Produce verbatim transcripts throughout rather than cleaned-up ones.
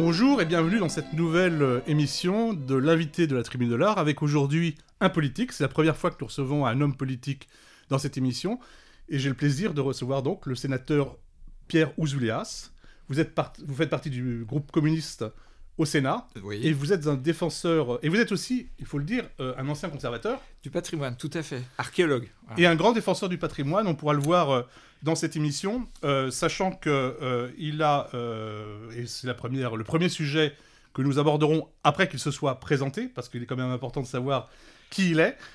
Bonjour et bienvenue dans cette nouvelle euh, émission de l'invité de la Tribune de l'Art, avec aujourd'hui un politique. C'est la première fois que nous recevons un homme politique dans cette émission. Et j'ai le plaisir de recevoir donc le sénateur Pierre Ouzoulias. Vous, êtes part... vous faites partie du groupe communiste au Sénat. Oui. Et vous êtes un défenseur, et vous êtes aussi, il faut le dire, euh, un ancien conservateur. Du patrimoine, tout à fait. Archéologue. Voilà. Et un grand défenseur du patrimoine, on pourra le voir euh, dans cette émission, euh, sachant qu'il euh, a, euh, et c'est la première, le premier sujet que nous aborderons après qu'il se soit présenté, parce qu'il est quand même important de savoir qui il est,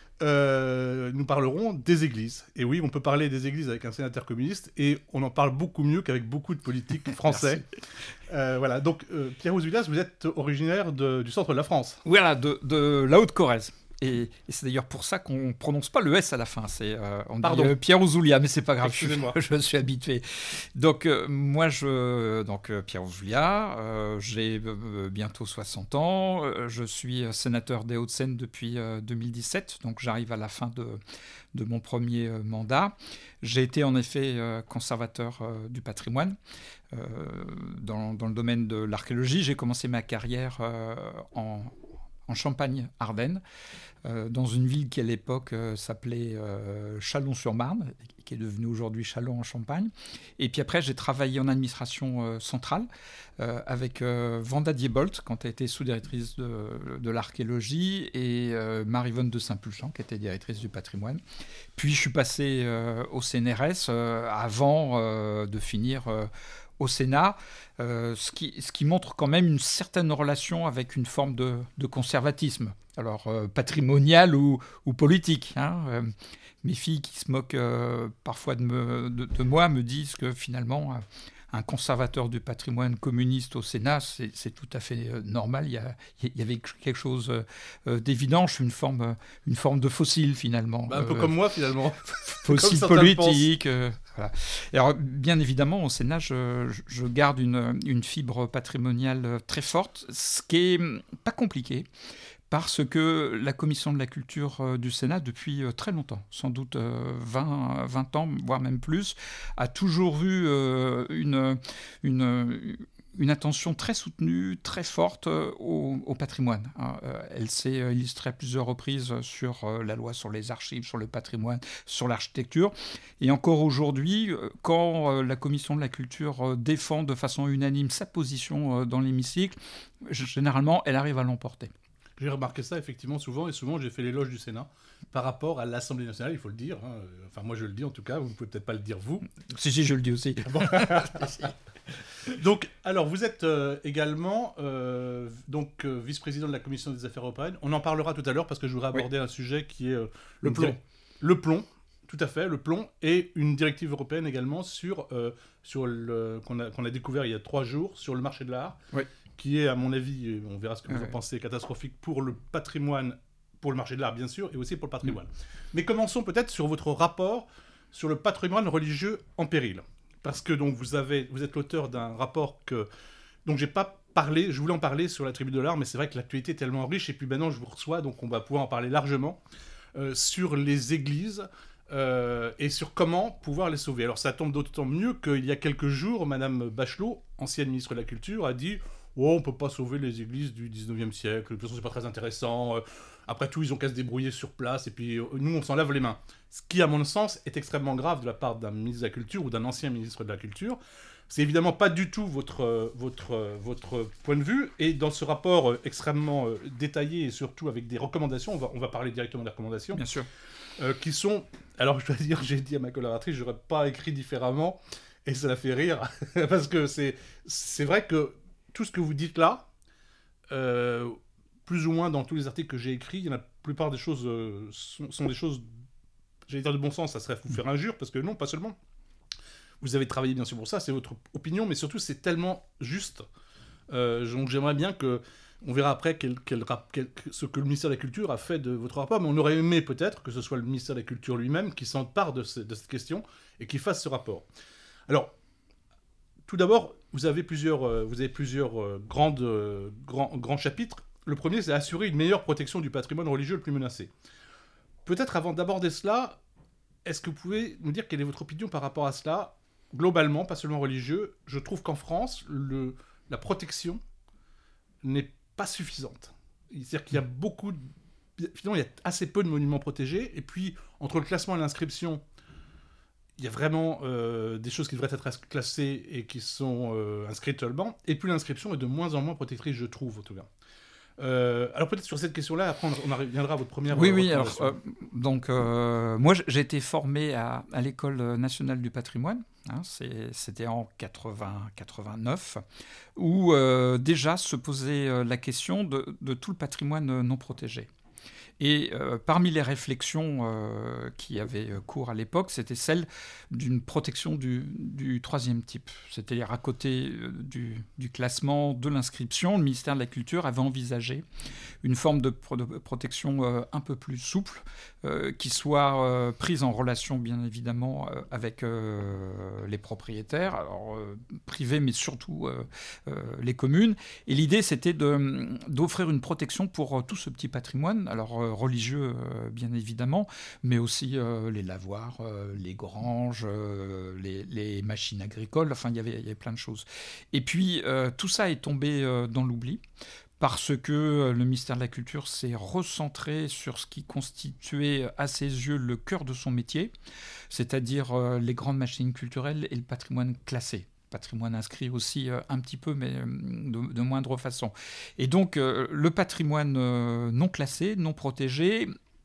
euh, nous parlerons des églises. Et oui, on peut parler des églises avec un sénateur communiste, et on en parle beaucoup mieux qu'avec beaucoup de politiques français. euh, voilà, donc euh, Pierre Ouzoulias, vous êtes originaire de, du centre de la France. Voilà, de, de la Haute-Corrèze. Et, et c'est d'ailleurs pour ça qu'on ne prononce pas le S à la fin. C'est, euh, on Pardon. dit euh, Pierre Ouzoulias, mais c'est pas grave, je, Excusez-moi. je suis habitué. Donc, euh, moi, je, donc, euh, Pierre Ouzoulias, euh, j'ai euh, bientôt soixante ans. Euh, je suis sénateur des Hauts-de-Seine depuis euh, deux mille dix-sept, donc j'arrive à la fin de, de mon premier euh, mandat. J'ai été en effet euh, conservateur euh, du patrimoine. Euh, dans, dans le domaine de l'archéologie, j'ai commencé ma carrière euh, en en Champagne-Ardenne, euh, dans une ville qui à l'époque euh, s'appelait euh, Châlons-sur-Marne, qui est devenue aujourd'hui Châlons-en-Champagne. Et puis après, j'ai travaillé en administration euh, centrale euh, avec euh, Vanda Diebold, quand elle était sous-directrice de, de l'archéologie, et euh, Marie-Vonne de Saint-Pulchant, qui était directrice du patrimoine. Puis je suis passé euh, au C N R S euh, avant euh, de finir euh, au Sénat, euh, ce, qui, ce qui montre quand même une certaine relation avec une forme de, de conservatisme, alors euh, patrimonial ou, ou politique. Hein. Euh, mes filles qui se moquent euh, parfois de, me, de, de moi me disent que finalement, euh, un conservateur du patrimoine communiste au Sénat, c'est, c'est tout à fait euh, normal. Il y, a, il y avait quelque chose euh, d'évident. Je suis une forme, euh, une forme de fossile finalement. Bah, un peu euh, comme moi finalement. Fossile politique. Euh, voilà. Alors, bien évidemment, au Sénat, je, je garde une, une fibre patrimoniale très forte, ce qui n'est pas compliqué, parce que la commission de la culture du Sénat, depuis très longtemps, sans doute vingt, vingt ans, voire même plus, a toujours eu une, une, une attention très soutenue, très forte au, au patrimoine. Elle s'est illustrée à plusieurs reprises sur la loi sur les archives, sur le patrimoine, sur l'architecture. Et encore aujourd'hui, quand la commission de la culture défend de façon unanime sa position dans l'hémicycle, généralement, elle arrive à l'emporter. J'ai remarqué ça effectivement souvent, et souvent j'ai fait l'éloge du Sénat par rapport à l'Assemblée nationale, il faut le dire. Hein. Enfin, moi je le dis en tout cas, vous ne pouvez peut-être pas le dire vous. Si, si, je le dis aussi. Bon. Donc, alors vous êtes euh, également euh, donc, euh, vice-président de la Commission des Affaires européennes. On en parlera tout à l'heure parce que je voudrais aborder oui. un sujet qui est... Euh, le plomb. Dir- le plomb, tout à fait, le plomb, et une directive européenne également sur, euh, sur le, qu'on, a, qu'on a découvert il y a trois jours sur le marché de l'art. Oui. Qui est, à mon avis, on verra ce que vous ouais. en pensez, catastrophique pour le patrimoine, pour le marché de l'art, bien sûr, et aussi pour le patrimoine. Mmh. Mais commençons peut-être sur votre rapport sur le patrimoine religieux en péril. Parce que donc, vous, avez, vous êtes l'auteur d'un rapport que... Donc, j'ai pas parlé, je voulais en parler sur la Tribune de l'Art, mais c'est vrai que l'actualité est tellement riche, et puis maintenant, je vous reçois, donc on va pouvoir en parler largement, euh, sur les églises, euh, et sur comment pouvoir les sauver. Alors, ça tombe d'autant mieux qu'il y a quelques jours, Madame Bachelot, ancienne ministre de la Culture, a dit... Oh, on ne peut pas sauver les églises du dix-neuvième siècle, de toute façon, c'est pas très intéressant. Euh, après tout, ils ont qu'à se débrouiller sur place, et puis euh, nous, on s'en lave les mains. Ce qui, à mon sens, est extrêmement grave de la part d'un ministre de la Culture ou d'un ancien ministre de la Culture. C'est évidemment pas du tout votre, euh, votre, euh, votre point de vue, et dans ce rapport euh, extrêmement euh, détaillé, et surtout avec des recommandations, on va, on va parler directement des recommandations, bien sûr, euh, qui sont... Alors, je dois dire, j'ai dit à ma collaboratrice, je n'aurais pas écrit différemment, et ça la fait rire, parce que c'est, c'est vrai que tout ce que vous dites là, euh, plus ou moins dans tous les articles que j'ai écrits, la plupart des choses euh, sont, sont des choses, j'allais dire de bon sens, ça serait vous faire injure, parce que non, pas seulement. Vous avez travaillé bien sûr pour ça, c'est votre opinion, mais surtout c'est tellement juste. Euh, donc j'aimerais bien que, on verra après quel, quel, quel, ce que le ministère de la Culture a fait de votre rapport, mais on aurait aimé peut-être que ce soit le ministère de la Culture lui-même qui s'empare de, ce, de cette question et qui fasse ce rapport. Alors, tout d'abord, vous avez plusieurs, euh, vous avez plusieurs euh, grandes, euh, grands, grands chapitres. Le premier, c'est assurer une meilleure protection du patrimoine religieux le plus menacé. Peut-être avant d'aborder cela, est-ce que vous pouvez nous dire quelle est votre opinion par rapport à cela, globalement, pas seulement religieux? Je trouve qu'en France, le, la protection n'est pas suffisante. C'est-à-dire qu'il y a beaucoup... De... Finalement, il y a assez peu de monuments protégés. Et puis, entre le classement et l'inscription, il y a vraiment euh, des choses qui devraient être classées et qui sont euh, inscrites seulement. Et puis, l'inscription est de moins en moins protectrice, je trouve, en tout cas. Euh, alors peut-être sur cette question-là, après on reviendra à votre première. Oui, oui. Alors euh, donc euh, moi j'ai été formé à, à l'École nationale du patrimoine. Hein, c'est, c'était en quatre-vingts quatre-vingt-neuf, où euh, déjà se posait la question de, de tout le patrimoine non protégé. Et euh, parmi les réflexions euh, qui avaient cours à l'époque, c'était celle d'une protection du, du troisième type. C'est-à-dire à côté du, du classement, de l'inscription, le ministère de la Culture avait envisagé une forme de, pro- de protection euh, un peu plus souple, euh, qui soit euh, prise en relation bien évidemment euh, avec euh, les propriétaires, alors, euh, privés mais surtout euh, euh, les communes. Et l'idée c'était de, d'offrir une protection pour euh, tout ce petit patrimoine. Alors euh, religieux euh, bien évidemment, mais aussi euh, les lavoirs, euh, les granges, euh, les, les machines agricoles, enfin il y avait, il y avait plein de choses. Et puis euh, tout ça est tombé euh, dans l'oubli, parce que le ministère de la Culture s'est recentré sur ce qui constituait à ses yeux le cœur de son métier, c'est-à-dire euh, les grandes machines culturelles et le patrimoine classé. Patrimoine inscrit aussi euh, un petit peu, mais euh, de, de moindre façon. Et donc, euh, le patrimoine euh, non classé, non protégé,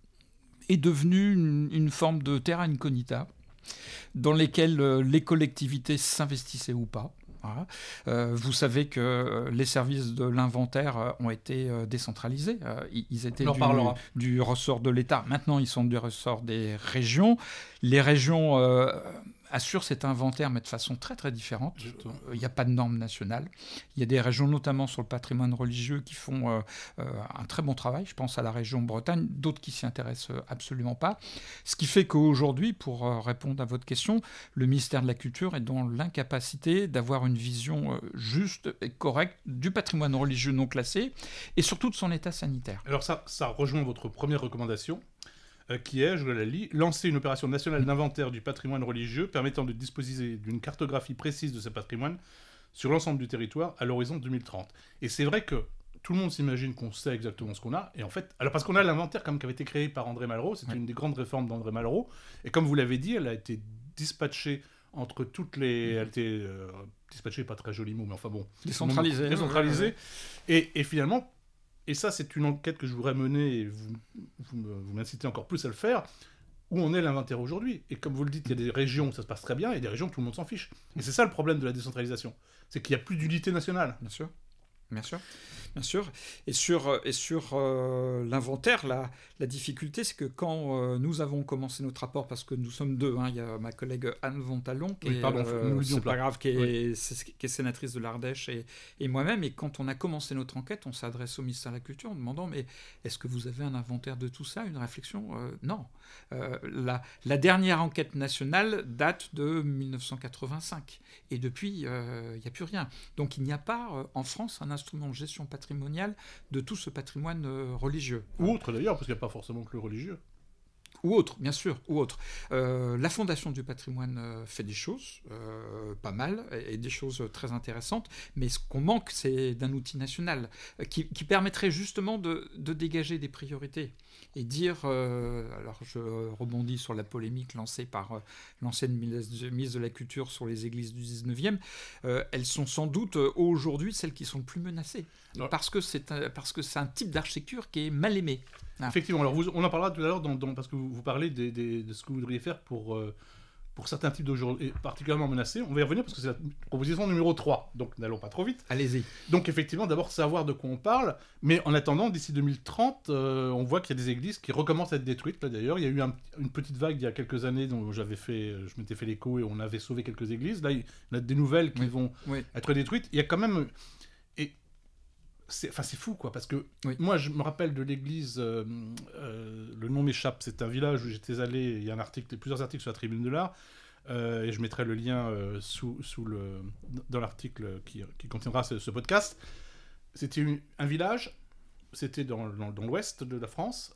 est devenu une, une forme de terra incognita, dans lesquelles euh, les collectivités s'investissaient ou pas. Voilà. Euh, vous savez que les services de l'inventaire ont été euh, décentralisés. Euh, ils étaient du, du ressort de l'État. Maintenant, ils sont du ressort des régions. Les régions... Euh, assure cet inventaire, mais de façon très très différente. Il n'y a pas de normes nationales. Il y a des régions, notamment sur le patrimoine religieux, qui font euh, euh, un très bon travail. Je pense à la région Bretagne, d'autres qui s'y intéressent absolument pas. Ce qui fait qu'aujourd'hui, pour euh, répondre à votre question, le ministère de la Culture est dans l'incapacité d'avoir une vision euh, juste et correcte du patrimoine religieux non classé et surtout de son état sanitaire. Alors ça, ça rejoint votre première recommandation, Euh, qui est, je la lis, lancer une opération nationale d'inventaire du patrimoine religieux permettant de disposer d'une cartographie précise de ce patrimoine sur l'ensemble du territoire à l'horizon deux mille trente. Et c'est vrai que tout le monde s'imagine qu'on sait exactement ce qu'on a, et en fait, alors parce qu'on a l'inventaire comme qui avait été créé par André Malraux, c'est ouais. une des grandes réformes d'André Malraux, et comme vous l'avez dit, elle a été dispatchée entre toutes les... Elle a été euh, dispatchée, pas très joli mot, mais enfin bon... Décentralisée. Décentralisée. Ouais, ouais. Et, et finalement... Et ça, c'est une enquête que je voudrais mener, et vous, vous, vous m'incitez encore plus à le faire, où on est l'inventaire aujourd'hui. Et comme vous le dites, il y a des régions où ça se passe très bien, et des régions où tout le monde s'en fiche. Et c'est ça le problème de la décentralisation. C'est qu'il n'y a plus d'unité nationale. Bien sûr. Bien sûr, bien sûr. Et sur, et sur euh, l'inventaire, la, la difficulté, c'est que quand euh, nous avons commencé notre rapport, parce que nous sommes deux, hein, il y a ma collègue Anne Vontalon, qui oui, est, pardon, euh, c'est pas grave, qui est, oui. c'est, qui est sénatrice de l'Ardèche, et, et moi-même, et quand on a commencé notre enquête, on s'adresse au ministère de la Culture en demandant, mais est-ce que vous avez un inventaire de tout ça, une réflexion euh, Non. Euh, la, la dernière enquête nationale date de dix-neuf cent quatre-vingt-cinq, et depuis, il euh, n'y a plus rien. Donc il n'y a pas euh, en France un instrument de gestion patrimoniale de tout ce patrimoine euh, religieux. Ou autre d'ailleurs, parce qu'il n'y a pas forcément que le religieux. Ou autre, bien sûr, ou autre. Euh, la Fondation du patrimoine euh, fait des choses, euh, pas mal, et, et des choses très intéressantes, mais ce qu'on manque, c'est d'un outil national euh, qui, qui permettrait justement de, de dégager des priorités et dire, euh, alors je rebondis sur la polémique lancée par euh, l'ancienne ministre de la Culture sur les églises du dix-neuvième, euh, elles sont sans doute euh, aujourd'hui celles qui sont le plus menacées, ouais. parce que c'est un, parce que c'est un type d'architecture qui est mal aimé. Ah. Effectivement, alors vous, on en parlera tout à l'heure dans, dans, parce que vous, vous parlez des, des, de ce que vous voudriez faire pour, euh, pour certains types d'aujourd'hui particulièrement menacés. On va y revenir parce que c'est la proposition numéro trois, donc n'allons pas trop vite. Allez-y. Donc effectivement, d'abord savoir de quoi on parle, mais en attendant, d'ici deux mille trente, euh, on voit qu'il y a des églises qui recommencent à être détruites. Là d'ailleurs, il y a eu un, une petite vague il y a quelques années dont j'avais fait, je m'étais fait l'écho et on avait sauvé quelques églises. Là, il y a des nouvelles qui oui. vont oui. être détruites. Il y a quand même... Et, C'est, enfin, c'est fou, quoi, parce que oui. moi, je me rappelle de l'église, euh, euh, le nom m'échappe, c'est un village où j'étais allé, il y a un article, plusieurs articles sur la Tribune de l'Art, euh, et je mettrai le lien euh, sous, sous le, dans l'article qui, qui contiendra ce, ce podcast. C'était une, un village, c'était dans, dans, dans l'ouest de la France,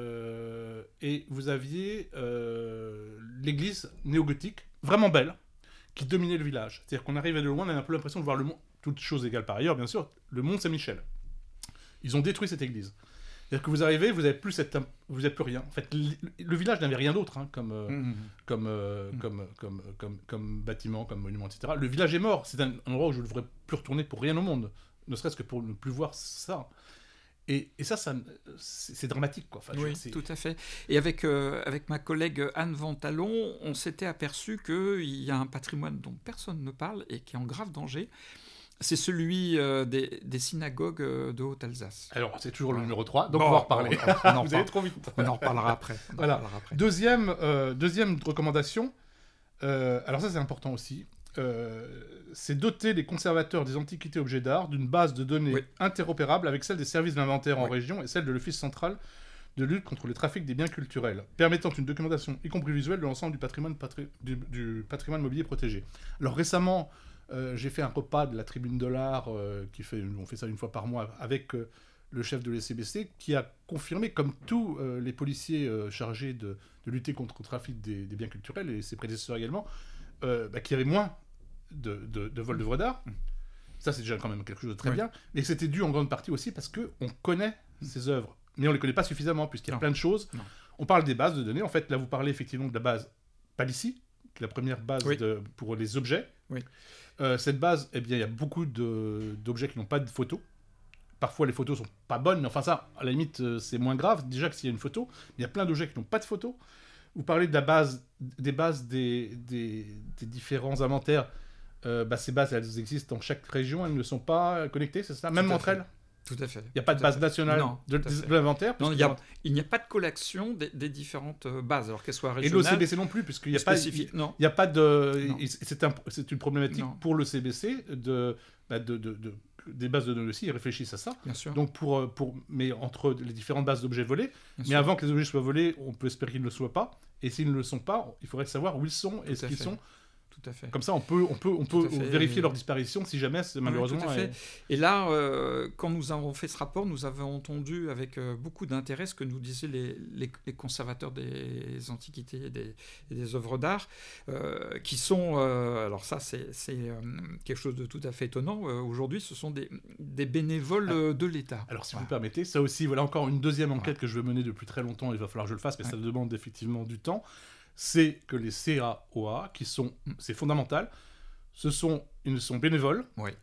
euh, et vous aviez euh, l'église néo-gothique, vraiment belle, qui dominait le village. C'est-à-dire qu'on arrivait de loin, on avait un peu l'impression de voir le monde, toutes choses égales par ailleurs, bien sûr, le Mont Saint-Michel. Ils ont détruit cette église. C'est-à-dire que vous arrivez, vous n'avez plus, cette, vous avez plus rien. En fait, le, le village n'avait rien d'autre hein, comme, euh, mmh. comme, euh, mmh. comme, comme, comme, comme bâtiment, comme monument, et cetera. Le village est mort. C'est un, un endroit où je ne devrais plus retourner pour rien au monde, ne serait-ce que pour ne plus voir ça. Et, et ça, ça c'est, c'est dramatique. Quoi. Enfin, oui, c'est... tout à fait. Et avec, euh, avec ma collègue Anne Ventalon, on s'était aperçu qu'il y a un patrimoine dont personne ne parle et qui est en grave danger. C'est celui euh, des, des synagogues de Haute-Alsace. Alors, c'est toujours le numéro trois, donc bon, on va en reparler. On, on, on en Vous allez trop vite. On en reparlera après. On voilà. en reparlera après. Deuxième, euh, deuxième recommandation, euh, alors ça c'est important aussi, euh, c'est doter les conservateurs des antiquités objets d'art d'une base de données oui. interopérable avec celle des services d'inventaire oui. en région et celle de l'Office central de lutte contre le trafic des biens culturels, permettant une documentation, y compris visuelle, de l'ensemble du patrimoine, patri... du, du patrimoine mobilier protégé. Alors récemment, Euh, j'ai fait un repas de la Tribune de l'Art, euh, qui fait, on fait ça une fois par mois, avec euh, le chef de l'E C B C, qui a confirmé, comme tous euh, les policiers euh, chargés de, de lutter contre le trafic des, des biens culturels, et ses prédécesseurs également, euh, bah, qu'il y avait moins de, de, de vols d'œuvres d'art. Ça, c'est déjà quand même quelque chose de très oui. bien. Mais c'était dû en grande partie aussi parce qu'on connaît ces œuvres, mais on ne les connaît pas suffisamment, puisqu'il y a non. plein de choses. Non. On parle des bases de données. En fait, là, vous parlez effectivement de la base Palissy, qui est la première base oui. de, pour les objets. Oui. Euh, cette base, eh bien, il y a beaucoup de, d'objets qui n'ont pas de photos. Parfois, les photos sont pas bonnes, mais enfin ça, à la limite, euh, c'est moins grave, déjà que s'il y a une photo. Il y a plein d'objets qui n'ont pas de photos. Vous parlez de la base, des bases des, des, des différents inventaires. Euh, bah, ces bases, elles existent dans chaque région, elles ne sont pas connectées, c'est ça ? Même Tout entre elles ? Tout à fait. Il n'y a pas de base nationale non, de, de, de l'inventaire Non, il n'y a, il n'y a pas de collection des, des différentes bases, alors qu'elles soient régionales. Et l'O C B C non plus, puisqu'il n'y a, spécifique. Pas, non. il y a pas de... Non. C'est, un, c'est une problématique non. pour l'O C B C de, bah de, de, de, des bases de données aussi, ils réfléchissent à ça. Bien sûr. Donc pour, pour, mais entre les différentes bases d'objets volés, Bien mais sûr. Avant que les objets soient volés, on peut espérer qu'ils ne le soient pas. Et s'ils ne le sont pas, il faudrait savoir où ils sont et ce qu'ils sont. Tout à fait. Comme ça, on peut, on peut, on peut vérifier et... leur disparition si jamais, c'est malheureusement... Oui, tout à fait. Et... et là, euh, quand nous avons fait ce rapport, nous avons entendu avec euh, beaucoup d'intérêt ce que nous disaient les, les, les conservateurs des antiquités et des, et des œuvres d'art, euh, qui sont... Euh, alors ça, c'est, c'est euh, quelque chose de tout à fait étonnant. Euh, aujourd'hui, ce sont des, des bénévoles ah. de l'État. Alors, si voilà. vous permettez, ça aussi, voilà encore une deuxième enquête voilà. que je veux mener depuis très longtemps. Il va falloir que je le fasse, mais ouais. ça demande effectivement du temps. C'est que les C A O A, qui sont, c'est fondamental, ce sont, ils sont bénévoles. Oui.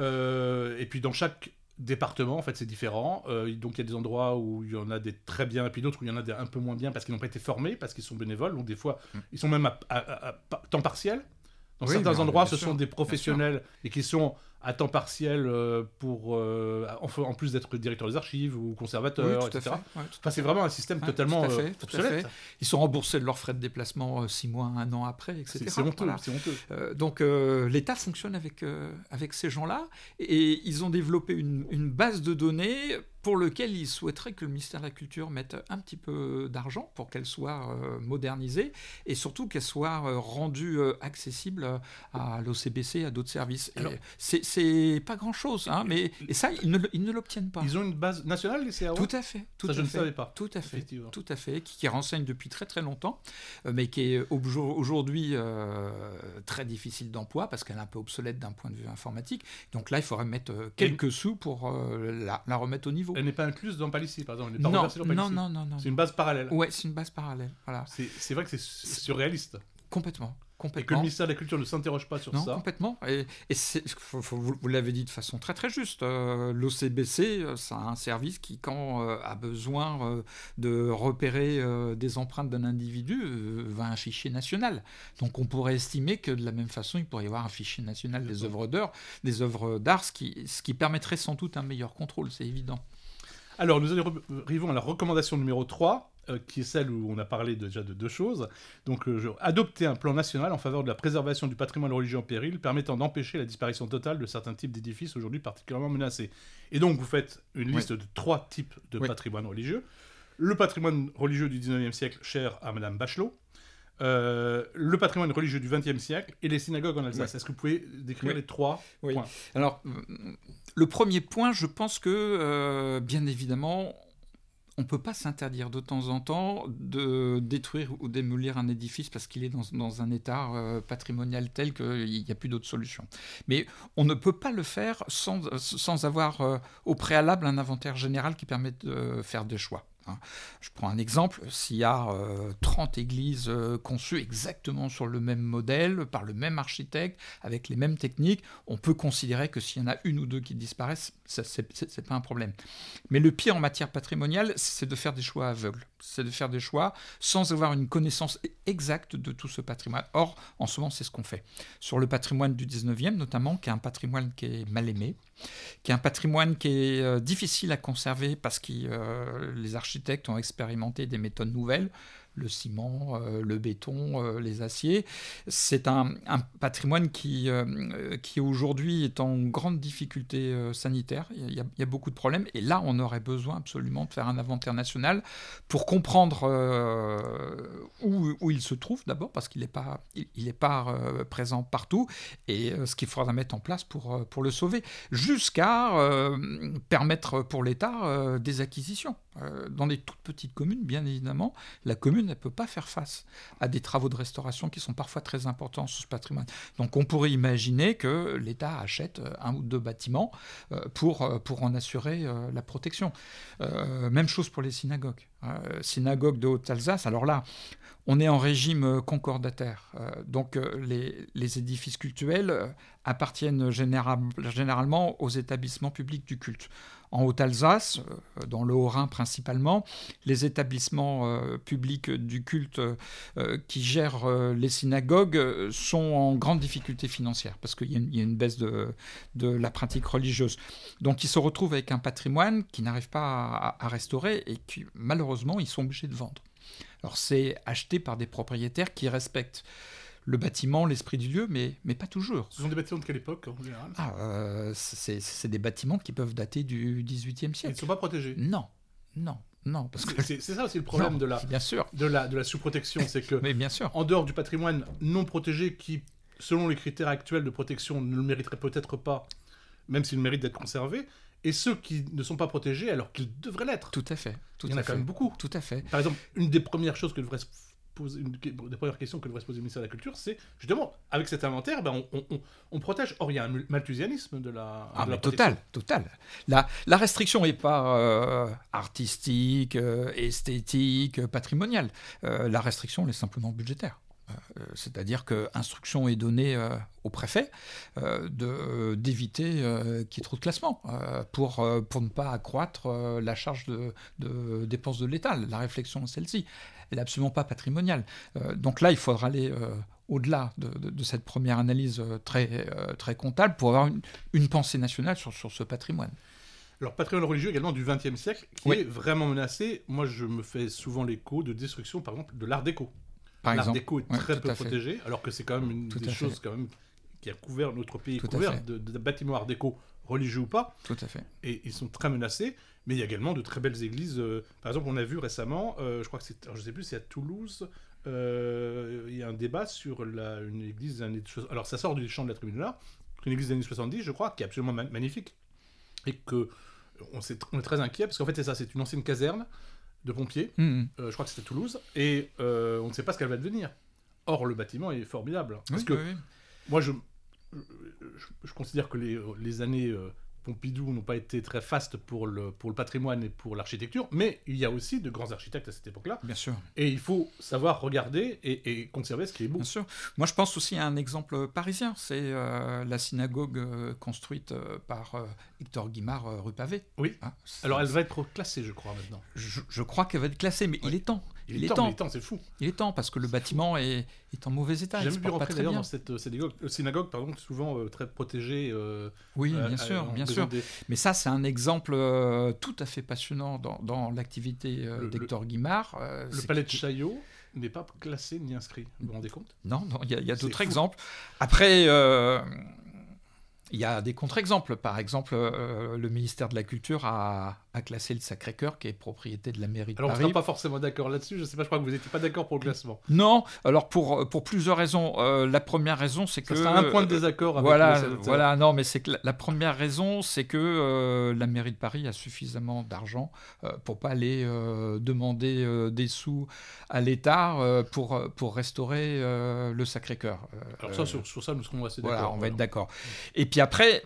Euh, et puis dans chaque département, en fait, c'est différent. Euh, donc il y a des endroits où il y en a des très bien, et puis d'autres où il y en a des un peu moins bien parce qu'ils n'ont pas été formés, parce qu'ils sont bénévoles. Donc des fois, mm. ils sont même à, à, à, à temps partiel. Dans oui, certains endroits, ce sûr, sont des professionnels et qui sont à temps partiel euh, pour, euh, en, en plus d'être directeur des archives ou conservateur, oui, et cetera. Ouais, enfin, c'est vraiment un système ouais, totalement tout à fait, euh, tout obsolète. À fait. Ils sont remboursés de leurs frais de déplacement euh, six mois, un an après, et cetera. C'est, c'est honteux. Voilà. C'est honteux. Euh, donc euh, l'État fonctionne avec, euh, avec ces gens-là et ils ont développé une, une base de données pour lequel ils souhaiteraient que le ministère de la Culture mette un petit peu d'argent pour qu'elle soit euh, modernisée et surtout qu'elle soit euh, rendue euh, accessible à l'O C B C, à d'autres services. Alors, c'est, c'est pas grand-chose, hein, mais et ça, ils ne, ils ne l'obtiennent pas. Ils ont une base nationale, les C A O A ? Tout à fait. Tout ça, à je fait, ne savais pas. Tout à fait. Tout à fait, qui, qui renseigne depuis très très longtemps, euh, mais qui est aujourd'hui euh, très difficile d'emploi parce qu'elle est un peu obsolète d'un point de vue informatique. Donc là, il faudrait mettre euh, quelques et... sous pour euh, la, la remettre au niveau. Elle n'est pas incluse dans Palissy, par exemple. Elle n'est pas non, reversée dans Palissy. Non, non, non, non. C'est une base parallèle. Ouais, c'est une base parallèle. Voilà. C'est, c'est vrai que c'est surréaliste. Complètement. Complètement. Et que le ministère de la Culture ne s'interroge pas sur non, ça. Complètement. Et, et c'est, faut, faut, vous, vous l'avez dit de façon très très juste. Euh, L'O C B C, c'est un service qui, quand euh, a besoin euh, de repérer euh, des empreintes d'un individu, euh, va à un fichier national. Donc on pourrait estimer que de la même façon, il pourrait y avoir un fichier national des œuvres d'art, des œuvres d'art, ce qui, ce qui permettrait sans doute un meilleur contrôle, c'est évident. Alors nous arrivons à la recommandation numéro trois. Euh, qui est celle où on a parlé déjà de deux choses. Donc, euh, je... adopter un plan national en faveur de la préservation du patrimoine religieux en péril, permettant d'empêcher la disparition totale de certains types d'édifices aujourd'hui particulièrement menacés. Et donc, vous faites une liste oui. de trois types de oui. patrimoine religieux. Le patrimoine religieux du dix-neuvième siècle, cher à Madame Bachelot. Euh, le patrimoine religieux du vingtième siècle et les synagogues en Alsace. Oui. Est-ce que vous pouvez décrire oui. les trois oui. points ? Alors, le premier point, je pense que, euh, bien évidemment, on ne peut pas s'interdire de temps en temps de détruire ou démolir un édifice parce qu'il est dans, dans un état euh, patrimonial tel qu'il n'y a plus d'autre solution. Mais on ne peut pas le faire sans, sans avoir euh, au préalable un inventaire général qui permette de faire des choix. Je prends un exemple, s'il y a euh, trente églises euh, conçues exactement sur le même modèle, par le même architecte, avec les mêmes techniques, on peut considérer que s'il y en a une ou deux qui disparaissent, ça, c'est, c'est, c'est pas un problème. Mais le pire en matière patrimoniale, c'est de faire des choix aveugles. C'est de faire des choix sans avoir une connaissance exacte de tout ce patrimoine. Or, en ce moment, c'est ce qu'on fait. Sur le patrimoine du dix-neuvième, notamment, qui est un patrimoine qui est mal aimé, qui est un patrimoine qui est euh, difficile à conserver parce que euh, les architectes ont expérimenté des méthodes nouvelles, le ciment, euh, le béton, euh, les aciers. C'est un, un patrimoine qui, euh, qui aujourd'hui est en grande difficulté euh, sanitaire. Il y, a, il y a beaucoup de problèmes. Et là, on aurait besoin absolument de faire un inventaire national pour comprendre euh, où, où il se trouve d'abord, parce qu'il n'est pas, il, il est pas euh, présent partout, et euh, ce qu'il faudra mettre en place pour, euh, pour le sauver, jusqu'à euh, permettre pour l'État euh, des acquisitions. Euh, dans les toutes petites communes, bien évidemment, la commune ne peut pas faire face à des travaux de restauration qui sont parfois très importants sur ce patrimoine. Donc on pourrait imaginer que l'État achète un ou deux bâtiments euh, pour, pour en assurer euh, la protection. Euh, même chose pour les synagogues. Euh, synagogue de Haute-Alsace, alors là, on est en régime concordataire. Euh, donc euh, les, les édifices cultuels euh, appartiennent général, généralement aux établissements publics du culte. En Haute-Alsace, euh, dans le Haut-Rhin principalement, les établissements euh, publics du culte euh, qui gèrent euh, les synagogues euh, sont en grande difficulté financière parce qu'il y a une, il y a une baisse de, de la pratique religieuse. Donc ils se retrouvent avec un patrimoine qu'ils n'arrivent pas à, à restaurer et qui, malheureusement, ils sont obligés de vendre. Alors c'est acheté par des propriétaires qui respectent le bâtiment, l'esprit du lieu, mais, mais pas toujours. Ce sont des bâtiments de quelle époque, en général? ah, euh, c'est, c'est des bâtiments qui peuvent dater du dix-huitième siècle. Ils ne sont pas protégés? Non, non, non. Parce que... c'est, c'est ça aussi le problème non, de, la, bien sûr. de, la, de la sous-protection, c'est que, mais bien sûr. En dehors du patrimoine non protégé qui, selon les critères actuels de protection, ne le mériterait peut-être pas, même s'il mérite d'être conservé, et ceux qui ne sont pas protégés alors qu'ils devraient l'être. Tout à fait. Tout Il y en à a fait. quand même beaucoup. Tout à fait. Par exemple, une des premières choses que devrait se poser, une des premières questions que devrait se poser le ministère de la Culture, c'est justement, avec cet inventaire, ben on, on, on protège. Or, il y a un malthusianisme de la, ah, de la mais protection. Total, total. La, la restriction n'est pas euh, artistique, euh, esthétique, patrimoniale. Euh, la restriction, elle est simplement budgétaire. Euh, c'est-à-dire qu'instruction est donnée euh, au préfet euh, de, euh, d'éviter euh, qu'il y ait trop de classements euh, pour, euh, pour ne pas accroître euh, la charge de, de dépenses de l'État. La réflexion, celle-ci, elle n'est absolument pas patrimoniale. Euh, donc là, il faudra aller euh, au-delà de, de, de cette première analyse euh, très, euh, très comptable pour avoir une, une pensée nationale sur, sur ce patrimoine. Alors, patrimoine religieux également du vingtième siècle, qui oui. est vraiment menacé. Moi, je me fais souvent l'écho de destruction, par exemple, de l'art déco. Par L'art exemple, déco est ouais, très peu fait. protégé, alors que c'est quand même une tout des choses quand même qui a couvert notre pays, tout couvert de, de bâtiments art déco, religieux ou pas. Tout à fait. Et ils sont très menacés, mais il y a également de très belles églises. Euh, par exemple, on a vu récemment, euh, je crois que c'est, alors je sais plus, c'est à Toulouse, euh, il y a un débat sur la, une église des années soixante-dix. Alors ça sort du champ de la tribune de l'art, une église des années soixante-dix, je crois, qui est absolument ma- magnifique. Et que on, s'est, on est très inquiet, parce qu'en fait c'est ça, c'est une ancienne caserne de pompiers, mmh. euh, je crois que c'était Toulouse, et euh, on ne sait pas ce qu'elle va devenir. Or, le bâtiment est formidable. Parce oui, que oui, oui. moi, je, je, je considère que les, les années euh, Pompidou n'ont pas été très fastes pour le, pour le patrimoine et pour l'architecture, mais il y a aussi de grands architectes à cette époque-là. Bien sûr. Et il faut savoir regarder et, et conserver ce qui est beau. Bien sûr. Moi, je pense aussi à un exemple parisien. C'est euh, la synagogue euh, construite euh, par euh, Hector Guimard, euh, rue Pavée. Oui. Hein, alors, elle va être classée, je crois, maintenant. Je, je crois qu'elle va être classée, mais oui. il est temps. Il, il est, est temps, temps. Il est temps, c'est fou. Il est temps, parce que le c'est bâtiment est, est en mauvais état. J'ai jamais pu rentrer d'ailleurs dans cette synagogue, euh, synagogue pardon, souvent euh, très protégée. Euh, oui, bien euh, sûr, bien sûr. Des... Mais ça, c'est un exemple euh, tout à fait passionnant dans, dans l'activité euh, le, d'Hector Guimard. Euh, le palais de Chaillot n'est pas classé ni inscrit, vous vous rendez compte? Non, non, il y a, y a d'autres exemples. Après... Euh... Il y a des contre-exemples. Par exemple, euh, le ministère de la Culture a, a classé le Sacré-Cœur, qui est propriété de la mairie de Alors, Paris. on ne sera pas forcément d'accord là-dessus. Je ne sais pas, je crois que vous n'étiez pas d'accord pour le classement. Non, alors pour, pour plusieurs raisons. Euh, la première raison, c'est Ça que... Ça sera un point de désaccord avec voilà, le voilà, non, mais c'est que la, la première raison, c'est que euh, la mairie de Paris a suffisamment d'argent euh, pour ne pas aller euh, demander euh, des sous à l'État euh, pour, pour restaurer euh, le Sacré-Cœur. Euh, alors ça, sur, sur ça, nous serons assez d'accord. Voilà, on va voilà. être d'accord. Et puis après...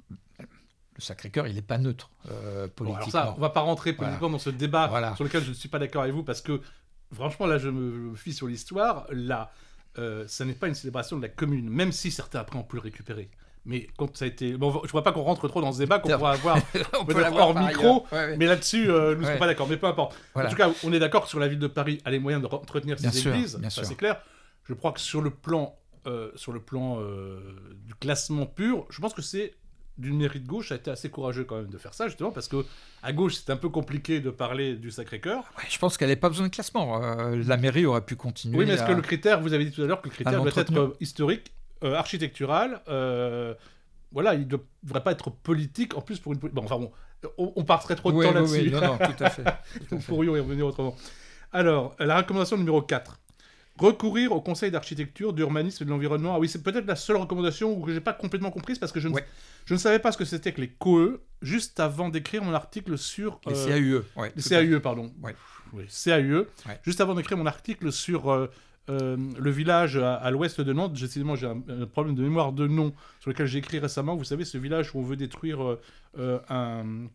Le Sacré-Cœur, il n'est pas neutre euh, politiquement. Bon, alors ça, on ne va pas rentrer politiquement voilà. dans ce débat voilà. sur lequel je ne suis pas d'accord avec vous, parce que, franchement, là, je me fie sur l'histoire. Là, euh, ça n'est pas une célébration de la commune, même si certains, après, ont pu le récupérer. Mais quand ça a été... Bon, je ne vois pas qu'on rentre trop dans ce débat, qu'on pourra avoir on peut l'avoir hors micro, ouais, ouais. mais là-dessus, euh, nous ne ouais. sommes pas d'accord. Mais peu importe. Voilà. En tout cas, on est d'accord que sur la ville de Paris a les moyens d'entretenir ses bien églises, sûr, bien ça sûr. c'est clair. Je crois que sur le plan, euh, sur le plan euh, du classement pur, je pense que c'est... d'une mairie de gauche, ça a été assez courageux quand même de faire ça, justement, parce que à gauche, c'est un peu compliqué de parler du Sacré-Cœur. Ouais, je pense qu'elle n'avait pas besoin de classement. Euh, la mairie aurait pu continuer. Oui, mais est-ce à... que le critère, vous avez dit tout à l'heure que le critère doit être euh, historique, euh, architectural, euh, voilà, il ne devrait pas être politique, en plus pour une... Bon, enfin bon, on, on passerait trop de oui, temps oui, là-dessus. Oui, non, non, tout à fait. Nous pourrions y revenir autrement. Alors, la recommandation numéro quatre. Recourir au conseil d'architecture, d'urbanisme et de l'environnement. Ah oui, c'est peut-être la seule recommandation que je n'ai pas complètement comprise parce que je ne, ouais. je ne savais pas ce que c'était que les C O E juste avant d'écrire mon article sur... Les euh, C A U E. Ouais, les C A U E, pardon. Ouais. Oui, C A U E. Ouais. Juste avant d'écrire mon article sur euh, euh, le village à, à l'ouest de Nantes. Décidément, j'ai un, un problème de mémoire de nom sur lequel j'ai écrit récemment. Vous savez, ce village où on veut détruire euh, euh, un...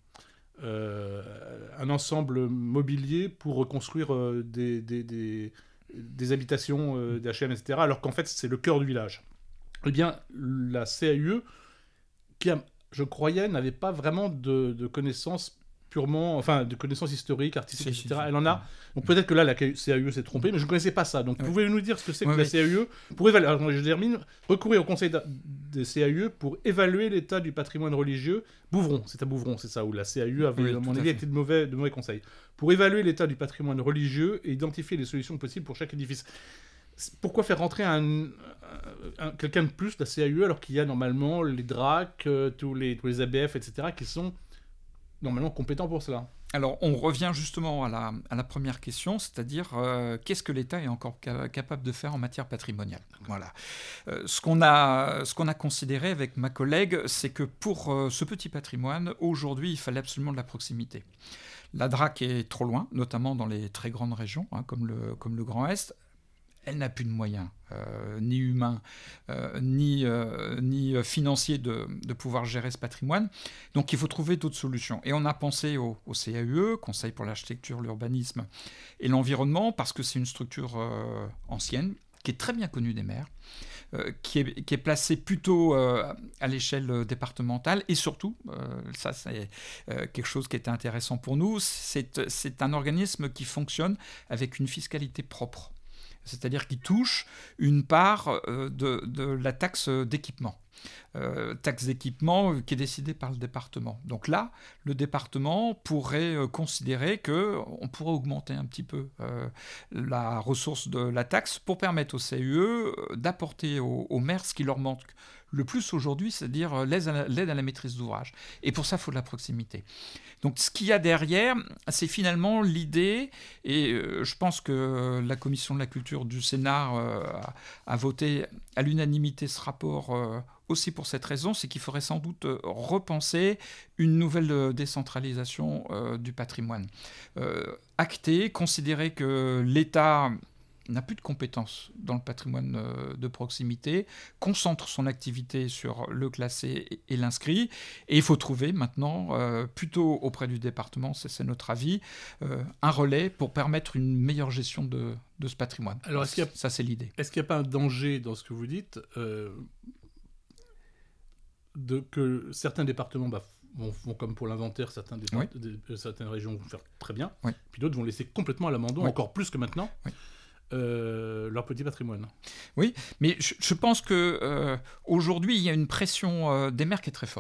Euh, un ensemble mobilier pour reconstruire euh, des... des, des des habitations, euh, des H et M, et cetera, alors qu'en fait, c'est le cœur du village. Eh bien, la C A U E, qui, a, je croyais, n'avait pas vraiment de, de connaissances purement... Enfin, de connaissances historiques, artistiques, si, et cetera. Si, si. Elle en a. Donc peut-être que là, la C A U E s'est trompée, mais je ne connaissais pas ça. Donc, ouais. Pouvez-vous nous dire ce que c'est que ouais, la C A U E pour évaluer... Alors, je termine. Recourir au conseil des C A U E pour évaluer l'état du patrimoine religieux. Bouvron, c'est à Bouvron, c'est ça, où la C A U E avait, oui, à mon avis, été de mauvais, de mauvais conseils. Pour évaluer l'état du patrimoine religieux et identifier les solutions possibles pour chaque édifice. Pourquoi faire rentrer un, un, quelqu'un de plus, la C A U E, alors qu'il y a normalement les D R A C, euh, tous, les, tous les A B F, et cetera, qui sont normalement compétents pour cela? Alors, on revient justement à la, à la première question, c'est-à-dire euh, qu'est-ce que l'État est encore ca- capable de faire en matière patrimoniale? Voilà. Euh, ce qu'on a, ce qu'on a considéré avec ma collègue, c'est que pour euh, ce petit patrimoine, aujourd'hui, il fallait absolument de la proximité. La D R A C est trop loin, notamment dans les très grandes régions, hein, comme, le, comme le Grand Est. Elle n'a plus de moyens, euh, ni humains, euh, ni, euh, ni financiers, de, de pouvoir gérer ce patrimoine. Donc il faut trouver d'autres solutions. Et on a pensé au, au C A U E, Conseil pour l'architecture, l'urbanisme et l'environnement, parce que c'est une structure euh, ancienne, qui est très bien connue des maires, euh, qui, est, qui est placée plutôt euh, à l'échelle départementale, et surtout, euh, ça c'est euh, quelque chose qui était intéressant pour nous, c'est, c'est un organisme qui fonctionne avec une fiscalité propre. C'est-à-dire qu'il touche une part euh, de, de la taxe d'équipement. Euh, taxe d'équipement qui est décidée par le département. Donc là, le département pourrait euh, considérer qu'on pourrait augmenter un petit peu euh, la ressource de la taxe pour permettre au C A U E d'apporter aux, aux maires ce qui leur manque le plus aujourd'hui, c'est-à-dire l'aide à la, l'aide à la maîtrise d'ouvrage. Et pour ça, il faut de la proximité. Donc ce qu'il y a derrière, c'est finalement l'idée, et euh, je pense que la Commission de la Culture du Sénat euh, a, a voté à l'unanimité ce rapport euh, aussi pour cette raison, c'est qu'il faudrait sans doute repenser une nouvelle décentralisation euh, du patrimoine. Euh, acter, considérer que l'État n'a plus de compétences dans le patrimoine euh, de proximité, concentre son activité sur le classé et, et l'inscrit, et il faut trouver maintenant, euh, plutôt auprès du département, c'est, c'est notre avis, euh, un relais pour permettre une meilleure gestion de, de ce patrimoine. Alors, est-ce qu'il y a, ça, c'est l'idée. Est-ce qu'il n'y a pas un danger dans ce que vous dites euh, de, que certains départements bah, vont, vont, comme pour l'inventaire, certains départ- oui. des, certaines régions vont faire très bien, oui. Puis d'autres vont laisser complètement à l'abandon, oui. encore plus que maintenant oui. Euh, leur petit patrimoine. Oui, mais je, je pense que euh, aujourd'hui il y a une pression euh, des maires qui est très forte.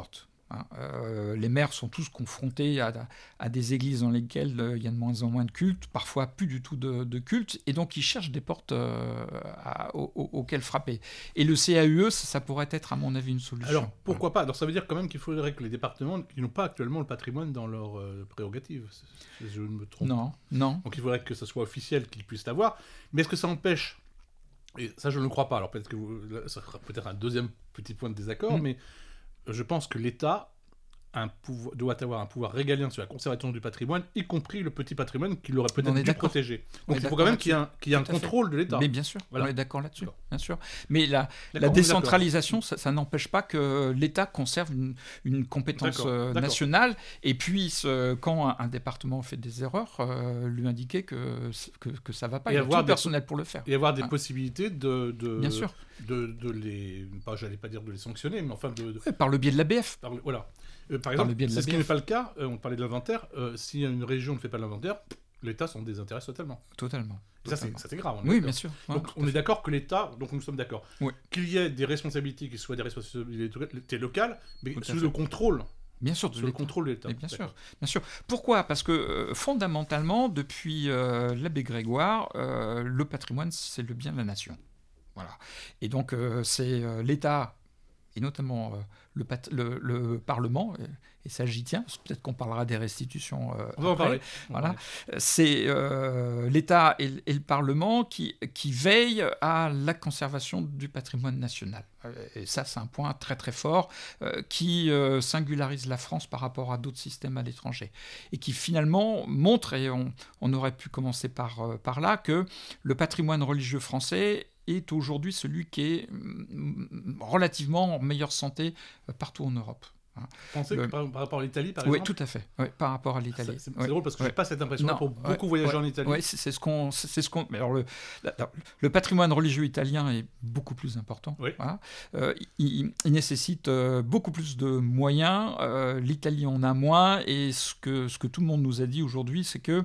Hein. Euh, les maires sont tous confrontés à, à des églises dans lesquelles euh, il y a de moins en moins de culte, parfois plus du tout de, de culte, et donc ils cherchent des portes euh, à, au, au, auxquelles frapper. Et le C A U E, ça, ça pourrait être, à mon avis, une solution. Alors, pourquoi pas? Alors, ça veut dire quand même qu'il faudrait que les départements, qui n'ont pas actuellement le patrimoine dans leurs euh, prérogatives, si je ne me trompe. Non, non. Donc, il faudrait que ce soit officiel qu'ils puissent l'avoir. Mais est-ce que ça empêche, et ça je ne le crois pas, alors peut-être que vous, ça sera peut-être un deuxième petit point de désaccord, mmh. mais je pense que l'État un pouvoir, doit avoir un pouvoir régalien sur la conservation du patrimoine, y compris le petit patrimoine qu'il aurait peut-être dû protéger. Donc il faut quand même qu'il y ait un, qu'il y ait un contrôle de l'État. Mais bien sûr, voilà. On est d'accord là-dessus, d'accord. Bien sûr. Mais la, d'accord, la décentralisation, ça, ça n'empêche pas que l'État conserve une, une compétence d'accord, euh, d'accord. nationale et puisse, euh, quand un, un département fait des erreurs, euh, lui indiquer que, que, que ça ne va pas. Et il y a avoir tout le personnel pour le faire. Et avoir des hein. possibilités de, de, bien sûr. de, de les... Pas, j'allais pas dire de les sanctionner, mais enfin de... de... Ouais, par le biais de l'A B F. Par le, voilà. Euh, par exemple, c'est ce qui n'est pas le cas, euh, on parlait de l'inventaire, euh, si une région ne fait pas l'inventaire, l'État s'en désintéresse totalement. Totalement. Et ça, c'est, ça, c'est grave. Oui, bien sûr. Ouais, donc, on est d'accord que l'État, donc nous sommes d'accord, oui. qu'il y ait des responsabilités qui soient des responsabilités locales, mais sous le contrôle. Bien sûr, sous le contrôle de l'État. Bien sûr, bien sûr. Pourquoi ? Parce que euh, fondamentalement, depuis euh, l'abbé Grégoire, euh, le patrimoine, c'est le bien de la nation. Voilà. Et donc, euh, c'est euh, l'État, et notamment euh, le, pat- le, le Parlement, et, et ça j'y tiens, parce que peut-être qu'on parlera des restitutions euh, on va en parler. Voilà. C'est euh, l'État et, et le Parlement qui, qui veillent à la conservation du patrimoine national. Et ça, c'est un point très très fort euh, qui euh, singularise la France par rapport à d'autres systèmes à l'étranger. Et qui finalement montre, et on, on aurait pu commencer par, euh, par là, que le patrimoine religieux français est aujourd'hui celui qui est relativement en meilleure santé partout en Europe. Vous pensez le... que par, par rapport à l'Italie, par oui, exemple ? Oui, tout à fait. Oui, par rapport à l'Italie. C'est, c'est, oui. c'est drôle parce que oui. je n'ai pas cette impression pour beaucoup oui, voyager oui, en Italie. Oui, c'est, c'est ce qu'on... C'est, c'est ce qu'on mais alors le, le patrimoine religieux italien est beaucoup plus important. Oui. Voilà. Euh, il, il nécessite euh, beaucoup plus de moyens. Euh, L'Italie en a moins. Et ce que, ce que tout le monde nous a dit aujourd'hui, c'est que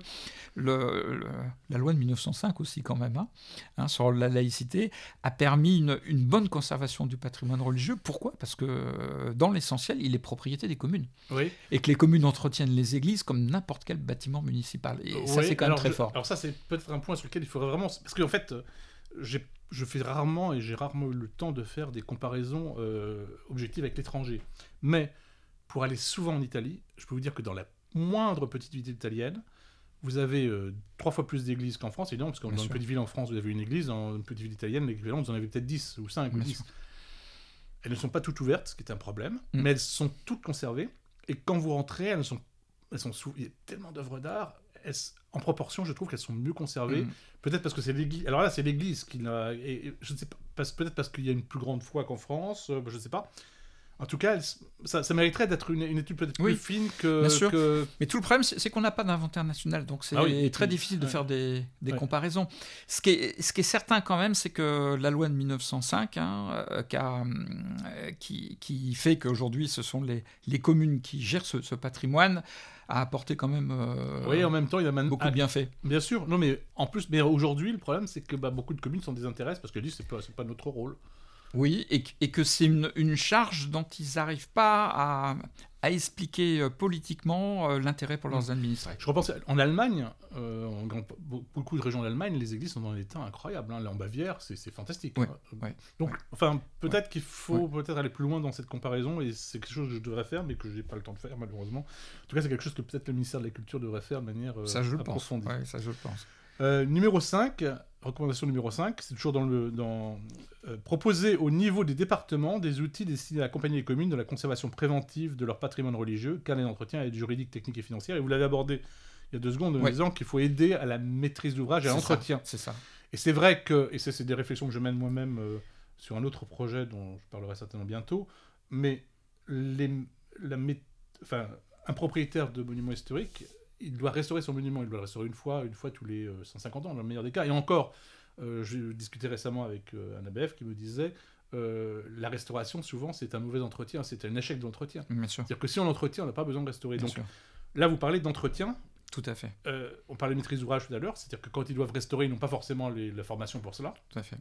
le, le, la loi de mille neuf cent cinq aussi, quand même, hein, hein, sur la laïcité, a permis une, une bonne conservation du patrimoine religieux. Pourquoi ? Parce que dans l'essentiel, il est propriété des communes. Oui. Et que les communes entretiennent les églises comme n'importe quel bâtiment municipal. Et oui, ça, c'est quand même très je, fort. Alors ça, c'est peut-être un point sur lequel il faudrait vraiment... Parce qu'en fait, j'ai, je fais rarement, et j'ai rarement eu le temps de faire des comparaisons euh, objectives avec l'étranger. Mais pour aller souvent en Italie, je peux vous dire que dans la moindre petite ville italienne, vous avez euh, trois fois plus d'églises qu'en France, évidemment, parce que Bien dans sûr. Une petite ville en France, vous avez une église, dans une petite ville italienne, l'équivalent, vous en avez peut-être dix ou cinq ou dix. Sûr. Elles ne sont pas toutes ouvertes, ce qui est un problème, mm. mais elles sont toutes conservées. Et quand vous rentrez, elles sont, elles sont sous... il y a tellement d'œuvres d'art, elles... en proportion, je trouve qu'elles sont mieux conservées. Mm. Peut-être parce que c'est l'église. Alors là, c'est l'église qui l'a. Et, et, je ne sais pas, parce... peut-être parce qu'il y a une plus grande foi qu'en France, euh, je ne sais pas. En tout cas, ça, ça mériterait d'être une, une étude peut-être oui, plus fine que, bien sûr. que... Mais tout le problème, c'est, c'est qu'on n'a pas d'inventaire national, donc c'est ah oui, très oui, difficile de ouais. faire des, des ouais. comparaisons. Ce qui, est, ce qui est certain quand même, c'est que la loi de mille neuf cent cinq, hein, euh, qui, a, euh, qui, qui fait qu'aujourd'hui, ce sont les, les communes qui gèrent ce, ce patrimoine, a apporté quand même euh, oui, en même temps, il y a man... beaucoup de bienfaits. Bien sûr, non, mais en plus, mais aujourd'hui, le problème, c'est que bah, beaucoup de communes s'en désintéressent parce qu'elles disent que ce n'est pas, c'est pas notre rôle. Oui, et, et que c'est une, une charge dont ils n'arrivent pas à, à expliquer euh, politiquement euh, l'intérêt pour leurs administrés. Je repense en Allemagne, euh, en grand, beaucoup de régions d'Allemagne, les églises sont dans un état incroyable. Hein. Là, en Bavière, c'est, c'est fantastique. Oui, hein. oui, Donc, oui. enfin, peut-être oui. qu'il faut oui. peut-être aller plus loin dans cette comparaison, et c'est quelque chose que je devrais faire, mais que je n'ai pas le temps de faire, malheureusement. En tout cas, c'est quelque chose que peut-être le ministère de la Culture devrait faire de manière euh, ça, je approfondie. Le pense. Ouais, ça, je le pense. Euh, numéro cinq, recommandation numéro cinq, c'est toujours dans le... Dans, euh, proposer au niveau des départements des outils destinés à accompagner les communes dans la conservation préventive de leur patrimoine religieux, car les entretiens à aide juridique, technique et financière. Et vous l'avez abordé il y a deux secondes en ouais. disant qu'il faut aider à la maîtrise d'ouvrage et à l'entretien. Ça, c'est ça. Et c'est vrai que, et ça, c'est des réflexions que je mène moi-même euh, sur un autre projet dont je parlerai certainement bientôt, mais les, la, enfin, un propriétaire de monument historique, il doit restaurer son monument, il doit le restaurer une fois, une fois tous les euh, cent cinquante ans, dans le meilleur des cas. Et encore, euh, je discutais récemment avec euh, un A B F qui me disait euh, la restauration, souvent, c'est un mauvais entretien, c'est un échec d'entretien. Bien sûr. C'est-à-dire que si on l'entretient, on n'a pas besoin de restaurer. Bien Donc sûr. Là, vous parlez d'entretien. Tout à fait. Euh, on parlait de maîtrise d'ouvrage tout à l'heure, c'est-à-dire que quand ils doivent restaurer, ils n'ont pas forcément les, la formation pour cela. Tout à fait.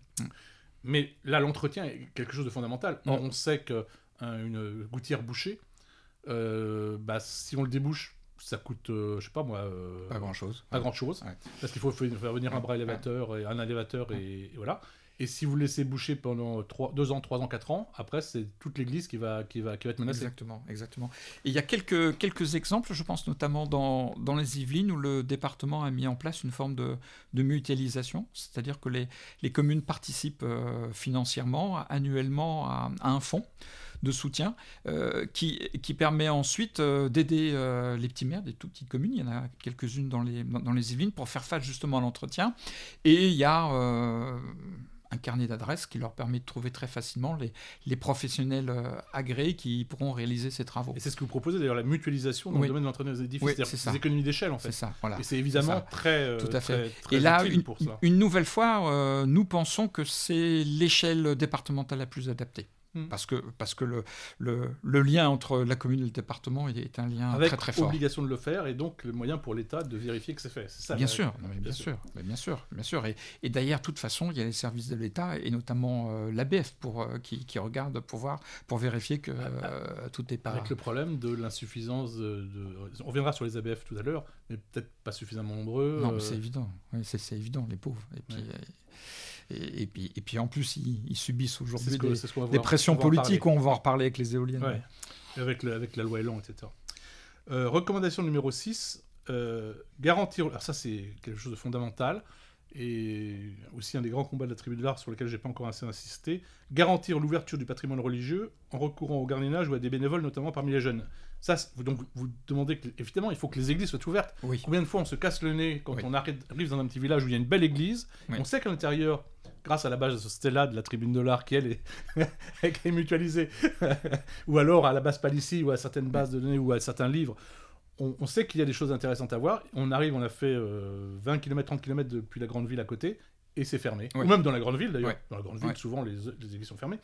Mais là, l'entretien est quelque chose de fondamental. Or, on sait qu'une gouttière bouchée, euh, bah, si on le débouche, ça coûte, euh, je sais pas moi, euh, pas grand chose. Pas grand chose, ouais. Parce qu'il faut faire venir un bras élévateur, ouais. et un élévateur ouais. et, et voilà. Et si vous laissez boucher pendant deux ans, trois ans, quatre ans, après c'est toute l'église qui va, qui va, qui va être menacée. Exactement, exactement. Et il y a quelques, quelques exemples, je pense notamment dans, dans les Yvelines, où le département a mis en place une forme de, de mutualisation, c'est-à-dire que les, les communes participent euh, financièrement, annuellement à, à un fonds de soutien euh, qui, qui permet ensuite euh, d'aider euh, les petits maires des tout petites communes. Il y en a quelques-unes dans les, dans les Yvelines pour faire face justement à l'entretien. Et il y a euh, un carnet d'adresses qui leur permet de trouver très facilement les, les professionnels euh, agréés qui pourront réaliser ces travaux. Et c'est ce que vous proposez d'ailleurs, la mutualisation dans oui. le domaine de l'entretien des édifices, oui, c'est-à-dire c'est des économies d'échelle en fait. C'est ça, voilà. Et c'est évidemment c'est très, euh, Tout à fait. très, très Et là, utile une, pour ça. Une nouvelle fois, euh, nous pensons que c'est l'échelle départementale la plus adaptée. Parce que, parce que le, le, le lien entre la commune et le département est un lien avec très très fort. Avec obligation de le faire et donc le moyen pour l'État de vérifier que c'est fait. C'est ça, bien, là, sûr, non, mais bien, bien sûr, sûr. Mais bien sûr, bien sûr. Et, et d'ailleurs, de toute façon, il y a les services de l'État et notamment euh, l'A B F pour, euh, qui, qui regardent pour voir, pour vérifier que euh, tout est pas. Avec le problème de l'insuffisance de, de... On reviendra sur les A B F tout à l'heure, mais peut-être pas suffisamment nombreux. Non, euh... c'est évident. Oui, c'est, c'est évident, les pauvres. Et puis. Ouais. Et, et, puis, et puis en plus, ils, ils subissent aujourd'hui que, des, ce des voir, pressions politiques, on va en reparler avec les éoliennes. Ouais. Avec, le, avec la loi Elan, et cetera. Euh, recommandation numéro six, euh, garantir... Alors ça, c'est quelque chose de fondamental, et aussi un des grands combats de la tribu de l'Art sur lequel je n'ai pas encore assez insisté, garantir l'ouverture du patrimoine religieux en recourant au gardiennage ou à des bénévoles, notamment parmi les jeunes. Ça, donc, vous demandez, que, évidemment, il faut que les églises soient ouvertes. Oui. Combien de fois on se casse le nez quand oui. on arrive dans un petit village où il y a une belle église, oui. on sait qu'à l'intérieur, grâce à la base de ce Stella de la tribune de l'Art qui, elle, est, est mutualisée, ou alors à la base Palissy, ou à certaines bases de données, ou à certains livres, on, on sait qu'il y a des choses intéressantes à voir. On arrive, on a fait euh, vingt kilomètres, trente kilomètres depuis la grande ville à côté, et c'est fermé. Oui. Ou même dans la grande ville, d'ailleurs. Oui. Dans la grande ville, oui. souvent, les, les églises sont fermées.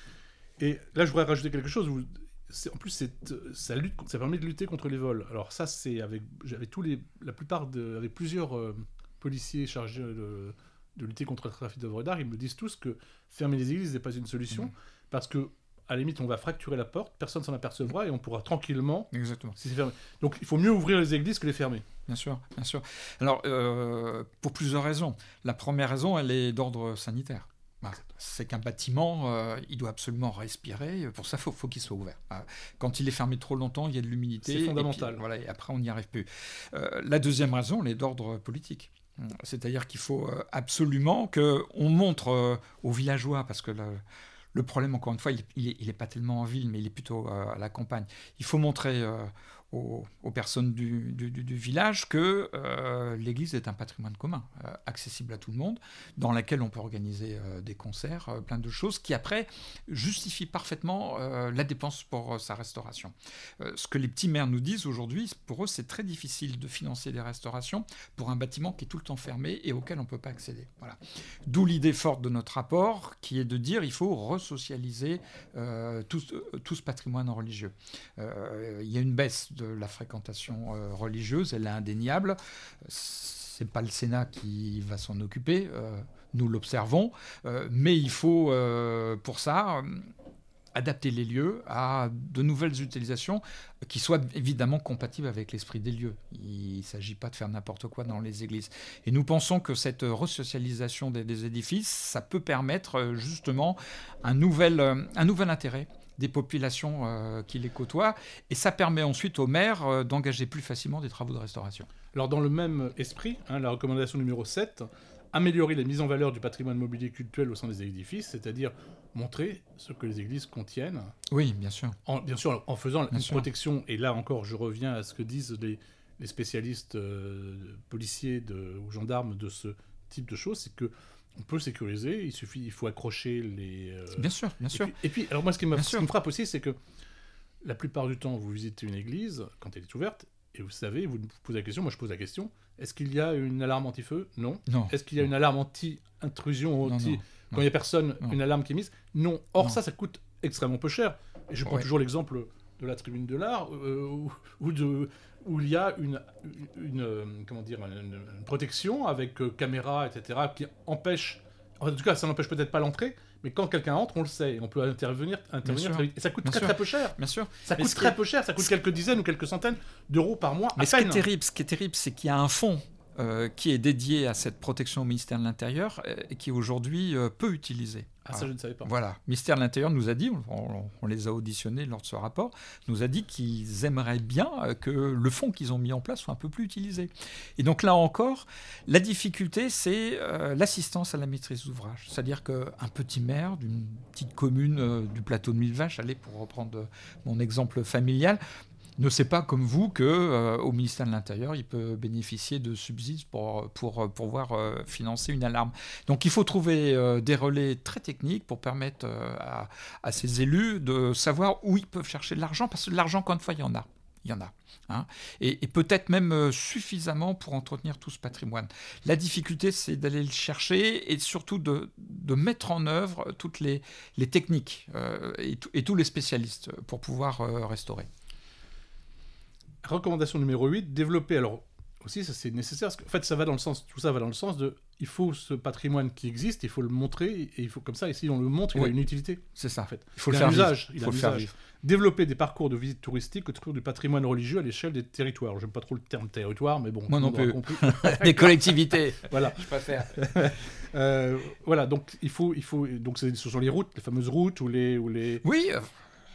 Et là, je voudrais rajouter quelque chose. Où, c'est, en plus, c'est, ça, lutte, ça permet de lutter contre les vols. Alors ça, c'est avec, avec tous les, la plupart de, avec plusieurs euh, policiers chargés de, de lutter contre le trafic d'œuvres d'art, ils me disent tous que fermer les églises n'est pas une solution, mmh. parce que à la limite, on va fracturer la porte, personne s'en apercevra et on pourra tranquillement. Exactement. Si c'est fermé. Donc, il faut mieux ouvrir les églises que les fermer. Bien sûr, bien sûr. Alors, euh, pour plusieurs raisons. La première raison, elle est d'ordre sanitaire. C'est qu'un bâtiment, euh, il doit absolument respirer. Pour ça, il faut, faut qu'il soit ouvert. Quand il est fermé trop longtemps, il y a de l'humidité. C'est fondamental. Et puis, voilà, et après, on n'y arrive plus. Euh, la deuxième raison, elle est d'ordre politique. C'est-à-dire qu'il faut absolument qu'on montre euh, aux villageois, parce que le, le problème, encore une fois, il n'est il est pas tellement en ville, mais il est plutôt euh, à la campagne. Il faut montrer euh, aux, aux personnes du, du, du village que euh, l'Église est un patrimoine commun, euh, accessible à tout le monde, dans laquelle on peut organiser euh, des concerts, euh, plein de choses qui, après, justifient parfaitement euh, la dépense pour euh, sa restauration. Euh, ce que les petits maires nous disent aujourd'hui, pour eux, c'est très difficile de financer des restaurations pour un bâtiment qui est tout le temps fermé et auquel on ne peut pas accéder. Voilà. D'où l'idée forte de notre rapport, qui est de dire qu'il faut resocialiser euh, tout, tout ce patrimoine religieux. Euh, il y a une baisse de la fréquentation euh, religieuse, elle est indéniable. C'est pas le Sénat qui va s'en occuper, euh, nous l'observons, euh, mais il faut euh, pour ça euh, adapter les lieux à de nouvelles utilisations qui soient évidemment compatibles avec l'esprit des lieux. Il ne s'agit pas de faire n'importe quoi dans les églises. Et nous pensons que cette resocialisation des, des édifices, ça peut permettre justement un nouvel, un nouvel intérêt des populations euh, qui les côtoient, et ça permet ensuite aux maires euh, d'engager plus facilement des travaux de restauration. Alors dans le même esprit, hein, la recommandation numéro sept, améliorer la mise en valeur du patrimoine mobilier cultuel au sein des édifices, c'est-à-dire montrer ce que les églises contiennent. Oui, bien sûr. En, bien sûr, en faisant bien une sûr. protection, et là encore je reviens à ce que disent les, les spécialistes euh, policiers de, ou gendarmes de ce type de choses, c'est que on peut sécuriser, il suffit, il faut accrocher les... Euh... Bien sûr, bien et sûr. Puis, et puis, alors moi, ce qui, ce qui me frappe aussi, c'est que la plupart du temps, vous visitez une église, quand elle est ouverte, et vous savez, vous posez la question, moi je pose la question, est-ce qu'il y a une alarme anti-feu ? Non. Non. Est-ce qu'il y a une alarme anti-intrusion, anti... non, non, quand non. il n'y a personne, non. une alarme qui est mise ? Non. Or, non. ça, ça coûte extrêmement peu cher. Et je prends ouais. toujours l'exemple de la tribune de l'art, euh, où, où, de, où il y a une, une, une, comment dire, une, une protection avec euh, caméra, et cetera, qui empêche... En tout cas, ça n'empêche peut-être pas l'entrée, mais quand quelqu'un entre, on le sait, et on peut intervenir, intervenir très vite. Et ça coûte Bien très sûr. très peu cher. Bien sûr. Ça Mais coûte ce très qui- peu cher, ça coûte ce- quelques dizaines ou quelques centaines d'euros par mois. Mais à ce qui est peine. terrible, ce qui est terrible, c'est qu'il y a un fonds euh, qui est dédié à cette protection au ministère de l'Intérieur euh, et qui est aujourd'hui euh, peu utilisé. Ah, ça, je ne savais pas. Voilà. Le ministère de l'Intérieur nous a dit, on, on- on les a auditionnés lors de ce rapport, nous a dit qu'ils aimeraient bien euh, que le fonds qu'ils ont mis en place soit un peu plus utilisé. Et donc là encore, la difficulté, c'est euh, l'assistance à la maîtrise d'ouvrage. C'est-à-dire qu'un petit maire d'une petite commune euh, du plateau de Millevaches, allez, pour reprendre euh, mon exemple familial, ne sait pas, comme vous, qu'au euh, ministère de l'Intérieur, il peut bénéficier de subsides pour, pour, pour pouvoir euh, financer une alarme. Donc il faut trouver euh, des relais très techniques pour permettre euh, à, à ces élus de savoir où ils peuvent chercher de l'argent, parce que de l'argent, encore une fois, il y en a. Il y en a. Hein, et, et peut-être même euh, suffisamment pour entretenir tout ce patrimoine. La difficulté, c'est d'aller le chercher et surtout de, de mettre en œuvre toutes les, les techniques euh, et, tout- et tous les spécialistes pour pouvoir euh, restaurer. Recommandation numéro huit, développer. Alors, aussi, ça c'est nécessaire. Parce qu'en fait, ça va dans le sens, tout ça va dans le sens de. Il faut ce patrimoine qui existe, il faut le montrer, et il faut comme ça, et si on le montre, il Oui. a une utilité. C'est ça. En fait. Il faut Il le a faire un vivre. usage. Il Il a faut un le faire usage. vivre. Développer des parcours de visite touristique autour du patrimoine religieux à l'échelle des territoires. J'aime pas trop le terme territoire, mais bon. Moi tout non le monde aura plus. compris. Des collectivités. Voilà. Je préfère. Euh, voilà, donc il faut, il faut, donc c'est- ce sont les routes, les fameuses routes ou les, ou les. Oui, euh,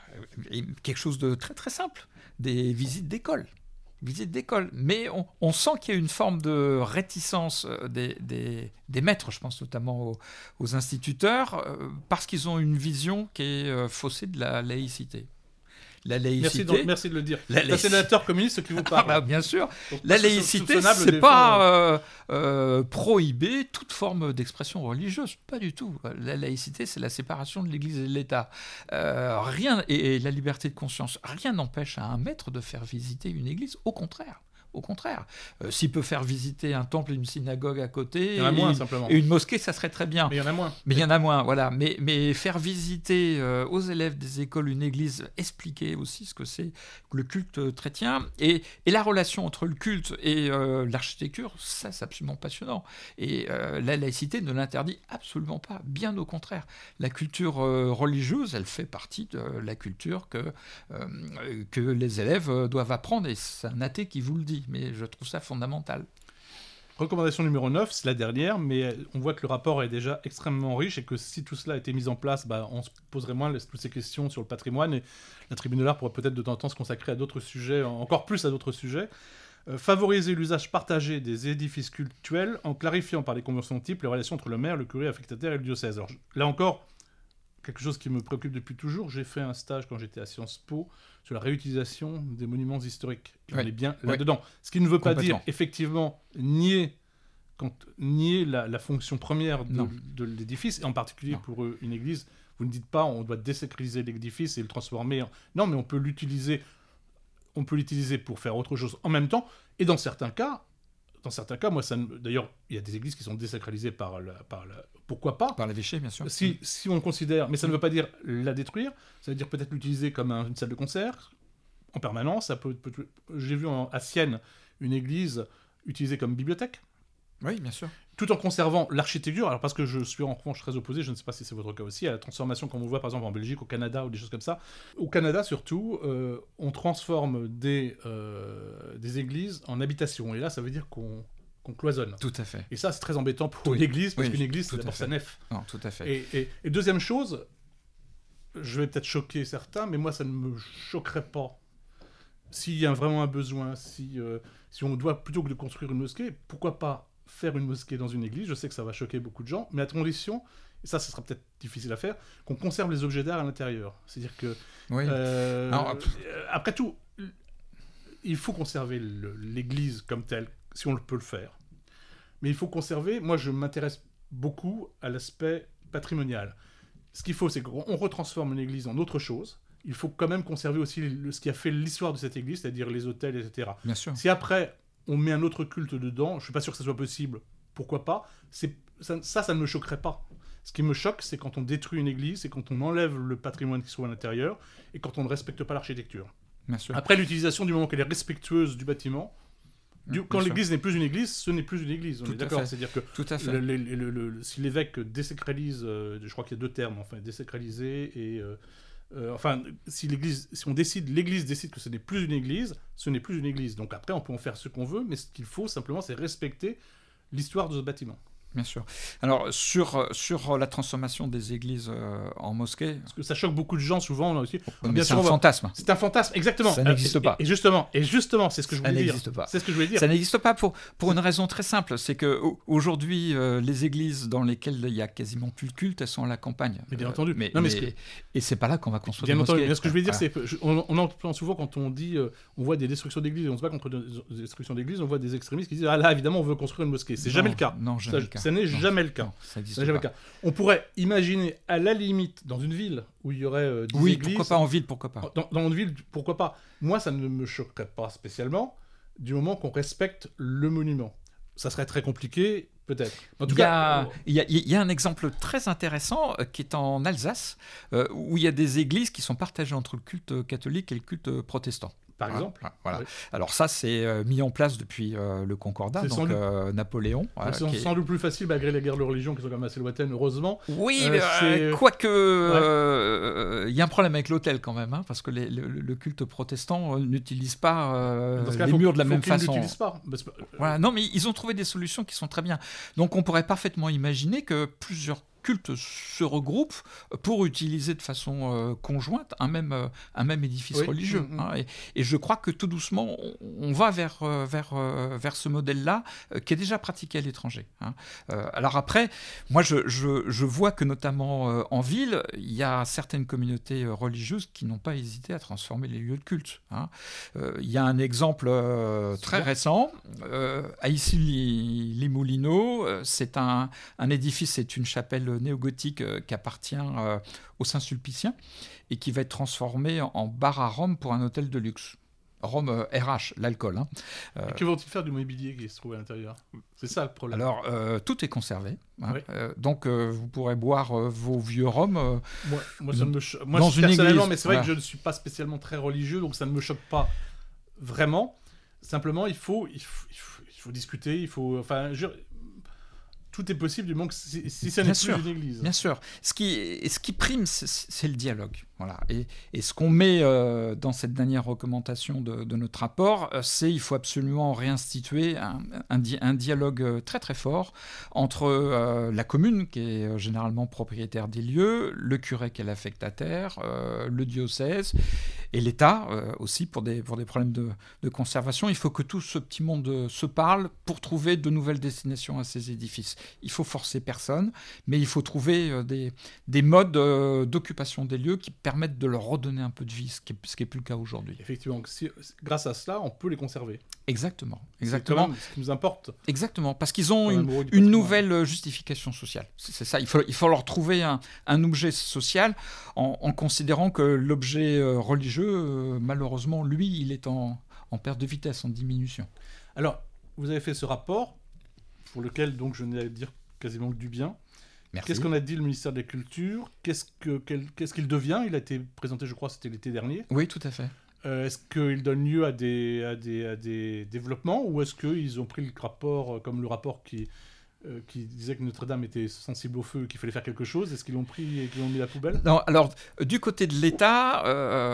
et quelque chose de très très simple. Des visites d'école. Visite d'école. Mais on, on sent qu'il y a une forme de réticence euh, des, des, des maîtres, je pense notamment aux, aux instituteurs, euh, parce qu'ils ont une vision qui est euh, faussée de la laïcité. La Merci, laïcité. donc, merci de le dire. La C'est un laïcité. sénateur communiste qui vous Ah parle. bah, bien sûr. Donc, La parce que c'est laïcité, soupçonnable c'est des pas fois, euh, euh, prohiber toute forme d'expression religieuse, pas du tout. La laïcité, c'est la séparation de l'Église et de l'État. Euh, rien et, et la liberté de conscience. Rien n'empêche à un maître de faire visiter une église. Au contraire. Au contraire, Euh, s'il peut faire visiter un temple et une synagogue à côté Il y en a et, moins, simplement. et une mosquée, ça serait très bien. Mais il y en a moins. Mais il y en a moins, voilà. Mais, mais faire visiter euh, aux élèves des écoles une église, expliquer aussi ce que c'est que le culte euh, chrétien et, et la relation entre le culte et euh, l'architecture, ça c'est absolument passionnant. Et euh, la laïcité ne l'interdit absolument pas, bien au contraire. La culture euh, religieuse, elle fait partie de la culture que, euh, que les élèves euh, doivent apprendre. Et c'est un athée qui vous le dit, mais je trouve ça fondamental. Recommandation numéro neuf, c'est la dernière, mais on voit que le rapport est déjà extrêmement riche et que si tout cela était mis en place, bah, on se poserait moins toutes ces questions sur le patrimoine et la tribune de l'art pourrait peut-être de temps en temps se consacrer à d'autres sujets, encore plus à d'autres sujets. Euh, favoriser l'usage partagé des édifices cultuels en clarifiant par les conventions types les relations entre le maire, le curé affectataire et le diocèse. Alors, là encore, quelque chose qui me préoccupe depuis toujours, j'ai fait un stage quand j'étais à Sciences Po sur la réutilisation des monuments historiques. Et Oui. on est bien Oui. là-dedans. Ce qui ne veut pas dire, Complètement. effectivement, nier, quand, nier la, la fonction première de, Non. de l'édifice, et en particulier Non. pour euh, une église. Vous ne dites pas on doit désacraliser l'édifice et le transformer en... Non, mais on peut l'utiliser, on peut l'utiliser pour faire autre chose en même temps. Et dans certains cas, dans certains cas, moi, ça ne- d'ailleurs, il y a des églises qui sont désacralisées par la, par la... Pourquoi pas Par l'évêché, bien sûr. si, si on considère, mais ça ne veut pas dire la détruire, ça veut dire peut-être l'utiliser comme un- une salle de concert en permanence. Ça peut, peut- j'ai vu en- à Sienne une église utilisée comme bibliothèque, Oui, bien sûr. tout en conservant l'architecture. Alors parce que je suis en revanche très opposé, je ne sais pas si c'est votre cas aussi, à la transformation comme on voit par exemple en Belgique, au Canada ou des choses comme ça. Au Canada surtout, euh, on transforme des, euh, des églises en habitations. Et là, ça veut dire qu'on qu'on cloisonne. Tout à fait. Et ça, c'est très embêtant pour Tout- une église, parce oui, qu'une église, tout c'est à d'abord fait. sa nef. Non, tout à fait. Et, et- et deuxième chose, je vais peut-être choquer certains, mais moi ça ne me choquerait pas. S'il y a vraiment un besoin, si, euh, si on doit, plutôt que de construire une mosquée, pourquoi pas faire une mosquée dans une église? Je sais que ça va choquer beaucoup de gens, mais à condition, et ça, ce sera peut-être difficile à faire, qu'on conserve les objets d'art à l'intérieur. C'est-à-dire que... Oui. euh, Alors, euh, après tout, il faut conserver le- l'église comme telle, si on le peut le faire. Mais il faut conserver, moi je m'intéresse beaucoup à l'aspect patrimonial. Ce qu'il faut, c'est qu'on retransforme une église en autre chose. Il faut quand même conserver aussi le- ce qui a fait l'histoire de cette église, c'est-à-dire les hôtels, et cetera. Bien sûr. Si après, on met un autre culte dedans, je ne suis pas sûr que ça soit possible, pourquoi pas, c'est, ça, ça, ça ne me choquerait pas. Ce qui me choque, c'est quand on détruit une église, c'est quand on enlève le patrimoine qui se trouve à l'intérieur, et quand on ne respecte pas l'architecture. Bien sûr. Après, l'utilisation, du moment qu'elle est respectueuse du bâtiment, Du, quand Bien l'église sûr. n'est plus une église, ce n'est plus une église. On Tout est d'accord. C'est-à-dire que Tout à fait. Le, le, le, le, si l'évêque désacralise, euh, je crois qu'il y a deux termes, enfin, désacraliser et... Euh, euh, enfin, si, l'église, si on décide, l'église décide que ce n'est plus une église, ce n'est plus une église. Donc après, on peut en faire ce qu'on veut, mais ce qu'il faut simplement, c'est respecter l'histoire de ce bâtiment. Bien sûr. Alors, sur, sur la transformation des églises euh, en mosquées... Parce que ça choque beaucoup de gens, souvent. On a aussi... oh, bien sûr, c'est un fantasme. C'est un fantasme, exactement. Ça n'existe pas. Et, et justement, et justement, c'est ce que je voulais dire. Pas. C'est ce que je voulais dire. Ça n'existe pas pour, pour une raison très simple. C'est qu'aujourd'hui, euh, les églises dans lesquelles il n'y a quasiment plus de culte, elles sont à la campagne. Mais bien euh, entendu. Mais, non, mais mais, que... Et c'est pas là qu'on va construire bien des entendu. mosquées. Mais ce que je voulais dire, voilà. c'est on, on entend souvent quand on dit, euh, on voit des destructions d'églises, on ne se bat contre des destructions d'églises, on voit des extrémistes qui disent ah là évidemment on veut construire une mosquée. C'est jamais le cas. Non, jamais ça, le cas. Ça n'est jamais le cas. Non, ça n'existe jamais pas. Le cas. On pourrait imaginer à la limite dans une ville où il y aurait euh, des oui, églises. Oui, pourquoi pas en ville, pourquoi pas. Dans, dans une ville, pourquoi pas. Moi, ça ne me choquerait pas spécialement du moment qu'on respecte le monument. Ça serait très compliqué, peut-être. En tout il, y cas, a, il, y a, il y a un exemple très intéressant euh, qui est en Alsace, euh, où il y a des églises qui sont partagées entre le culte catholique et le culte protestant. Par voilà, exemple. Voilà. Oui. Alors ça, c'est euh, mis en place depuis euh, le Concordat, c'est donc euh, Napoléon. Voilà, c'est sans est... doute plus facile, malgré les guerres de religion qui sont quand même assez lointaines, heureusement. Oui, euh, euh, quoique, il ouais. euh, y a un problème avec l'autel quand même, hein, parce que les, le, le culte protestant n'utilise pas euh, cas, les faut, murs de la faut même façon. N'utilisent pas. Parce... Voilà, non, mais ils ont trouvé des solutions qui sont très bien. Donc on pourrait parfaitement imaginer que plusieurs cultes se regroupent pour utiliser de façon euh, conjointe un même, euh, un même édifice oui. religieux. Mmh, mmh. Hein, et, et je crois que tout doucement, on, on va vers, euh, vers, euh, vers ce modèle-là euh, qui est déjà pratiqué à l'étranger. Hein. Euh, alors après, moi je, je, je vois que notamment euh, en ville, il y a certaines communautés religieuses qui n'ont pas hésité à transformer les lieux de culte. Hein. Euh, il y a un exemple euh, très bien. récent, euh, à Issy-les-Moulineaux, euh, c'est un, un édifice, c'est une chapelle néo-gothique euh, qui appartient euh, aux Saint-Sulpiciens et qui va être transformé en, en bar à rhum pour un hôtel de luxe. Rhum euh, R H, l'alcool. Hein. Euh, que vont-ils faire du mobilier qui se trouve à l'intérieur ? C'est ça le problème. Alors, euh, tout est conservé. Hein. Oui. Euh, donc, euh, vous pourrez boire euh, vos vieux rhums euh, moi, moi, ça me cho- moi, dans je, une personnellement, église. Mais c'est vrai voilà. que je ne suis pas spécialement très religieux, donc ça ne me choque pas vraiment. Simplement, il faut, il faut, il faut, il faut discuter, il faut... Enfin, je... Tout est possible du moment que si, si ça n'est plus une église. Bien sûr. Ce qui, ce qui prime, c'est, c'est le dialogue. Voilà. Et, et ce qu'on met euh, dans cette dernière recommandation de, de notre rapport, euh, c'est qu'il faut absolument réinstituer un, un, di- un dialogue très très fort entre euh, la commune, qui est généralement propriétaire des lieux, le curé qui est l'affectataire, euh, le diocèse, et l'État euh, aussi pour des, pour des problèmes de, de conservation. Il faut que tout ce petit monde se parle pour trouver de nouvelles destinations à ces édifices. Il faut forcer personne, mais il faut trouver euh, des, des modes euh, d'occupation des lieux qui permettent de leur redonner un peu de vie, ce qui n'est plus le cas aujourd'hui. Effectivement, si, grâce à cela, on peut les conserver. Exactement. Exactement. C'est ce qui nous importe. Exactement, parce qu'ils ont une, une nouvelle justification sociale. C'est, c'est ça, il faut, il faut leur trouver un, un objet social en, en considérant que l'objet euh, religieux, euh, malheureusement, lui, il est en, en perte de vitesse, en diminution. Alors, vous avez fait ce rapport, pour lequel donc, je n'ai à dire quasiment que du bien. Merci. Qu'est-ce qu'on a dit le ministère de la Culture ? Qu'est-ce, que, quel, qu'est-ce qu'il devient ? Il a été présenté, je crois, c'était l'été dernier. Oui, tout à fait. Euh, est-ce qu'il donne lieu à des, à des, à des développements ou est-ce qu'ils ont pris le rapport, comme le rapport qui, euh, qui disait que Notre-Dame était sensible au feu, qu'il fallait faire quelque chose ? Est-ce qu'ils l'ont pris et qu'ils l'ont mis à la poubelle ? Non, alors, du côté de l'État,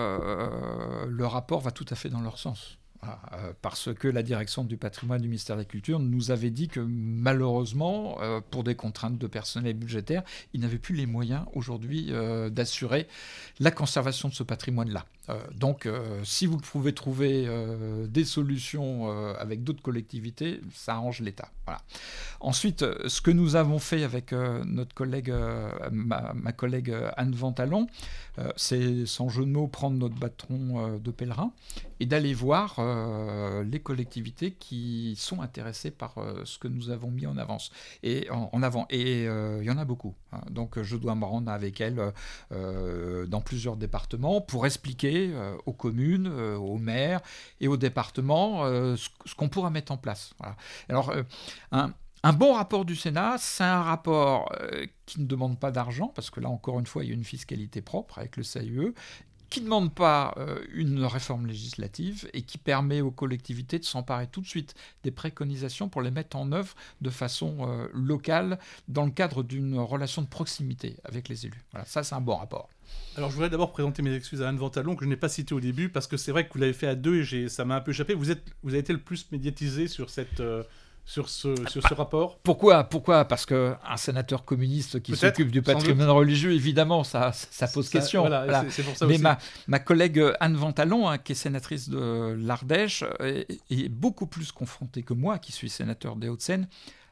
euh, le rapport va tout à fait dans leur sens. Parce que la direction du patrimoine du ministère de la Culture nous avait dit que malheureusement, euh, pour des contraintes de personnel et budgétaires, ils n'avaient plus les moyens aujourd'hui euh, d'assurer la conservation de ce patrimoine-là. Euh, donc, euh, si vous pouvez trouver euh, des solutions euh, avec d'autres collectivités, ça arrange l'État. Voilà. Ensuite, ce que nous avons fait avec euh, notre collègue, euh, ma, ma collègue Anne Ventalon, euh, c'est sans jeu de mots prendre notre bâton euh, de pèlerin et d'aller voir euh, les collectivités qui sont intéressées par euh, ce que nous avons mis en avance et en, en avant. Et euh, il y en a beaucoup. Hein. Donc, je dois me rendre avec elles euh, dans plusieurs départements pour expliquer euh, aux communes, euh, aux maires et aux départements euh, ce, ce qu'on pourra mettre en place. Voilà. Alors, euh, un, un bon rapport du Sénat, c'est un rapport euh, qui ne demande pas d'argent, parce que là, encore une fois, il y a une fiscalité propre avec le C A U E, qui ne demande pas euh, une réforme législative et qui permet aux collectivités de s'emparer tout de suite des préconisations pour les mettre en œuvre de façon euh, locale dans le cadre d'une relation de proximité avec les élus. Voilà, ça c'est un bon rapport. Alors je voudrais d'abord présenter mes excuses à Anne Ventalon que je n'ai pas cité au début parce que c'est vrai que vous l'avez fait à deux et j'ai, ça m'a un peu échappé. Vous, êtes, vous avez été le plus médiatisé sur cette... Euh... Sur ce, sur ce rapport. Pourquoi Pourquoi Parce qu'un sénateur communiste qui Peut-être, s'occupe du patrimoine religieux, évidemment, ça, ça pose ça, question. Voilà, voilà. C'est, c'est pour ça Mais aussi. ma, ma collègue Anne Ventalon, hein, qui est sénatrice de l'Ardèche, est, est beaucoup plus confrontée que moi, qui suis sénateur des Hauts-de-Seine,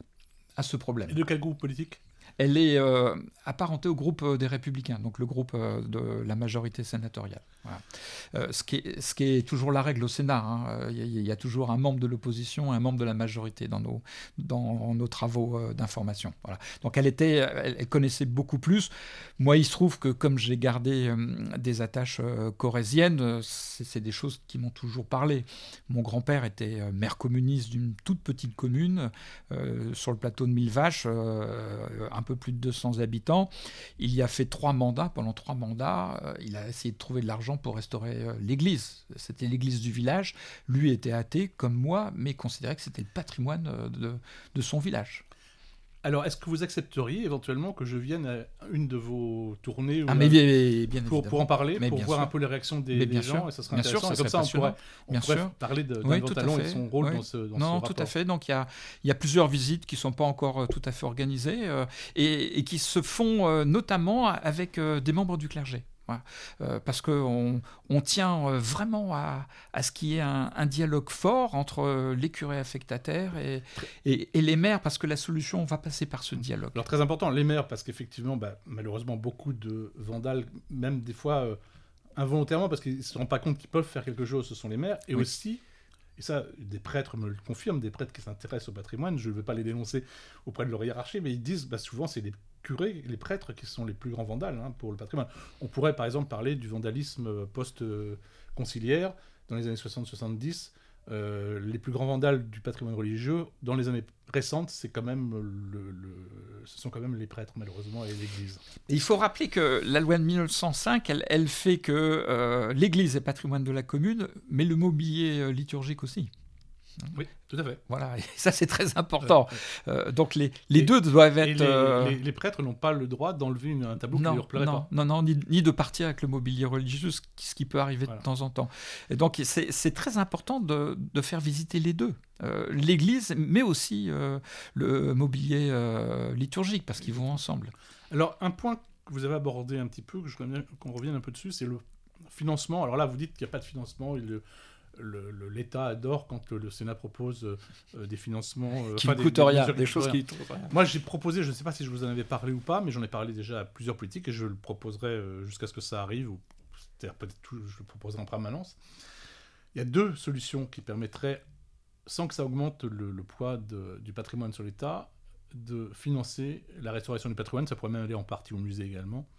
à ce problème. Et de quel groupe politique ? Elle est euh, apparentée au groupe des Républicains, donc le groupe euh, de la majorité sénatoriale. Voilà. Euh, ce, qui est, ce qui est toujours la règle au Sénat. Hein. Il, y a, il y a toujours un membre de l'opposition et un membre de la majorité dans nos, dans nos travaux euh, d'information. Voilà. Donc elle, était, elle, elle connaissait beaucoup plus. Moi, il se trouve que comme j'ai gardé euh, des attaches euh, corréziennes, c'est, c'est des choses qui m'ont toujours parlé. Mon grand-père était euh, maire communiste d'une toute petite commune euh, sur le plateau de Millevaches, euh, un peu plus de deux cents habitants. Il y a fait trois mandats. Pendant trois mandats, euh, il a essayé de trouver de l'argent pour restaurer euh, l'église. C'était l'église du village. Lui était athée, comme moi, mais considérait que c'était le patrimoine euh, de, de son village. Alors, est-ce que vous accepteriez éventuellement que je vienne à une de vos tournées ah, mais bien, bien pour, pour en parler, mais pour voir sûr. un peu les réactions des, mais des gens, sûr. et ça serait bien intéressant. Sûr, ça et comme ça, on pourrait, on bien pourrait sûr. parler de, oui, d'Anne Ventalon et son rôle oui. dans ce, dans non, ce rapport. tout à fait. Donc, il y a, il y a plusieurs visites qui ne sont pas encore euh, tout à fait organisées euh, et, et qui se font euh, notamment avec euh, des membres du clergé. Voilà. Euh, parce qu'on on tient euh, vraiment à, à ce qu'il y ait un, un dialogue fort entre euh, les curés affectataires et, et, et les maires, parce que la solution va passer par ce dialogue. Alors très important, les maires, parce qu'effectivement, bah, malheureusement, beaucoup de vandales, même des fois euh, involontairement, parce qu'ils ne se rendent pas compte qu'ils peuvent faire quelque chose, ce sont les maires, et oui. aussi... Et ça, des prêtres me le confirment, des prêtres qui s'intéressent au patrimoine, je ne veux pas les dénoncer auprès de leur hiérarchie, mais ils disent, bah, souvent, c'est les curés, les prêtres qui sont les plus grands vandales hein, pour le patrimoine. On pourrait, par exemple, parler du vandalisme post-conciliaire dans les années soixante soixante-dix. Euh, les plus grands vandales du patrimoine religieux, dans les années récentes, c'est quand même le, le, ce sont quand même les prêtres, malheureusement, et l'Église. Et il faut rappeler que la loi de mille neuf cent cinq, elle, elle fait que euh, l'Église est patrimoine de la commune, mais le mobilier euh, liturgique aussi. Oui, tout à fait. Voilà, et ça c'est très important. Ouais, ouais. Euh, donc les, les et, deux doivent être... Et les, euh... les, les prêtres n'ont pas le droit d'enlever une, un tableau non, qui ne leur plairait non, pas. Non, non, ni, ni de partir avec le mobilier religieux, ce qui, ce qui peut arriver voilà. de temps en temps. Et donc c'est, c'est très important de, de faire visiter les deux. Euh, l'église, mais aussi euh, le mobilier euh, liturgique, parce qu'ils vont ensemble. Alors un point que vous avez abordé un petit peu, que je voudrais bien qu'on revienne un peu dessus, c'est le financement. Alors là, vous dites qu'il n'y a pas de financement, il Le, le, l'État adore quand le, le Sénat propose euh, des financements euh, qui ne coûtent rien, des, des choses qui coûtent rien. Moi, j'ai proposé, je ne sais pas si je vous en avais parlé ou pas, mais j'en ai parlé déjà à plusieurs politiques et je le proposerai euh, jusqu'à ce que ça arrive, ou c'est-à-dire peut-être tout, je le proposerai en permanence. Il y a deux solutions qui permettraient, sans que ça augmente le, le poids de, du patrimoine sur l'État, de financer la restauration du patrimoine. Ça pourrait même aller en partie au musée également.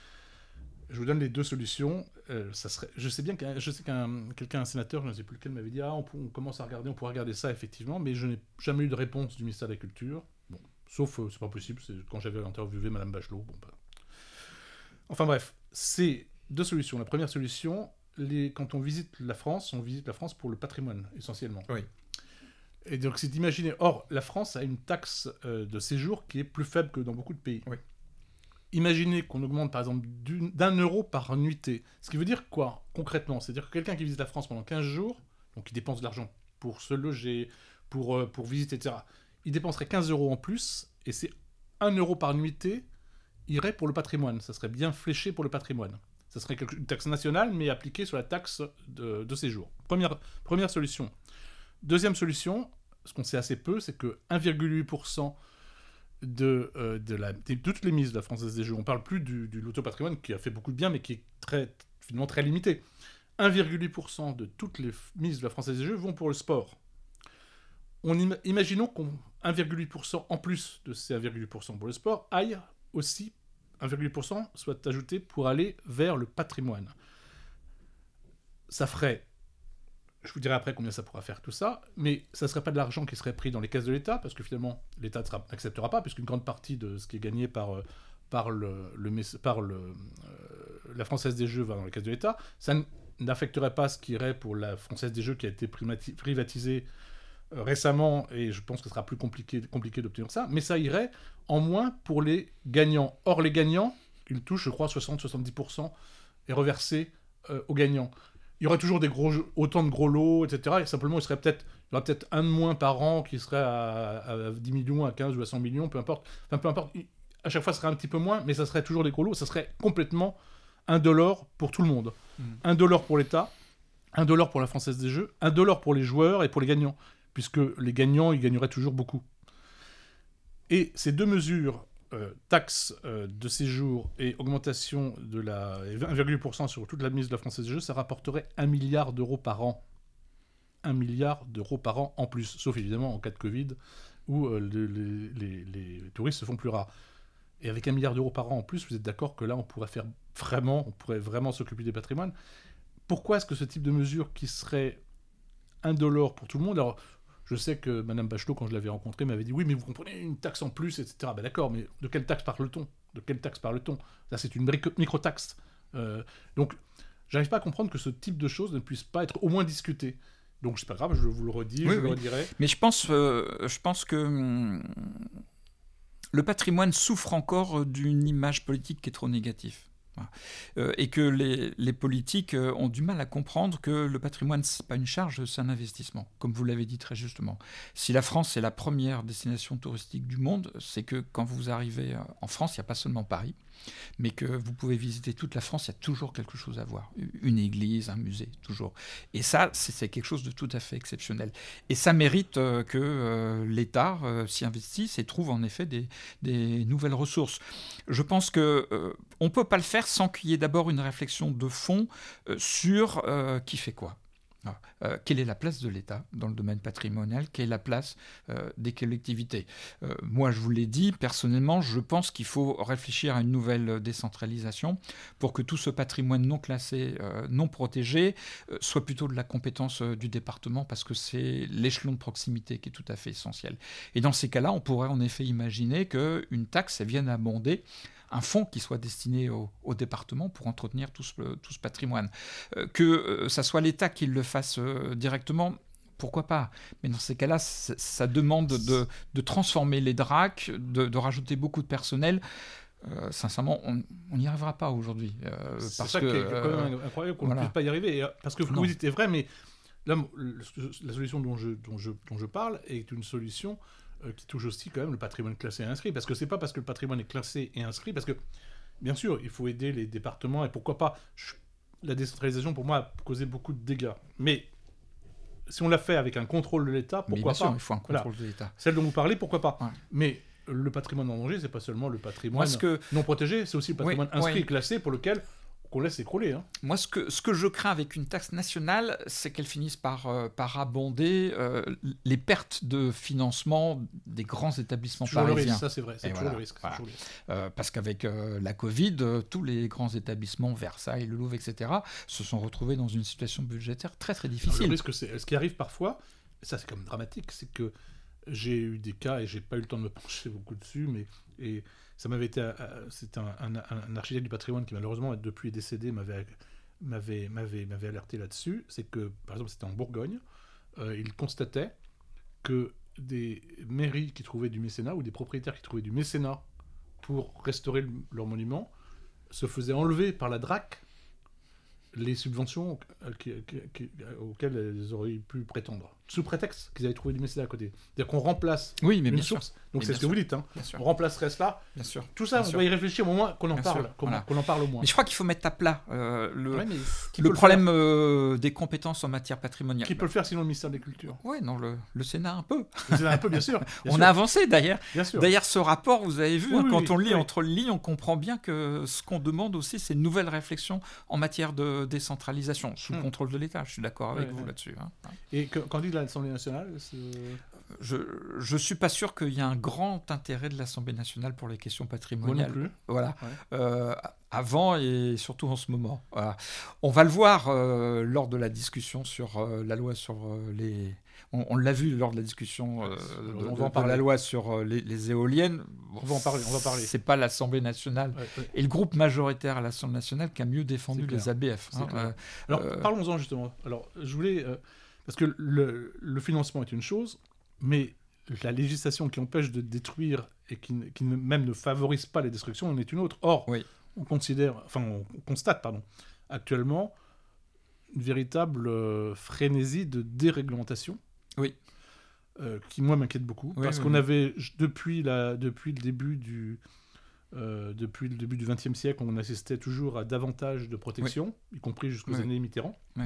Je vous donne les deux solutions. Euh, ça serait, je sais bien qu'un, je sais qu'un quelqu'un, un sénateur, je ne sais plus lequel, m'avait dit ah on, on commence à regarder, on pourrait regarder ça effectivement, mais je n'ai jamais eu de réponse du ministère de la Culture. Bon, sauf euh, c'est pas possible, c'est quand j'avais interviewé Madame Bachelot. Bon, bah. Enfin bref, c'est deux solutions. La première solution, les, quand on visite la France, on visite la France pour le patrimoine essentiellement. Oui. Et donc c'est d'imaginer. Or, la France a une taxe euh, de séjour qui est plus faible que dans beaucoup de pays. Oui. Imaginez qu'on augmente par exemple d'une, d'un euro par nuitée. Ce qui veut dire quoi concrètement ? C'est-à-dire que quelqu'un qui visite la France pendant quinze jours, donc il dépense de l'argent pour se loger, pour, euh, pour visiter, et cetera. Il dépenserait quinze euros en plus, et c'est un euro par nuitée irait pour le patrimoine. Ça serait bien fléché pour le patrimoine. Ça serait une taxe nationale, mais appliquée sur la taxe de, de séjour. Première, première solution. Deuxième solution, ce qu'on sait assez peu, c'est que un virgule huit pour cent De, euh, de, la, de toutes les mises de la Française des Jeux. On ne parle plus du, du loto patrimoine qui a fait beaucoup de bien, mais qui est très, finalement très limité. un virgule huit pour cent de toutes les mises de la Française des Jeux vont pour le sport. On im- imaginons qu'un virgule huit pour cent en plus de ces un virgule huit pour cent pour le sport aille aussi, un virgule huit pour cent soit ajouté pour aller vers le patrimoine. Ça ferait... Je vous dirai après combien ça pourra faire tout ça, mais ça ne serait pas de l'argent qui serait pris dans les caisses de l'État, parce que finalement, l'État n'acceptera pas, puisqu'une grande partie de ce qui est gagné par, par, le, le, par le, euh, la Française des Jeux va dans la caisse de l'État. Ça n'affecterait pas ce qui irait pour la Française des Jeux qui a été primati- privatisée euh, récemment, et je pense que ce sera plus compliqué, compliqué d'obtenir ça, mais ça irait en moins pour les gagnants. Or, les gagnants, ils touchent, je crois, soixante à soixante-dix pour cent est reversé euh, aux gagnants. Il y aurait toujours des gros jeux, autant de gros lots, et cetera. Et simplement, il, serait peut-être, il y aurait peut-être un de moins par an qui serait à, à dix millions, à quinze ou à cent millions, peu importe. Enfin, peu importe. À chaque fois, ce serait un petit peu moins, mais ça serait toujours des gros lots. Ça serait complètement indolore pour tout le monde. Mmh. Indolore pour l'État, indolore pour la Française des Jeux, indolore pour les joueurs et pour les gagnants, puisque les gagnants, ils gagneraient toujours beaucoup. Et ces deux mesures, euh, taxes euh, de séjour et augmentation de la un virgule huit pour cent sur toute la mise de la Française des Jeux, ça rapporterait un milliard d'euros par an. un milliard d'euros par an en plus, sauf évidemment en cas de Covid, où euh, les, les, les, les touristes se font plus rares. Et avec un milliard d'euros par an en plus, vous êtes d'accord que là, on pourrait faire vraiment, on pourrait vraiment s'occuper des patrimoines. Pourquoi est-ce que ce type de mesure qui serait indolore pour tout le monde... Alors, je sais que Mme Bachelot, quand je l'avais rencontrée, m'avait dit « Oui, mais vous comprenez, une taxe en plus, et cetera » Ben d'accord, mais de quelle taxe parle-t-on ? De quelle taxe parle-t-on ? Là, c'est une micro-taxe. Euh, donc, j'arrive pas à comprendre que ce type de choses ne puisse pas être au moins discuté. Donc, c'est pas grave, je vous le redis, oui, je oui. le redirai. Mais je pense, euh, je pense que... Hum, le patrimoine souffre encore d'une image politique qui est trop négative. Euh, et que les, les politiques euh, ont du mal à comprendre que le patrimoine, ce n'est pas une charge, c'est un investissement, comme vous l'avez dit très justement. Si la France est la première destination touristique du monde, c'est que quand vous arrivez en France, il n'y a pas seulement Paris, mais que vous pouvez visiter toute la France, il y a toujours quelque chose à voir. Une église, un musée, toujours. Et ça, c'est, c'est quelque chose de tout à fait exceptionnel. Et ça mérite euh, que euh, l'État euh, s'y investisse et trouve en effet des, des nouvelles ressources. Je pense qu'on euh, ne peut pas le faire sans qu'il y ait d'abord une réflexion de fond euh, sur euh, qui fait quoi. Euh, quelle est la place de l'État dans le domaine patrimonial ? Quelle est la place euh, des collectivités ? euh, Moi, je vous l'ai dit, personnellement, je pense qu'il faut réfléchir à une nouvelle décentralisation pour que tout ce patrimoine non classé, euh, non protégé, euh, soit plutôt de la compétence euh, du département, parce que c'est l'échelon de proximité qui est tout à fait essentiel. Et dans ces cas-là, on pourrait en effet imaginer qu'une taxe vienne abonder un fonds qui soit destiné au, au département pour entretenir tout ce, tout ce patrimoine. Euh, que euh, ça soit l'État qui le fasse euh, directement, pourquoi pas ? Mais dans ces cas-là, ça, ça demande de, de transformer les D R A C, de, de rajouter beaucoup de personnel. Euh, sincèrement, on n'y arrivera pas aujourd'hui. Euh, c'est parce ça que, qui est quand même euh, incroyable qu'on voilà. ne puisse pas y arriver. Parce que ce que vous dites est vrai, mais là, la solution dont je, dont je, dont je parle est une solution qui touche aussi quand même le patrimoine classé et inscrit, parce que c'est pas parce que le patrimoine est classé et inscrit, parce que bien sûr il faut aider les départements et pourquoi pas, je, la décentralisation pour moi a causé beaucoup de dégâts, mais si on l'a fait avec un contrôle de l'État, pourquoi bien pas sûr, il faut un contrôle voilà. de l'État. Celle dont vous parlez, pourquoi pas, ouais. Mais le patrimoine en danger, c'est pas seulement le patrimoine que... non protégé, c'est aussi le patrimoine oui, inscrit oui. et classé pour lequel qu'on laisse écrouler. Hein. Moi, ce que, ce que je crains avec une taxe nationale, c'est qu'elle finisse par, euh, par abonder euh, les pertes de financement des grands établissements toujours parisiens. Le risque, ça c'est vrai, c'est toujours voilà, le risque. Voilà. Toujours le risque. Euh, parce qu'avec euh, la Covid, euh, tous les grands établissements, Versailles, le Louvre, et cetera, se sont retrouvés dans une situation budgétaire très très difficile. Alors, le risque, c'est ce qui arrive parfois, et ça c'est quand même dramatique, c'est que j'ai eu des cas, et j'ai pas eu le temps de me pencher beaucoup dessus, mais et ça m'avait été, euh, c'est un, un, un architecte du patrimoine qui malheureusement depuis est décédé, m'avait, m'avait, m'avait, m'avait alerté là-dessus. C'est que, par exemple, c'était en Bourgogne, euh, il constatait que des mairies qui trouvaient du mécénat ou des propriétaires qui trouvaient du mécénat pour restaurer le, leur monument se faisaient enlever par la D R A C les subventions qui, qui, qui, auxquelles elles auraient pu prétendre, sous prétexte qu'ils avaient trouvé du mécénat à côté. C'est-à-dire qu'on remplace oui, mais une bien source. Sûr. Donc mais c'est ce que sûr. vous dites. Hein. On remplacerait cela. Bien sûr. Tout ça, bien on sûr. doit y réfléchir au moins qu'on en bien parle, sûr. qu'on, Voilà. qu'on en parle au moins. Mais je crois qu'il faut mettre à plat euh, le, ouais, le problème le euh, des compétences en matière patrimoniale. Qui peut le faire sinon le ministère des Cultures ? Oui, non, le, le Sénat un peu. Le Sénat un peu, bien sûr. Bien on sûr. a avancé d'ailleurs. Bien sûr. D'ailleurs, ce rapport, vous avez vu, oui, hein, quand oui, on lit oui. entre les lignes, on comprend bien que ce qu'on demande aussi, c'est une nouvelle réflexion en matière de décentralisation, sous le hum. contrôle de l'État. Je suis d'accord avec ouais, vous ouais. là-dessus. Hein. Et que, quand dit de l'Assemblée nationale, c'est... Je ne suis pas sûr qu'il y ait un grand intérêt de l'Assemblée nationale pour les questions patrimoniales. Moi non plus. Voilà. Ouais. Euh, avant et surtout en ce moment. Voilà. On va le voir euh, lors de la discussion sur euh, la loi sur euh, les... On, on l'a vu lors de la discussion euh, de, on de, va en de parler. la loi sur euh, les, les éoliennes. on va en parler. On va parler. C'est pas l'Assemblée nationale ouais, ouais. et le groupe majoritaire à l'Assemblée nationale qui a mieux défendu les A B F. Hein, euh, Alors euh... parlons-en justement. Alors je voulais euh, parce que le, le financement est une chose, mais la législation qui empêche de détruire et qui, qui ne, même ne favorise pas les destructions en est une autre. Or, oui. on considère, enfin on constate, pardon, actuellement une véritable euh, frénésie de déréglementation. Oui. Euh, qui moi m'inquiète beaucoup oui, parce oui, qu'on oui. avait depuis la depuis le début du euh, depuis le début du vingtième siècle, on assistait toujours à davantage de protection, oui. y compris jusqu'aux oui. années Mitterrand. Oui.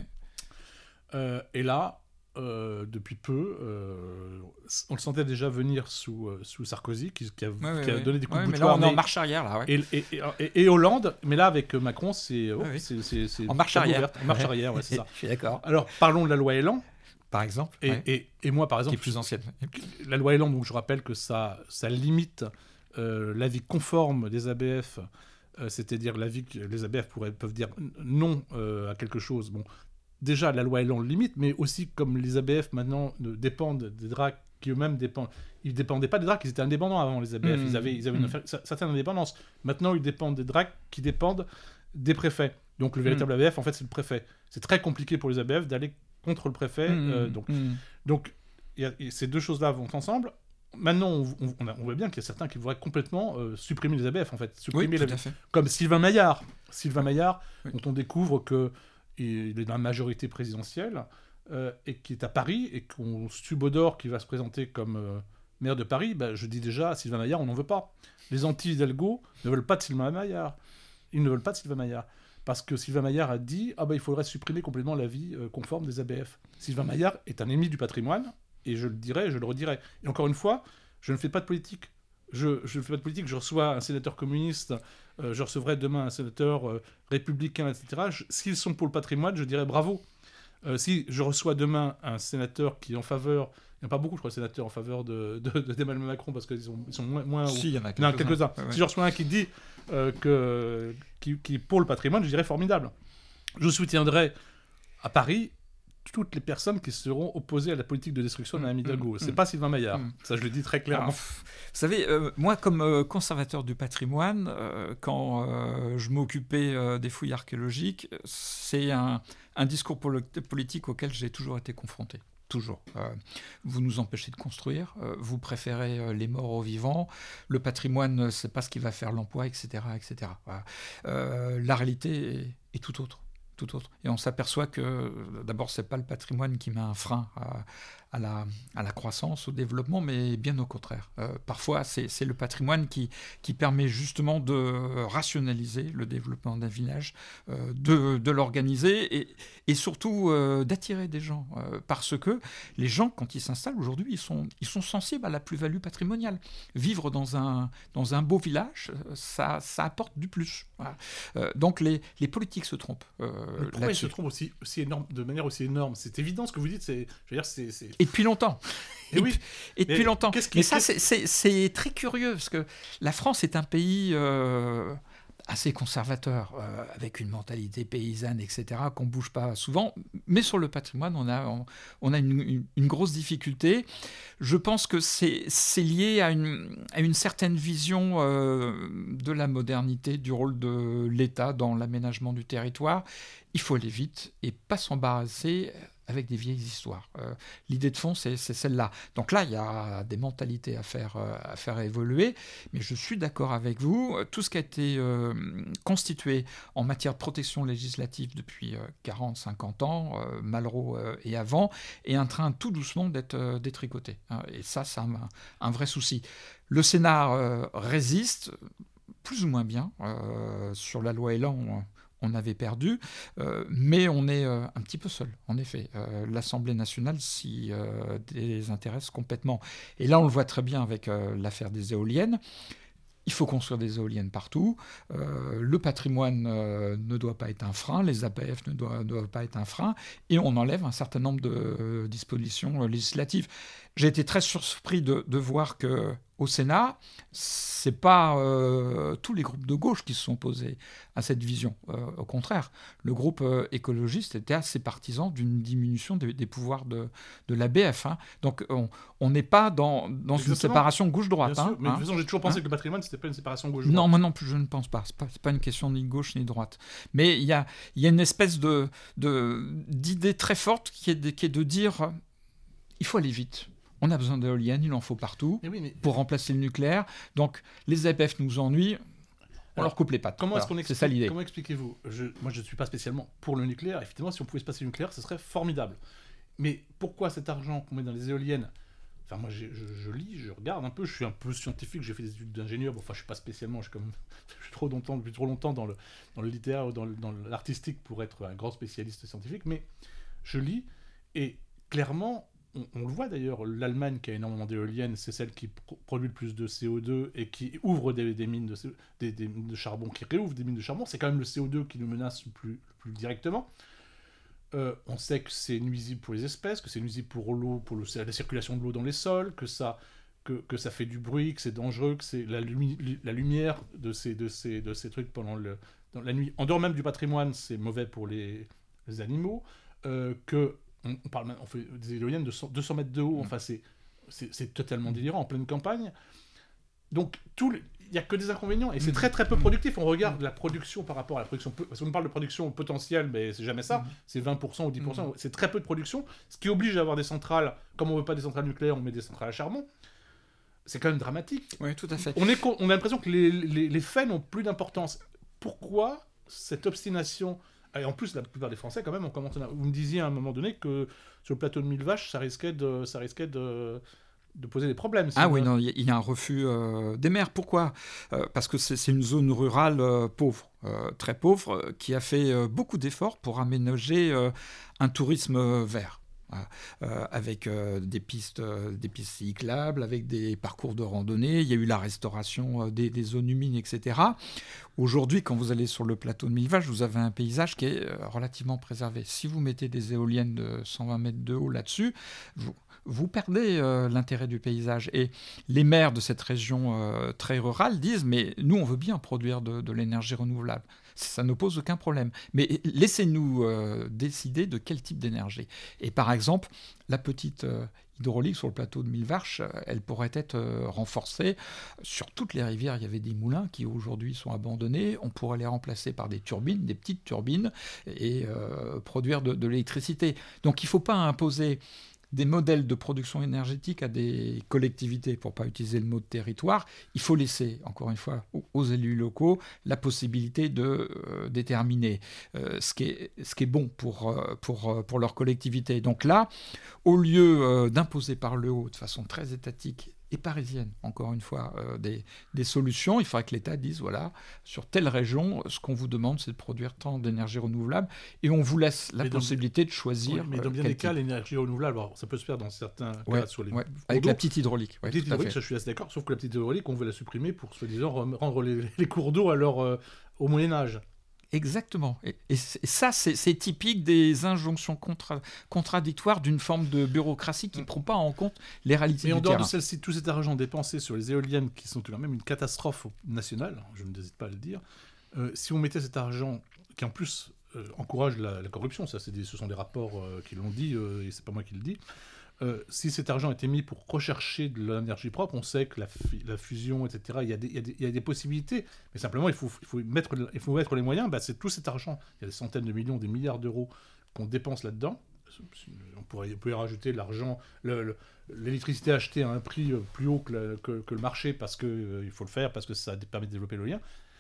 Euh, et là, euh, depuis peu, euh, on le sentait déjà venir sous euh, sous Sarkozy, qui, qui a, oui, qui a oui, donné des coups oui, de mais boutoir. Là, on est en marche arrière là. Ouais. Et, et, et, et, et Hollande, mais là avec Macron, c'est, oh, oui, oui. c'est, c'est, c'est en marche arrière. Ouverte, en marche arrière, ouais, c'est ça. Je suis d'accord. Alors parlons de la loi Elan. Par exemple. Et, ouais. et, et moi, par exemple. Qui est plus ancienne. La loi Elan, donc je rappelle que ça, ça limite euh, l'avis conforme des A B F, euh, c'est-à-dire l'avis que les A B F pourraient, peuvent dire non euh, à quelque chose. Bon, déjà, la loi Elan le limite, mais aussi comme les A B F maintenant dépendent des D R A C qui eux-mêmes dépendent. Ils ne dépendaient pas des D R A C, ils étaient indépendants avant les A B F. Mmh. Ils avaient, ils avaient mmh. une certaine indépendance. Maintenant, ils dépendent des D R A C qui dépendent des préfets. Donc le véritable mmh. A B F, en fait, c'est le préfet. C'est très compliqué pour les A B F d'aller contre le préfet. Mmh, euh, donc, mmh. donc y a, y a, ces deux choses-là vont ensemble. Maintenant, on, on, on, a, on voit bien qu'il y a certains qui voudraient complètement euh, supprimer les A B F, en fait. Supprimer oui, les... fait. Comme Sylvain Maillard. Sylvain Maillard, oui. dont on découvre qu'il est dans la majorité présidentielle euh, et qui est à Paris et qu'on subodore qui va se présenter comme euh, maire de Paris. Bah, je dis déjà, Sylvain Maillard, on n'en veut pas. Les anti-Hidalgo ne veulent pas de Sylvain Maillard. Ils ne veulent pas de Sylvain Maillard. Parce que Sylvain Maillard a dit « Ah ben il faudrait supprimer complètement l'avis euh, conforme des A B F ». Sylvain Maillard est un ennemi du patrimoine, et je le dirai, je le redirai. Et encore une fois, je ne fais pas de politique. Je, je ne fais pas de politique, je reçois un sénateur communiste, euh, je recevrai demain un sénateur euh, républicain, et cetera. Je, s'ils sont pour le patrimoine, je dirais bravo. Euh, si je reçois demain un sénateur qui est en faveur... Il n'y a pas beaucoup, je crois, de sénateurs en faveur de, de, de, d'Emmanuel Macron, parce qu'ils sont, ils sont moins... moins si, il y en a quelques-uns. Non, quelques-uns. Ouais, ouais. Si je reçois un qui dit euh, que, qui, qui est pour le patrimoine, je dirais formidable. Je soutiendrai à Paris toutes les personnes qui seront opposées à la politique de destruction de Mme Hidalgo. Mmh, c'est mmh. pas Sylvain Maillard. Mmh. Ça, je le dis très clairement. Alors, vous savez, euh, moi, comme euh, conservateur du patrimoine, euh, quand euh, je m'occupais euh, des fouilles archéologiques, c'est un, un discours pol- politique auquel j'ai toujours été confronté. Toujours. Euh, vous nous empêchez de construire, euh, vous préférez euh, les morts aux vivants, le patrimoine, c'est pas ce qui va faire l'emploi, et cetera, et cetera. Voilà. Euh, la réalité est, est tout autre. Tout autre. Et on s'aperçoit que, d'abord, c'est pas le patrimoine qui met un frein à, à, la, à la croissance, au développement, mais bien au contraire. Euh, parfois, c'est, c'est le patrimoine qui, qui permet justement de rationaliser le développement d'un village, euh, de, de l'organiser et, et surtout euh, d'attirer des gens. Euh, parce que les gens, quand ils s'installent aujourd'hui, ils sont, ils sont sensibles à la plus-value patrimoniale. Vivre dans un, dans un beau village, ça, ça apporte du plus. Voilà. Euh, donc, les, les politiques se trompent. Euh, Mais pourquoi ils se trompent aussi, aussi énorme, de manière aussi énorme ? C'est évident ce que vous dites. C'est, je veux dire, c'est, c'est... Et depuis longtemps. Et, et oui. Et depuis mais longtemps. Qui, Mais ça, c'est, c'est, c'est très curieux, parce que la France est un pays euh, assez conservateur, euh, avec une mentalité paysanne, et cetera, qu'on ne bouge pas souvent. Mais sur le patrimoine, on a, on, on a une, une, une grosse difficulté. Je pense que c'est, c'est lié à une, à une certaine vision euh, de la modernité, du rôle de l'État dans l'aménagement du territoire. Il faut aller vite et pas s'embarrasser avec des vieilles histoires. Euh, l'idée de fond, c'est, c'est celle-là. Donc là, il y a des mentalités à faire, euh, à faire évoluer, mais je suis d'accord avec vous. Tout ce qui a été euh, constitué en matière de protection législative depuis euh, quarante, cinquante ans, euh, Malraux euh, et avant, est en train tout doucement d'être euh, détricoté. Hein, et ça, c'est un, un vrai souci. Le Sénat euh, résiste, plus ou moins bien, euh, sur la loi Elan. On, on avait perdu, euh, mais on est euh, un petit peu seul, en effet. Euh, L'Assemblée nationale s'y euh, désintéresse complètement. Et là, on le voit très bien avec euh, l'affaire des éoliennes. Il faut construire des éoliennes partout. Euh, le patrimoine euh, ne doit pas être un frein, les A P F ne doivent, doivent pas être un frein, et on enlève un certain nombre de euh, dispositions euh, législatives. J'ai été très surpris de, de voir que au Sénat, c'est pas euh, tous les groupes de gauche qui se sont opposés à cette vision. Euh, au contraire, le groupe euh, écologiste était assez partisan d'une diminution des, des pouvoirs de, de l'A B F. Hein. Donc on n'est pas dans, dans une séparation gauche-droite. Bien sûr, hein, mais hein, de toute façon, j'ai toujours pensé hein. que le patrimoine, c'était pas une séparation gauche-droite. Non, moi non plus, je ne pense pas. C'est pas, c'est pas une question ni gauche ni droite. Mais il y a, y a une espèce de, de, d'idée très forte qui est de, qui est de dire euh, il faut aller vite. On a besoin d'éoliennes, il en faut partout oui, mais... pour remplacer le nucléaire. Donc, les A B F nous ennuient, on Alors, leur coupe les pattes. Comment, voilà, est-ce qu'on explique, c'est ça l'idée. Comment expliquez-vous je, Moi, je ne suis pas spécialement pour le nucléaire. Effectivement, si on pouvait se passer du nucléaire, ce serait formidable. Mais pourquoi cet argent qu'on met dans les éoliennes ? Enfin, moi, je, je lis, je regarde un peu. Je suis un peu scientifique, j'ai fait des études d'ingénieur. Bon, enfin, je ne suis pas spécialement... Je suis, comme, je suis trop longtemps, depuis trop longtemps dans le, dans le littéraire ou dans, le, dans l'artistique pour être un grand spécialiste scientifique. Mais je lis, et clairement... On, on le voit d'ailleurs, l'Allemagne qui a énormément d'éoliennes, c'est celle qui pro- produit le plus de C O deux et qui ouvre des, des mines de, des, des mines de charbon, qui réouvre des mines de charbon. C'est quand même le C O deux qui nous menace le plus, le plus directement. Euh, on sait que c'est nuisible pour les espèces, que c'est nuisible pour l'eau, pour le, la circulation de l'eau dans les sols, que ça, que, que ça fait du bruit, que c'est dangereux, que c'est la, lumi- la lumière de ces, de, ces, de ces trucs pendant le, dans la nuit. En dehors même du patrimoine, c'est mauvais pour les, les animaux, euh, que On, on, parle, on fait des éoliennes de deux cents mètres de haut, enfin c'est, c'est, c'est totalement délirant, en pleine campagne. Donc il n'y a que des inconvénients, et c'est très très peu productif. On regarde la production par rapport à la production, parce qu'on parle de production potentielle, mais c'est jamais ça, c'est vingt pour cent ou dix pour cent, c'est très peu de production, ce qui oblige à avoir des centrales, comme on ne veut pas des centrales nucléaires, on met des centrales à charbon. C'est quand même dramatique. Oui, tout à fait. On, est, on a l'impression que les, les, les faits n'ont plus d'importance. Pourquoi cette obstination ? Et en plus, la plupart des Français, quand même, on commence à... Vous me disiez à un moment donné que sur le plateau de Mille Vaches, ça risquait de, ça risquait de, de poser des problèmes. Ah oui, non, il y a un refus euh, des maires. Pourquoi ? euh, Parce que c'est, c'est une zone rurale euh, pauvre, euh, très pauvre, euh, qui a fait euh, beaucoup d'efforts pour aménager euh, un tourisme euh, vert. Euh, avec euh, des pistes, euh, des pistes cyclables, avec des parcours de randonnée. Il y a eu la restauration euh, des, des zones humides, et cetera. Aujourd'hui, quand vous allez sur le plateau de Mille Vaches, vous avez un paysage qui est euh, relativement préservé. Si vous mettez des éoliennes de cent vingt mètres de haut là-dessus, vous, vous perdez euh, l'intérêt du paysage. Et les maires de cette région euh, très rurale disent « mais nous, on veut bien produire de, de l'énergie renouvelable. Ça ne pose aucun problème. Mais laissez-nous euh, décider de quel type d'énergie. » Et par exemple, la petite euh, hydraulique sur le plateau de Mille Vaches, euh, elle pourrait être euh, renforcée. Sur toutes les rivières, il y avait des moulins qui aujourd'hui sont abandonnés. On pourrait les remplacer par des turbines, des petites turbines, et euh, produire de, de l'électricité. Donc il ne faut pas imposer des modèles de production énergétique à des collectivités, pour ne pas utiliser le mot de territoire. Il faut laisser, encore une fois, aux élus locaux la possibilité de euh, déterminer euh, ce, qui est, ce qui est bon pour, euh, pour, pour leur collectivité. Donc là, au lieu euh, d'imposer par le haut, de façon très étatique et parisienne, encore une fois, euh, des, des solutions, il faudrait que l'État dise, voilà, sur telle région, ce qu'on vous demande, c'est de produire tant d'énergie renouvelable, et on vous laisse la mais possibilité dans, de choisir. Oui, mais dans bien des cas, l'énergie renouvelable, alors, ça peut se faire dans certains ouais, cas sur les... Ouais, avec la petite hydraulique. Ouais, petite hydraulique, ça, je suis assez d'accord, sauf que la petite hydraulique, on veut la supprimer pour, soi-disant, rendre les, les cours d'eau à leur, euh, au Moyen-Âge. Exactement. Et, et ça, c'est, c'est typique des injonctions contra- contradictoires d'une forme de bureaucratie qui ne prend pas en compte les réalités et du terrain. Et en dehors de celle-ci, tout cet argent dépensé sur les éoliennes, qui sont quand même une catastrophe nationale, je n'hésite pas à le dire, euh, si on mettait cet argent, qui en plus euh, encourage la, la corruption, ça, c'est des, ce sont des rapports euh, qui l'ont dit, euh, et c'est pas moi qui le dis, Euh, si cet argent était mis pour rechercher de l'énergie propre, on sait que la, fi- la fusion, et cetera, il y, a des, il, y a des, il y a des possibilités, mais simplement il faut, il faut, mettre, il faut mettre les moyens, bah, c'est tout cet argent, il y a des centaines de millions, des milliards d'euros qu'on dépense là-dedans, on pourrait, on pourrait rajouter l'argent, le, le, l'électricité achetée à un prix plus haut que le, que, que le marché, parce qu'il euh, faut le faire, parce que ça permet de développer l'éolien.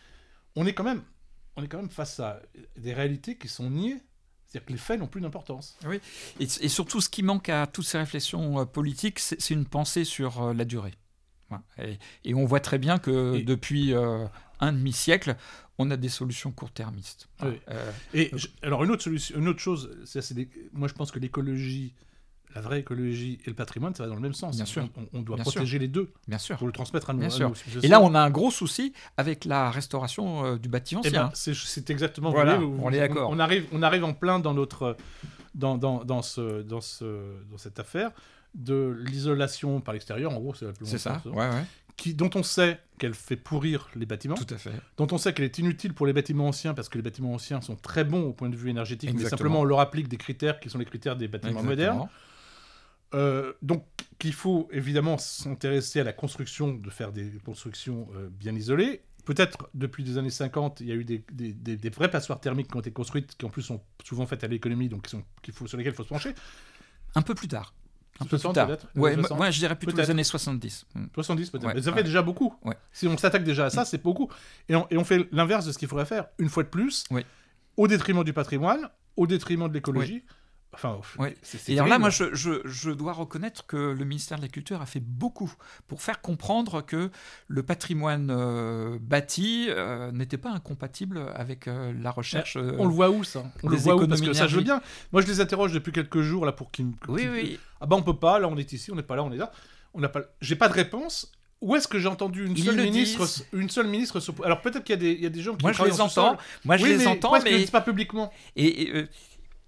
On est quand même, on est quand même face à des réalités qui sont niées. C'est-à-dire que les faits n'ont plus d'importance. Oui, et, et surtout, ce qui manque à toutes ces réflexions euh, politiques, c'est, c'est une pensée sur euh, la durée. Voilà. Et, et on voit très bien que et... depuis euh, un demi-siècle, on a des solutions court-termistes. Oui. Euh, et euh, je, alors, une autre, solution, une autre chose, c'est, c'est des, moi je pense que l'écologie, la vraie écologie et le patrimoine, ça va dans le même sens. Bien sûr. On, on doit Bien protéger sûr. les deux Bien sûr. pour le transmettre à nos, Bien à sûr. nos successeurs. Et là, on a un gros souci avec la restauration euh, du bâti ancien. Eh ben, c'est, c'est exactement... Voilà, vous, on est d'accord. On, on, arrive, on arrive en plein dans, notre, dans, dans, dans, ce, dans, ce, dans cette affaire de l'isolation par l'extérieur, en gros, c'est la plus C'est ça, sens, ouais, ouais. qui, dont on sait qu'elle fait pourrir les bâtiments, Tout à fait. dont on sait qu'elle est inutile pour les bâtiments anciens, parce que les bâtiments anciens sont très bons au point de vue énergétique, Exactement. mais simplement on leur applique des critères qui sont les critères des bâtiments Exactement. modernes. Euh, donc, qu'il faut évidemment s'intéresser à la construction, de faire des constructions euh, bien isolées. Peut-être, depuis les années cinquante, il y a eu des, des, des, des vraies passoires thermiques qui ont été construites, qui en plus sont souvent faites à l'économie, donc qui sont, qu'il faut, sur lesquelles il faut se pencher. Un peu plus tard. Un peu soixante plus tard. peut-être, Ouais, soixante. moi je dirais plutôt Peut-être. les années soixante-dix. soixante-dix peut-être. Ouais, Mais ça fait ouais. déjà beaucoup. Ouais. Si on s'attaque déjà à ça, c'est beaucoup. Et on, et on fait l'inverse de ce qu'il faudrait faire, une fois de plus, Oui. au détriment du patrimoine, au détriment de l'écologie. Enfin, Oui. c'est, c'est Et alors là, terrible. moi, je, je, je dois reconnaître que le ministère de la Culture a fait beaucoup pour faire comprendre que le patrimoine euh, bâti euh, n'était pas incompatible avec euh, la recherche. euh, On le voit où, ça On le des voit où Parce économies que ça, je veux d'énergie. bien. Moi, je les interroge depuis quelques jours, là, pour qu'ils me... Oui, qu'ils- oui. Ah bah, on peut pas, là, on est ici, on n'est pas là, on est là. On n'a pas... J'ai pas de réponse. Où est-ce que j'ai entendu une Ils seule le ministre, disent. une seule ministre se- Alors peut-être qu'il y a des, il y a des gens qui Moi, je travaillent les en sous-sol. entends. Moi, je Oui, les mais entends, pourquoi est-ce qu'ils mais le disent pas publiquement et, et, euh,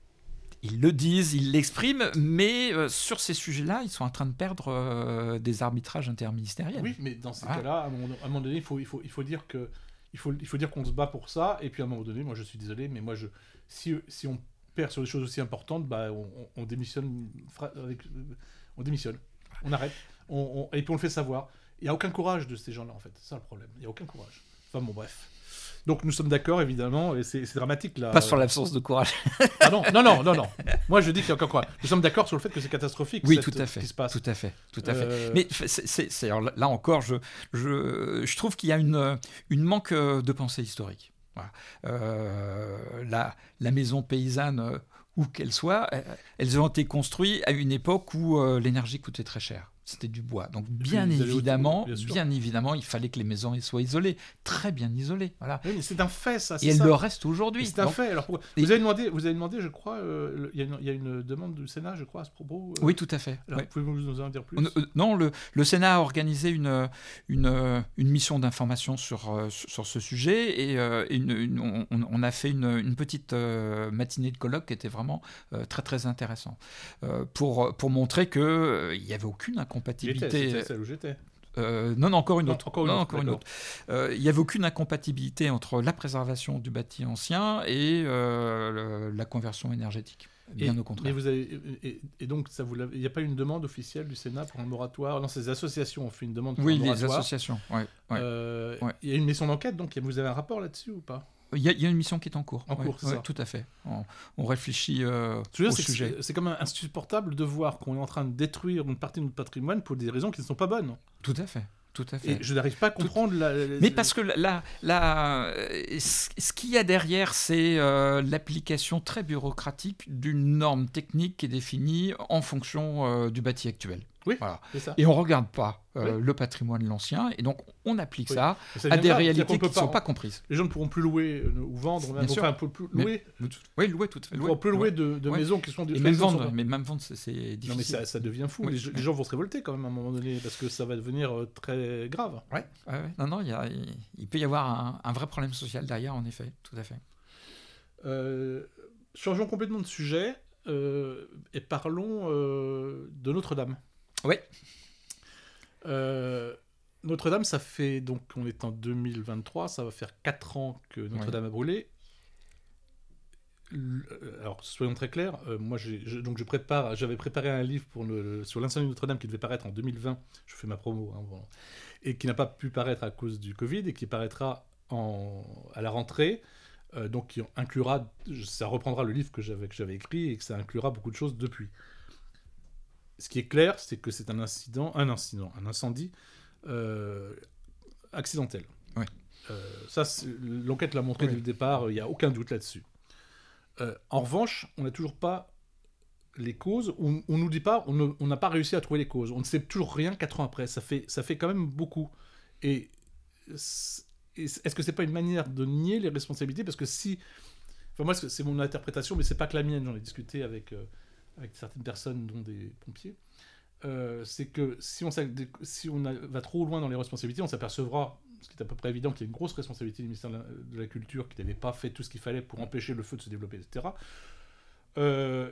ils le disent, ils l'expriment, mais euh, sur ces sujets-là, ils sont en train de perdre euh, des arbitrages interministériels. Oui, mais dans ces Ah. cas-là, à un moment, à un moment donné, il faut, il faut, il faut dire que, il faut, il faut dire qu'on se bat pour ça. Et puis à un moment donné, moi, je suis désolé, mais moi, je, si, si on perd sur des choses aussi importantes, bah, on, on, on démissionne, fra- avec, on démissionne, on arrête, on, on- et puis on le fait savoir. Il n'y a aucun courage de ces gens-là, en fait. C'est ça le problème. Il n'y a aucun courage. Enfin bon, bref. Donc nous sommes d'accord, évidemment, et c'est, c'est dramatique là. Pas sur l'absence de courage. Ah non, non, non, non, non. Moi, je dis qu'il y a aucun courage. Nous sommes d'accord sur le fait que c'est catastrophique. Oui, cette- tout à fait. Ce qui se passe. Tout à fait, tout à fait. Euh, Mais c'est, c'est- c'est- alors là encore, je, je, je trouve qu'il y a une, une manque de pensée historique. Voilà. Euh, la, la maison paysanne, euh, où qu'elle soit, euh, elles ont été construites à une époque où euh, l'énergie coûtait très cher. C'était du bois. Donc bien puis, vous allez évidemment, autour, bien sûr. bien évidemment, il fallait que les maisons elles soient isolées, très bien isolées. Voilà. Oui, mais c'est un fait, ça. C'est Et elles ça. le restent aujourd'hui. C'est un Donc, fait. Alors pourquoi Et- vous avez demandé, vous avez demandé, je crois, euh, le- il y, a une- il y a une demande du Sénat, je crois, à ce propos. euh, oui, tout à fait. Alors Ouais. pouvez-vous nous en dire plus On- euh, Non, le, le Sénat a organisé une, une, euh, une mission d'information sur, euh, sur sur ce sujet et euh, une- une- on, on a fait une, une petite euh, matinée de colloque qui était vraiment euh, très très intéressant euh, pour, pour montrer qu'il n'y avait aucune J'étais, incompatibilité. c'était celle où j'étais. Euh, non, non, encore une Non, autre. encore une Non, autre, encore une d'accord. autre. Euh, Il n'y avait aucune incompatibilité entre la préservation du bâti ancien et euh, le- la conversion énergétique. Bien et, au contraire. Mais vous avez, et, et donc, ça vous l'avez- il n'y a pas eu une demande officielle du Sénat pour un moratoire? Non, ces associations ont fait une demande pour Oui, un les moratoire. associations. Ouais, ouais. Euh, Ouais. Il y a une mission d'enquête, donc vous avez un rapport là-dessus ou pas? Il y, a, il y a une mission qui est en cours. En Ouais, cours, c'est ouais, ça. tout à fait. On, on réfléchit euh, Ce que je veux au dire, c'est que sujet. c'est- c'est quand même insupportable de voir qu'on est en train de détruire une partie de notre patrimoine pour des raisons qui ne sont pas bonnes. Tout à fait. Tout à fait. Et je n'arrive pas à comprendre la, la- Mais parce que là, là, ce ce qu'il y a derrière, c'est euh, l'application très bureaucratique d'une norme technique qui est définie en fonction euh, du bâti actuel. Oui, Voilà. c'est ça. Et on ne regarde pas euh, Oui. le patrimoine de l'ancien, et donc on applique Oui. ça Et ça à vient des de là, c'est-à-dire réalités qu'on qui peut ne sont pas- pas comprises. Les gens ne pourront plus louer euh, ou vendre, même, Bien sûr. enfin, peu- plus Mais- louer. Oui, louer tout à fait. Ils ne pourront plus louer de, de Ouais. maisons qui sont... Et les même maisons sont vendre, pas- mais même vendre, c'est c'est difficile. Non mais ça, ça devient fou. Oui. Les, les gens vont se révolter quand même à un moment donné parce que ça va devenir euh, très grave. Ouais, ouais, ouais. Non, non, il, y a- il- il peut y avoir un, un vrai problème social derrière, en effet, tout à fait. Euh, changeons complètement de sujet euh, et parlons euh, de Notre-Dame. Oui. Euh, Notre-Dame, ça fait donc on est en deux mille vingt-trois, ça va faire quatre ans que Notre-Dame a brûlé. L- euh, Alors soyons très clairs, euh, moi j'ai, je, donc je prépare, j'avais préparé un livre pour le, sur l'incendie de Notre-Dame qui devait paraître en deux mille vingt. Je fais ma promo, hein, bon, et qui n'a pas pu paraître à cause du Covid et qui paraîtra en, à la rentrée. Euh, donc qui inclura, ça reprendra le livre que j'avais, que j'avais écrit et que ça inclura beaucoup de choses depuis. Ce qui est clair, c'est que c'est un incident, un incident, un incendie euh, accidentel. Oui. Euh, ça, c'est- l'enquête l'a montré Oui. dès le départ, il n'y a aucun doute là-dessus. Euh, en revanche, on n'a toujours pas les causes, on, on nous dit pas, on ne- on n'a pas réussi à trouver les causes. On ne sait toujours rien quatre ans après. Ça fait, ça fait quand même beaucoup. Et c'est- est-ce que c'est pas une manière de nier les responsabilités? Parce que si, enfin moi c'est c'est mon interprétation, mais c'est pas que la mienne. J'en ai discuté avec euh, avec certaines personnes, dont des pompiers. Euh, c'est que si on, s'a- si on a- va trop loin dans les responsabilités, on s'apercevra, ce qui est à peu près évident, qu'il y a une grosse responsabilité du ministère de la, de la Culture qui n'avait pas fait tout ce qu'il fallait pour empêcher le feu de se développer, et cetera. Euh,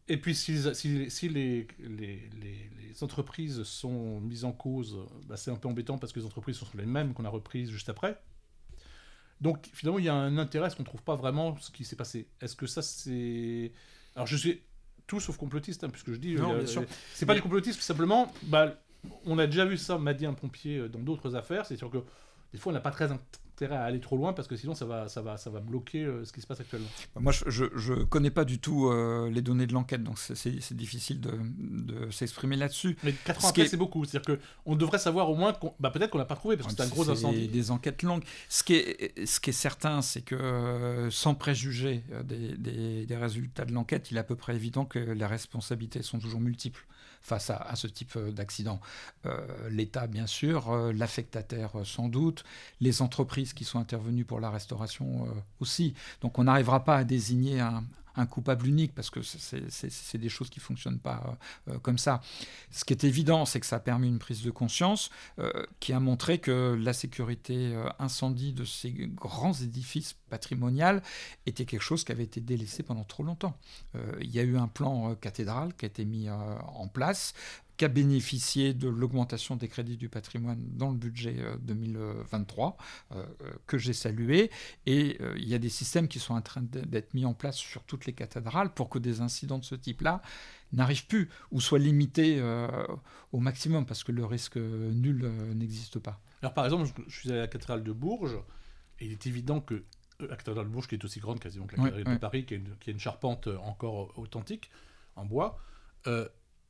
Et puis, si, si, si les, les, les, les entreprises sont mises en cause, bah, c'est un peu embêtant parce que les entreprises sont les mêmes qu'on a reprises juste après. Donc, finalement, il y a un intérêt, est-ce qu'on ne trouve pas vraiment ce qui s'est passé? Est-ce que ça, c'est... Alors, je suis tout sauf complotiste, hein, puisque je dis... Non, euh, bien sûr. C'est pas Mais... du complotisme, simplement, bah, on a déjà vu ça, m'a dit un pompier, dans d'autres affaires. C'est sûr que, des fois, on n'a pas très intérêt à aller trop loin, parce que sinon, ça va, ça va, ça va bloquer euh, ce qui se passe actuellement. Moi, je ne connais pas du tout euh, les données de l'enquête, donc c'est, c'est, c'est difficile de, de s'exprimer là-dessus. Mais quatre ans après, est... c'est beaucoup. C'est-à-dire qu'on devrait savoir au moins... Qu'on... Bah, peut-être qu'on l'a pas trouvé, parce que c'est un gros incendie. C'est des enquêtes longues. Ce qui est, ce qui est certain, c'est que, euh, sans préjuger des, des, des résultats de l'enquête, il est à peu près évident que les responsabilités sont toujours multiples face à, à ce type d'accident. Euh, L'État, bien sûr, euh, l'affectataire, sans doute, les entreprises qui sont intervenues pour la restauration euh, aussi. Donc on n'arrivera pas à désigner un, un coupable unique, parce que c'est, c'est, c'est des choses qui ne fonctionnent pas euh, comme ça. Ce qui est évident, c'est que ça a permis une prise de conscience euh, qui a montré que la sécurité euh, incendie de ces grands édifices patrimoniaux était quelque chose qui avait été délaissé pendant trop longtemps. Euh, il y a eu un plan euh, cathédral qui a été mis euh, en place, qui a bénéficié de l'augmentation des crédits du patrimoine dans le budget euh, deux mille vingt-trois, euh, que j'ai salué. Et euh, il y a des systèmes qui sont en train d'être mis en place sur toutes les cathédrales pour que des incidents de ce type-là n'arrivent plus ou soient limités euh, au maximum, parce que le risque nul euh, n'existe pas. Alors par exemple, je, je suis allé à la cathédrale de Bourges, et il est évident que la cathédrale de Bourges, qui est aussi grande quasiment que la cathédrale oui, de oui. Paris, qui a, une, qui a une charpente encore authentique, en bois, euh,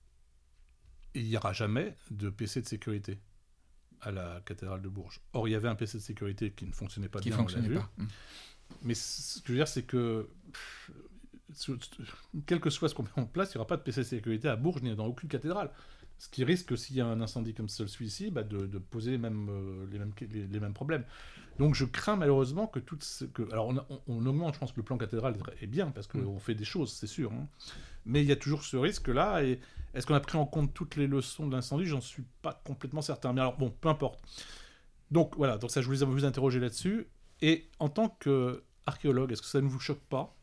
il n'y aura jamais de P C de sécurité à la cathédrale de Bourges. Or, il y avait un P C de sécurité qui ne fonctionnait pas qui bien, fonctionnait on l'a vu. Pas. Mais ce que je veux dire, c'est que pff, quel que soit ce qu'on met en place, il n'y aura pas de P C de sécurité à Bourges ni dans aucune cathédrale. Ce qui risque, s'il y a un incendie comme celui-ci, bah de, de poser les mêmes, euh, les, mêmes, les, les mêmes problèmes. Donc je crains malheureusement que tout ce que... Alors on, on, on augmente, je pense que le plan cathédral est bien, parce qu'on mmh. fait des choses, c'est sûr. Hein. Mais il y a toujours ce risque-là, et est-ce qu'on a pris en compte toutes les leçons de l'incendie? J'en suis pas complètement certain. Mais alors bon, peu importe. Donc voilà, donc ça je voulais vous interroger là-dessus. Et en tant qu'archéologue, est-ce que ça ne vous choque pas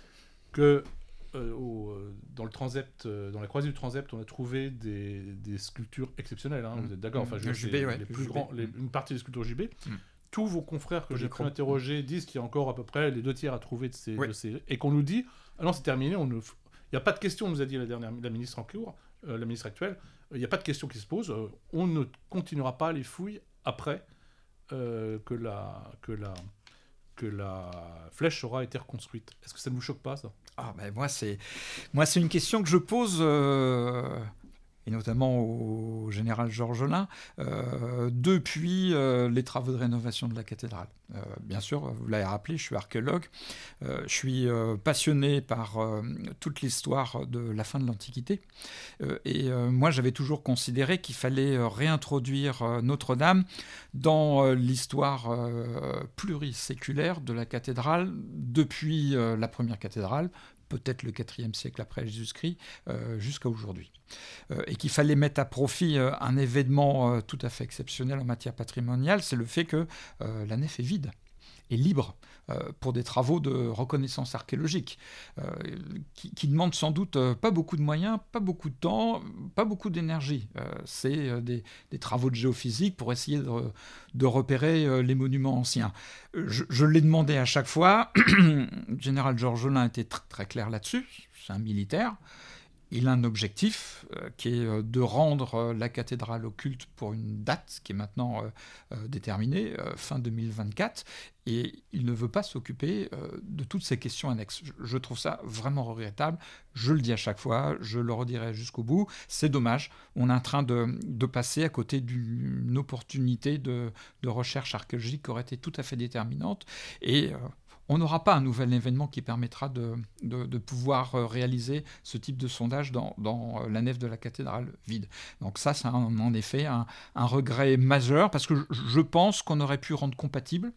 que euh, au, dans le transept, euh, dans la croisée du transept, on a trouvé des, des sculptures exceptionnelles, hein, mmh. vous êtes d'accord? Enfin, je le J B, les, ouais, les plus plus grands, les, une partie des sculptures J B. Mmh. Tous vos confrères que j'ai pu interroger disent qu'il y a encore à peu près les deux tiers à trouver de ces, oui. de ces... et qu'on nous dit ah non, c'est terminé, on ne... il n'y a pas de question, nous a dit la, dernière, la ministre en cours, euh, la ministre actuelle, il n'y a pas de question qui se pose, euh, on ne continuera pas les fouilles après euh, que, la, que, la, que la flèche aura été reconstruite. Est-ce que ça ne vous choque pas, ça? Ah ben moi, c'est... moi, c'est une question que je pose... Euh... et notamment au général Georgelin, euh, depuis euh, les travaux de rénovation de la cathédrale. Euh, bien sûr, vous l'avez rappelé, je suis archéologue, euh, je suis euh, passionné par euh, toute l'histoire de la fin de l'Antiquité, euh, et euh, moi j'avais toujours considéré qu'il fallait euh, réintroduire euh, Notre-Dame dans euh, l'histoire euh, pluriséculaire de la cathédrale depuis euh, la première cathédrale, peut-être le quatrième siècle après Jésus-Christ, euh, jusqu'à aujourd'hui. Euh, et qu'il fallait mettre à profit euh, un événement euh, tout à fait exceptionnel en matière patrimoniale, c'est le fait que euh, la nef est vide et libre euh, pour des travaux de reconnaissance archéologique, euh, qui, qui demandent sans doute euh, pas beaucoup de moyens, pas beaucoup de temps, pas beaucoup d'énergie. Euh, c'est euh, des, des travaux de géophysique pour essayer de, de repérer euh, les monuments anciens. Je, je l'ai demandé à chaque fois. Le général Georgelin était tr- très clair là-dessus, c'est un militaire. Il a un objectif euh, qui est euh, de rendre euh, la cathédrale au culte pour une date qui est maintenant euh, euh, déterminée, euh, fin deux mille vingt-quatre, et il ne veut pas s'occuper euh, de toutes ces questions annexes. Je, je trouve ça vraiment regrettable, je le dis à chaque fois, je le redirai jusqu'au bout, c'est dommage, on est en train de, de passer à côté d'une opportunité de, de recherche archéologique qui aurait été tout à fait déterminante, et... Euh, on n'aura pas un nouvel événement qui permettra de, de, de pouvoir réaliser ce type de sondage dans, dans la nef de la cathédrale vide. Donc ça, c'est un, en effet un, un regret majeur, parce que je, je pense qu'on aurait pu rendre compatibles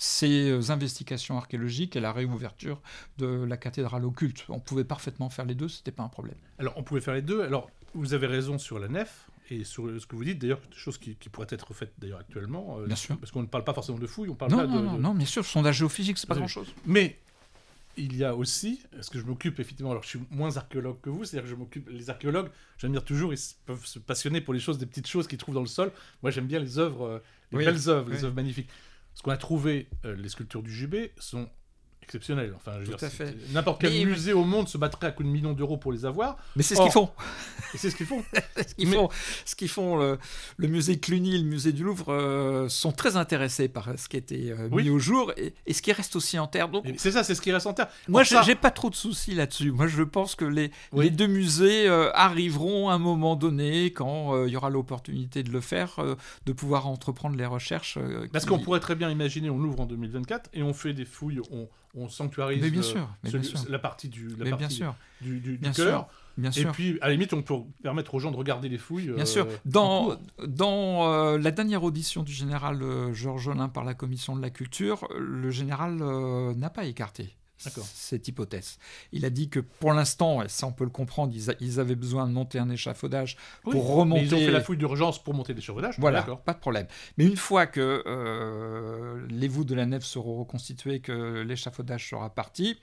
ces investigations archéologiques et la réouverture de la cathédrale au culte. On pouvait parfaitement faire les deux, ce n'était pas un problème. Alors, on pouvait faire les deux. Alors, vous avez raison sur la nef, et sur ce que vous dites, d'ailleurs, des choses qui, qui pourraient être faites d'ailleurs actuellement. Euh, bien sûr. Parce qu'on ne parle pas forcément de fouilles, on parle non, pas non, de, non, de... non, bien sûr, sondage géophysique, c'est pas grand-chose. Mais il y a aussi, parce que je m'occupe effectivement, alors je suis moins archéologue que vous, c'est-à-dire que je m'occupe, les archéologues, j'admire toujours, ils peuvent se passionner pour les choses, des petites choses qu'ils trouvent dans le sol. Moi, j'aime bien les œuvres, euh, les Oui, belles œuvres, oui. les œuvres magnifiques. Ce qu'on a trouvé, euh, les sculptures du Jubé sont exceptionnelles. Enfin, je veux Tout dire, à fait. c'est- n'importe quel Mais- musée au monde se battrait à coups de millions d'euros pour les avoir. Mais c'est ce Or- qu'ils font. Et c'est ce qu'ils font. ce qu'ils Mais- font, ce qu'ils font le, le musée Cluny, le musée du Louvre euh, sont très intéressés par ce qui a été euh, Oui. mis au jour et, et ce qui reste aussi en terre. Donc, Et c'est ça, c'est ce qui reste en terre. moi, Or, ça- j'ai, j'ai pas trop de soucis là-dessus. Moi, je pense que les, Oui. les deux musées euh, arriveront à un moment donné, quand euh, il y aura l'opportunité de le faire, euh, de pouvoir entreprendre les recherches. euh, Parce qui- qu'on pourrait très bien imaginer, on l'ouvre en deux mille vingt-quatre et on fait des fouilles, on, on sanctuarise Mais bien euh, sûr, mais celui- bien sûr. la partie du, la Mais partie bien sûr, du, du, du bien cœur. sûr, bien Et sûr. puis, à la limite, on peut permettre aux gens de regarder les fouilles. Bien euh, sûr. en Dans, cours. dans euh, la dernière audition du général euh, Georges Olin par la commission de la culture, le général euh, n'a pas écarté D'accord. cette hypothèse. Il a dit que pour l'instant, et ça on peut le comprendre, ils, a- ils avaient besoin de monter un échafaudage Oui, pour remonter. Mais ils ont fait la fouille d'urgence pour monter les survolages. Voilà, D'accord. pas de problème. Mais une fois que euh, les voûtes de la nef seront reconstituées, que l'échafaudage sera parti,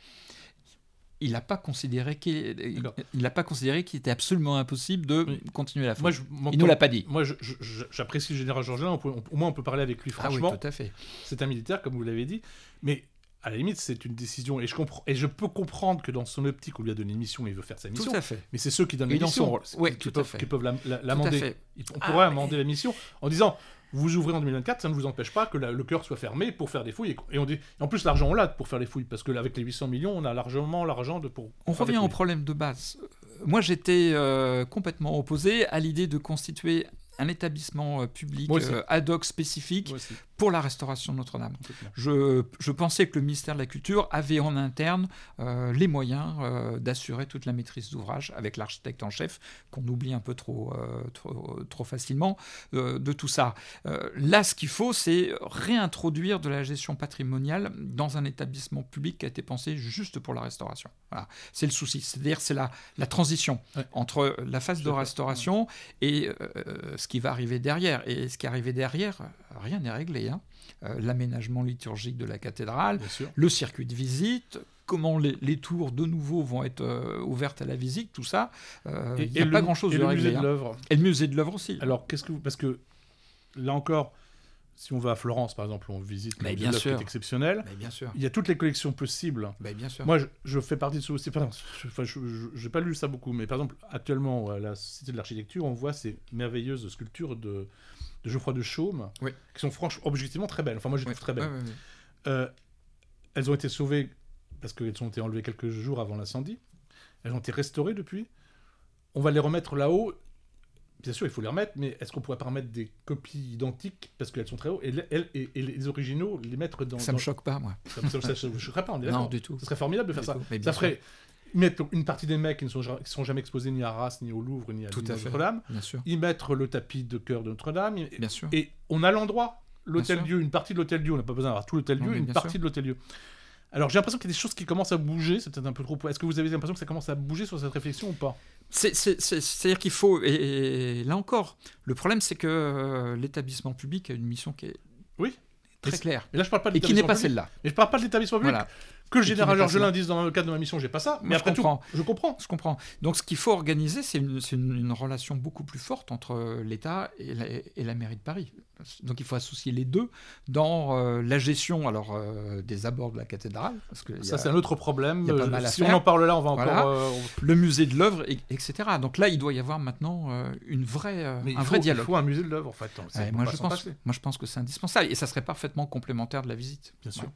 il n'a pas considéré qu'il D'accord. il n'a pas considéré qu'il était absolument impossible de Oui. continuer la fouille. Moi, je, Il nous l'a pas dit. Moi, je- je- je- j'apprécie le général Georgelin. On peut- on- Au moins, on peut parler avec lui Ah oui, franchement. tout à fait. C'est un militaire, comme vous l'avez dit. Mais à la limite, c'est une décision. Et je, comprends, et je peux comprendre que dans son optique, on lui a donné une mission et il veut faire sa mission. Tout à fait. Mais c'est ceux qui donnent Et la dans mission son rôle. qui, Oui, qui tout à peuvent, fait. qui peuvent la- la- Tout à l'amender. fait. Il- On Ah, pourrait mais- amender la mission en disant vous ouvrez en deux mille vingt-quatre, ça ne vous empêche pas que la- le cœur soit fermé pour faire des fouilles. Et, et on dit, et en plus, l'argent, on l'a pour faire les fouilles. Parce qu'avec les huit cents millions, on a largement l'argent de, pour. On pour faire des revient au fouilles. problème de base. Euh, Moi, j'étais euh, complètement opposé à l'idée de constituer un établissement euh, public Moi aussi. euh, ad hoc spécifique Moi aussi, pour la restauration de Notre-Dame. complètement. Je, je pensais que le ministère de la Culture avait en interne euh, les moyens euh, d'assurer toute la maîtrise d'ouvrage avec l'architecte en chef, qu'on oublie un peu trop, euh, trop, trop facilement, euh, de tout ça. Euh, là, ce qu'il faut, c'est réintroduire de la gestion patrimoniale dans un établissement public qui a été pensé juste pour la restauration. Voilà. C'est le souci. C'est-à-dire c'est la, la transition Ouais. entre la phase de D'accord. restauration et euh, ce qui va arriver derrière. Et ce qui est arrivé derrière, rien n'est réglé. Hein. Euh, l'aménagement liturgique de la cathédrale, Bien sûr. le circuit de visite, comment les, les tours de nouveau vont être euh, ouvertes à la visite, tout ça, euh, Et- il n'y a et pas le- grand-chose et de le réglé. musée de hein. l'œuvre. Et le musée de l'œuvre aussi. Alors, qu'est-ce que vous... Parce que, là encore, si on va à Florence, par exemple, on visite le Mais musée bien de l'œuvre qui sûr. est exceptionnel. Mais bien sûr. Il y a toutes les collections possibles. Mais bien sûr. Moi, je, je fais partie de ceux aussi. Pardon, je- enfin, je n'ai pas lu ça beaucoup, mais par exemple, actuellement, à la Cité de l'Architecture, on voit ces merveilleuses sculptures de, de Geoffroy de Chaume, Oui. qui sont franchement, objectivement très belles. Enfin, moi, je les Ouais. trouve très belles. Ouais, ouais, ouais. Euh, elles ont été sauvées parce qu'elles ont été enlevées quelques jours avant l'incendie. Elles ont été restaurées depuis. On va les remettre là-haut. Bien sûr, il faut les remettre, mais est-ce qu'on pourrait pas remettre des copies identiques parce qu'elles sont très haut et, les- elles- et- et les originaux les mettre dans. Ça dans... me choque pas, moi. Ça, ça, ça, ça me choquerait pas, on est Non, d'accord. du tout. Ce serait formidable de faire Du ça. tout. Mais bien Ça ferait mettre une partie des mecs qui ne sont, ja- qui sont jamais exposés ni à Arras, ni au Louvre, ni à, Tout ni à à fait. Notre-Dame. Bien sûr. Y mettre le tapis de cœur de Notre-Dame. Et, Bien sûr. et on a l'endroit, l'hôtel sûr. Dieu, une partie de l'hôtel Dieu. On n'a pas besoin d'avoir tout l'hôtel Non, Dieu, mais une bien partie sûr. de l'hôtel Dieu. Alors j'ai l'impression qu'il y a des choses qui commencent à bouger. C'est peut-être un peu trop. Est-ce que vous avez l'impression que ça commence à bouger sur cette réflexion ou pas? C'est- c'est- c'est- C'est-à-dire qu'il faut, et, et là encore, le problème c'est que euh, l'établissement public a une mission qui est Oui. très Et- claire Et là, je parle pas de et qui n'est l'établissement pas public. celle-là. Mais je parle pas de l'établissement public. Voilà. Que le Et qui général n'est pas Georgelin celle-là. dise dans le cadre de ma mission, j'ai pas ça. Mais Moi, je après comprends. tout, je comprends. Je comprends. Donc, ce qu'il faut organiser, c'est une, c'est une- une relation beaucoup plus forte entre l'État et la, et la mairie de Paris. Donc, il faut associer les deux dans euh, la gestion alors, euh, des abords de la cathédrale. Parce que il y Ça, a c'est un autre problème. il y a pas Euh, mal à si on faire. en parle là, on va Voilà. encore. euh, on- le musée de l'œuvre, et- etc. Donc là, il doit y avoir maintenant euh, une vraie, euh, Mais il un faut, vrai il dialogue. faut un musée de l'œuvre, en fait. On- c'est- Ouais, on peut moi, pas je s'en pense, passer. moi, je pense que c'est indispensable. Et ça serait parfaitement complémentaire de la visite. Bien sûr. Ouais.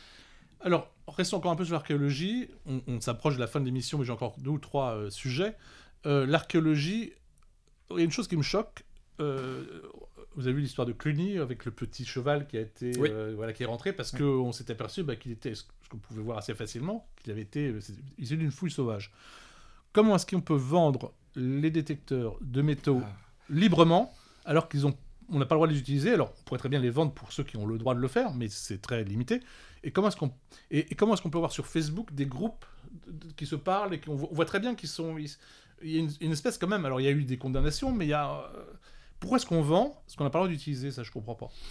Alors, restons encore un peu sur l'archéologie. On, on s'approche de la fin de l'émission, mais j'ai encore deux ou trois euh, sujets. Euh, l'archéologie, il y a une chose qui me choque. Euh, vous avez vu l'histoire de Cluny avec le petit cheval qui a été, Oui. euh, voilà, qui est rentré parce Oui. qu'on s'est aperçu bah, qu'il était, ce qu'on pouvait voir assez facilement, qu'il avait été euh, c'est- issu d'une fouille sauvage. Comment est-ce qu'on peut vendre les détecteurs de métaux Ah. librement alors qu'ils ont, on n'a pas le droit de les utiliser? Alors, on pourrait très bien les vendre pour ceux qui ont le droit de le faire, mais c'est très limité. Et comment est-ce qu'on et, et comment est-ce qu'on peut avoir sur Facebook des groupes de- de- qui se parlent et qu'on voit, on voit très bien qu'ils sont, ils- il y a une, une espèce quand même. Alors, il y a eu des condamnations, mais il y a euh, pourquoi est-ce qu'on vend ce qu'on n'a pas le droit d'utiliser? Ça, je comprends pas.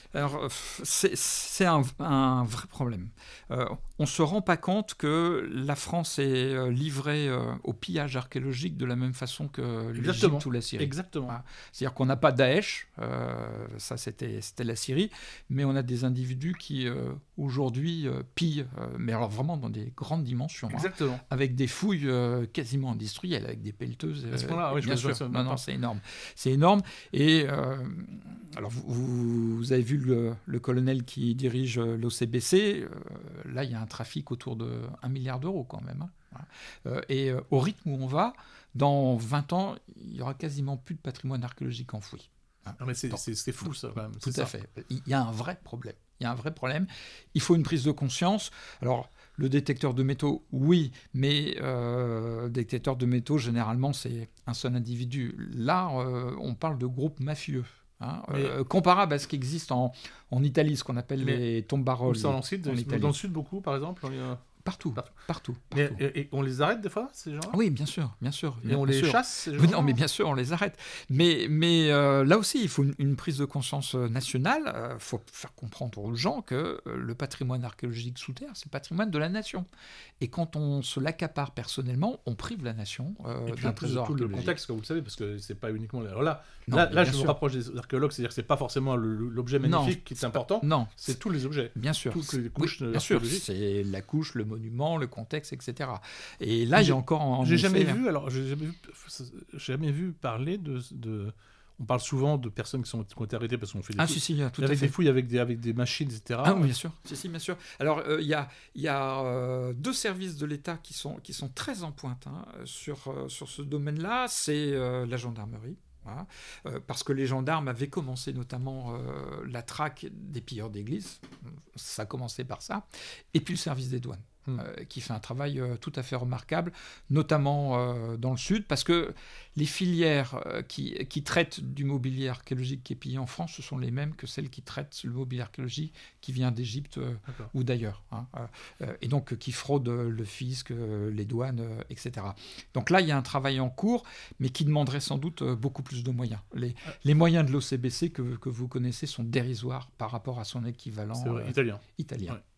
Alors, c'est, c'est un, un vrai problème. Euh, on ne se rend pas compte que la France est euh, livrée euh, au pillage archéologique de la même façon que l'Égypte ou la Syrie. Exactement. Voilà. C'est-à-dire qu'on n'a pas Daesh, euh, ça c'était, c'était la Syrie, mais on a des individus qui euh, aujourd'hui euh, pillent, euh, mais alors vraiment dans des grandes dimensions. Exactement. Hein, avec des fouilles euh, quasiment industrielles, avec des pelleteuses. Euh, à ce point-là, oui, bien je sûr. Non, non, c'est énorme. C'est énorme. Et euh, alors, vous, vous avez vu le, le colonel qui dirige l'O C B C. Euh, là, il y a un trafic autour de un milliard d'euros quand même. Hein. Euh, et euh, au rythme où on va, dans vingt ans, il n'y aura quasiment plus de patrimoine archéologique enfoui. Hein. Non, mais c'est, c'est, c'est fou, ça, quand même. Tout c'est à ça. fait. Il y a un vrai problème. Il y a un vrai problème. Il faut une prise de conscience. Alors, le détecteur de métaux, oui, mais euh, le détecteur de métaux, généralement, c'est un seul individu. Là, euh, on parle de groupes mafieux. Hein, mais, euh, comparable à ce qui existe en, en Italie, ce qu'on appelle les tombaroles. Où ça, en sud, en dans le sud, beaucoup, par exemple on a... Partout, partout, partout. Mais, et, et on les arrête des fois, ces gens-là ? Oui, bien sûr, bien sûr. Et bien, on bien les sûr. chasse, ces gens-là ? Non, mais bien sûr, on les arrête. Mais, mais euh, là aussi, il faut une, une prise de conscience nationale. Il euh, faut faire comprendre aux gens que euh, le patrimoine archéologique sous terre, c'est le patrimoine de la nation. Et quand on se l'accapare personnellement, on prive la nation euh, et puis d'un en plus trésor tout le archéologique. contexte, comme vous le savez, parce que c'est pas uniquement... Alors là, non, là, là je sûr. me rapproche des archéologues, c'est-à-dire que c'est pas forcément le, l'objet magnifique non, qui est important, non, c'est tous les objets. Bien sûr. Toutes les couches oui, bien sûr, c'est la couche, le monument, le contexte, et cetera. Et là, il y a encore... En j'ai jamais effet, vu, alors, j'ai jamais vu, j'ai jamais vu parler de... de... On parle souvent de personnes qui, sont, qui ont été arrêtées parce qu'on fait des ah, fouilles, si, si, tout avec à fait. des fouilles avec des, avec des machines, et cetera. Ah oui, bien sûr. Si, si, bien sûr. Alors, il euh, y a, y a euh, deux services de l'État qui sont, qui sont très en pointe hein, sur, euh, sur ce domaine-là. C'est euh, la gendarmerie. Voilà. Euh, parce que les gendarmes avaient commencé notamment euh, la traque des pilleurs d'églises. Ça a commencé par ça. Et puis le service des douanes. Euh, qui fait un travail euh, tout à fait remarquable, notamment euh, dans le sud, parce que les filières euh, qui, qui traitent du mobilier archéologique qui est pillé en France, ce sont les mêmes que celles qui traitent le mobilier archéologique qui vient d'Égypte euh, ou d'ailleurs, hein, euh, et donc euh, qui fraudent le fisc, euh, les douanes, euh, et cetera. Donc là, il y a un travail en cours, mais qui demanderait sans doute euh, beaucoup plus de moyens. Les, ah. les moyens de l'O C B C que, que vous connaissez sont dérisoires par rapport à son équivalent C'est vrai, euh, italien. italien. Ouais.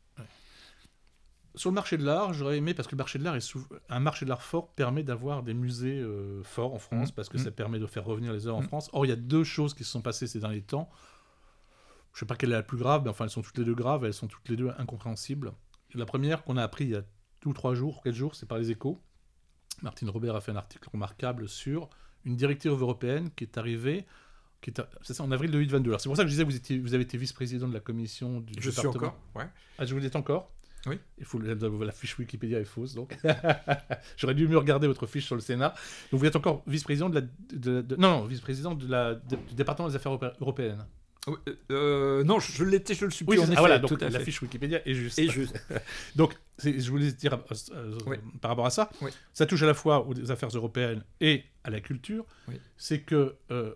Sur le marché de l'art, j'aurais aimé, parce que le marché de l'art, est sous... un marché de l'art fort permet d'avoir des musées euh, forts en France, mmh. parce que mmh. ça permet de faire revenir les œuvres mmh. en France. Or, il y a deux choses qui se sont passées ces derniers temps. Je ne sais pas quelle est la plus grave, mais enfin, elles sont toutes les deux graves, elles sont toutes les deux incompréhensibles. Et la première qu'on a appris il y a deux ou trois jours, quatre jours, c'est par les Échos. Martine Robert a fait un article remarquable sur une directive européenne qui est arrivée, qui est, à... c'est ça, en avril deux mille vingt-deux. Alors, c'est pour ça que je disais que vous, étiez, vous avez été vice-président de la commission du je département. Je suis encore, ouais. Ah, je vous l'êtes encore ? Oui. Il faut, la fiche Wikipédia est fausse, donc j'aurais dû mieux regarder votre fiche sur le Sénat. Donc vous êtes encore vice-président de la, de, de, non, non, vice-président de la, de, du département des affaires européennes. Euh, non, je l'étais, je le suis plus. Oui, en ah, effet, voilà, donc tout à la fait. fiche Wikipédia est juste. Et juste. Donc c'est, je voulais dire euh, oui. par rapport à ça, oui. ça touche à la fois aux affaires européennes et à la culture. Oui. C'est que euh,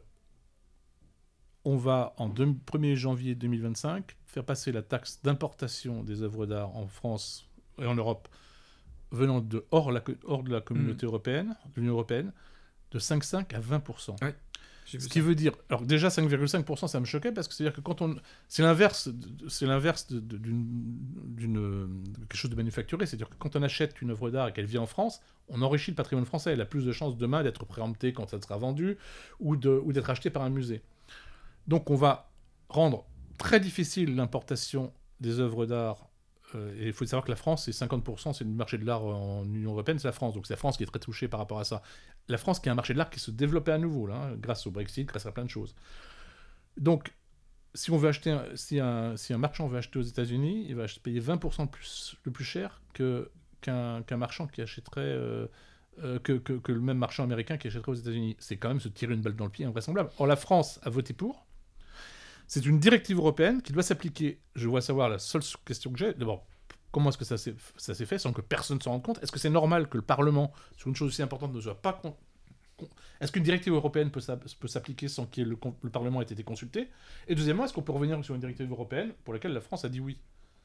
on va en deux, premier janvier deux mille vingt-cinq faire passer la taxe d'importation des œuvres d'art en France et en Europe venant de hors, la, hors de la communauté mmh. européenne, de l'Union européenne, de cinq virgule cinq à vingt pour cent. Oui, ce qui ça. veut dire... Alors déjà, cinq virgule cinq pour cent, ça me choquait, parce que c'est-à-dire que quand on... C'est l'inverse, c'est l'inverse de, de, d'une, d'une, quelque chose de manufacturé. C'est-à-dire que quand on achète une œuvre d'art et qu'elle vient en France, on enrichit le patrimoine français. Elle a plus de chances demain d'être préemptée quand ça sera vendu ou, de, ou d'être achetée par un musée. Donc on va rendre très difficile l'importation des œuvres d'art. Euh, et il faut savoir que la France, c'est cinquante pour cent, c'est le marché de l'art en Union européenne, c'est la France. Donc c'est la France qui est très touchée par rapport à ça. La France qui a un marché de l'art qui se développait à nouveau, là, hein, grâce au Brexit, grâce à plein de choses. Donc, si, on veut acheter un, si, un, si un marchand veut acheter aux États-Unis, il va payer vingt pour cent plus, le plus cher que, qu'un, qu'un marchand qui achèterait... Euh, euh, que, que, que le même marchand américain qui achèterait aux États-Unis. C'est quand même se tirer une balle dans le pied invraisemblable. Or, la France a voté pour. C'est une directive européenne qui doit s'appliquer. Je vois savoir la seule question que j'ai. D'abord, comment est-ce que ça s'est, ça s'est fait sans que personne ne s'en rende compte ? Est-ce que c'est normal que le Parlement, sur une chose aussi importante, ne soit pas... Con... Con... Est-ce qu'une directive européenne peut, sa... peut s'appliquer sans que le... le Parlement ait été consulté ? Et deuxièmement, est-ce qu'on peut revenir sur une directive européenne pour laquelle la France a dit oui ?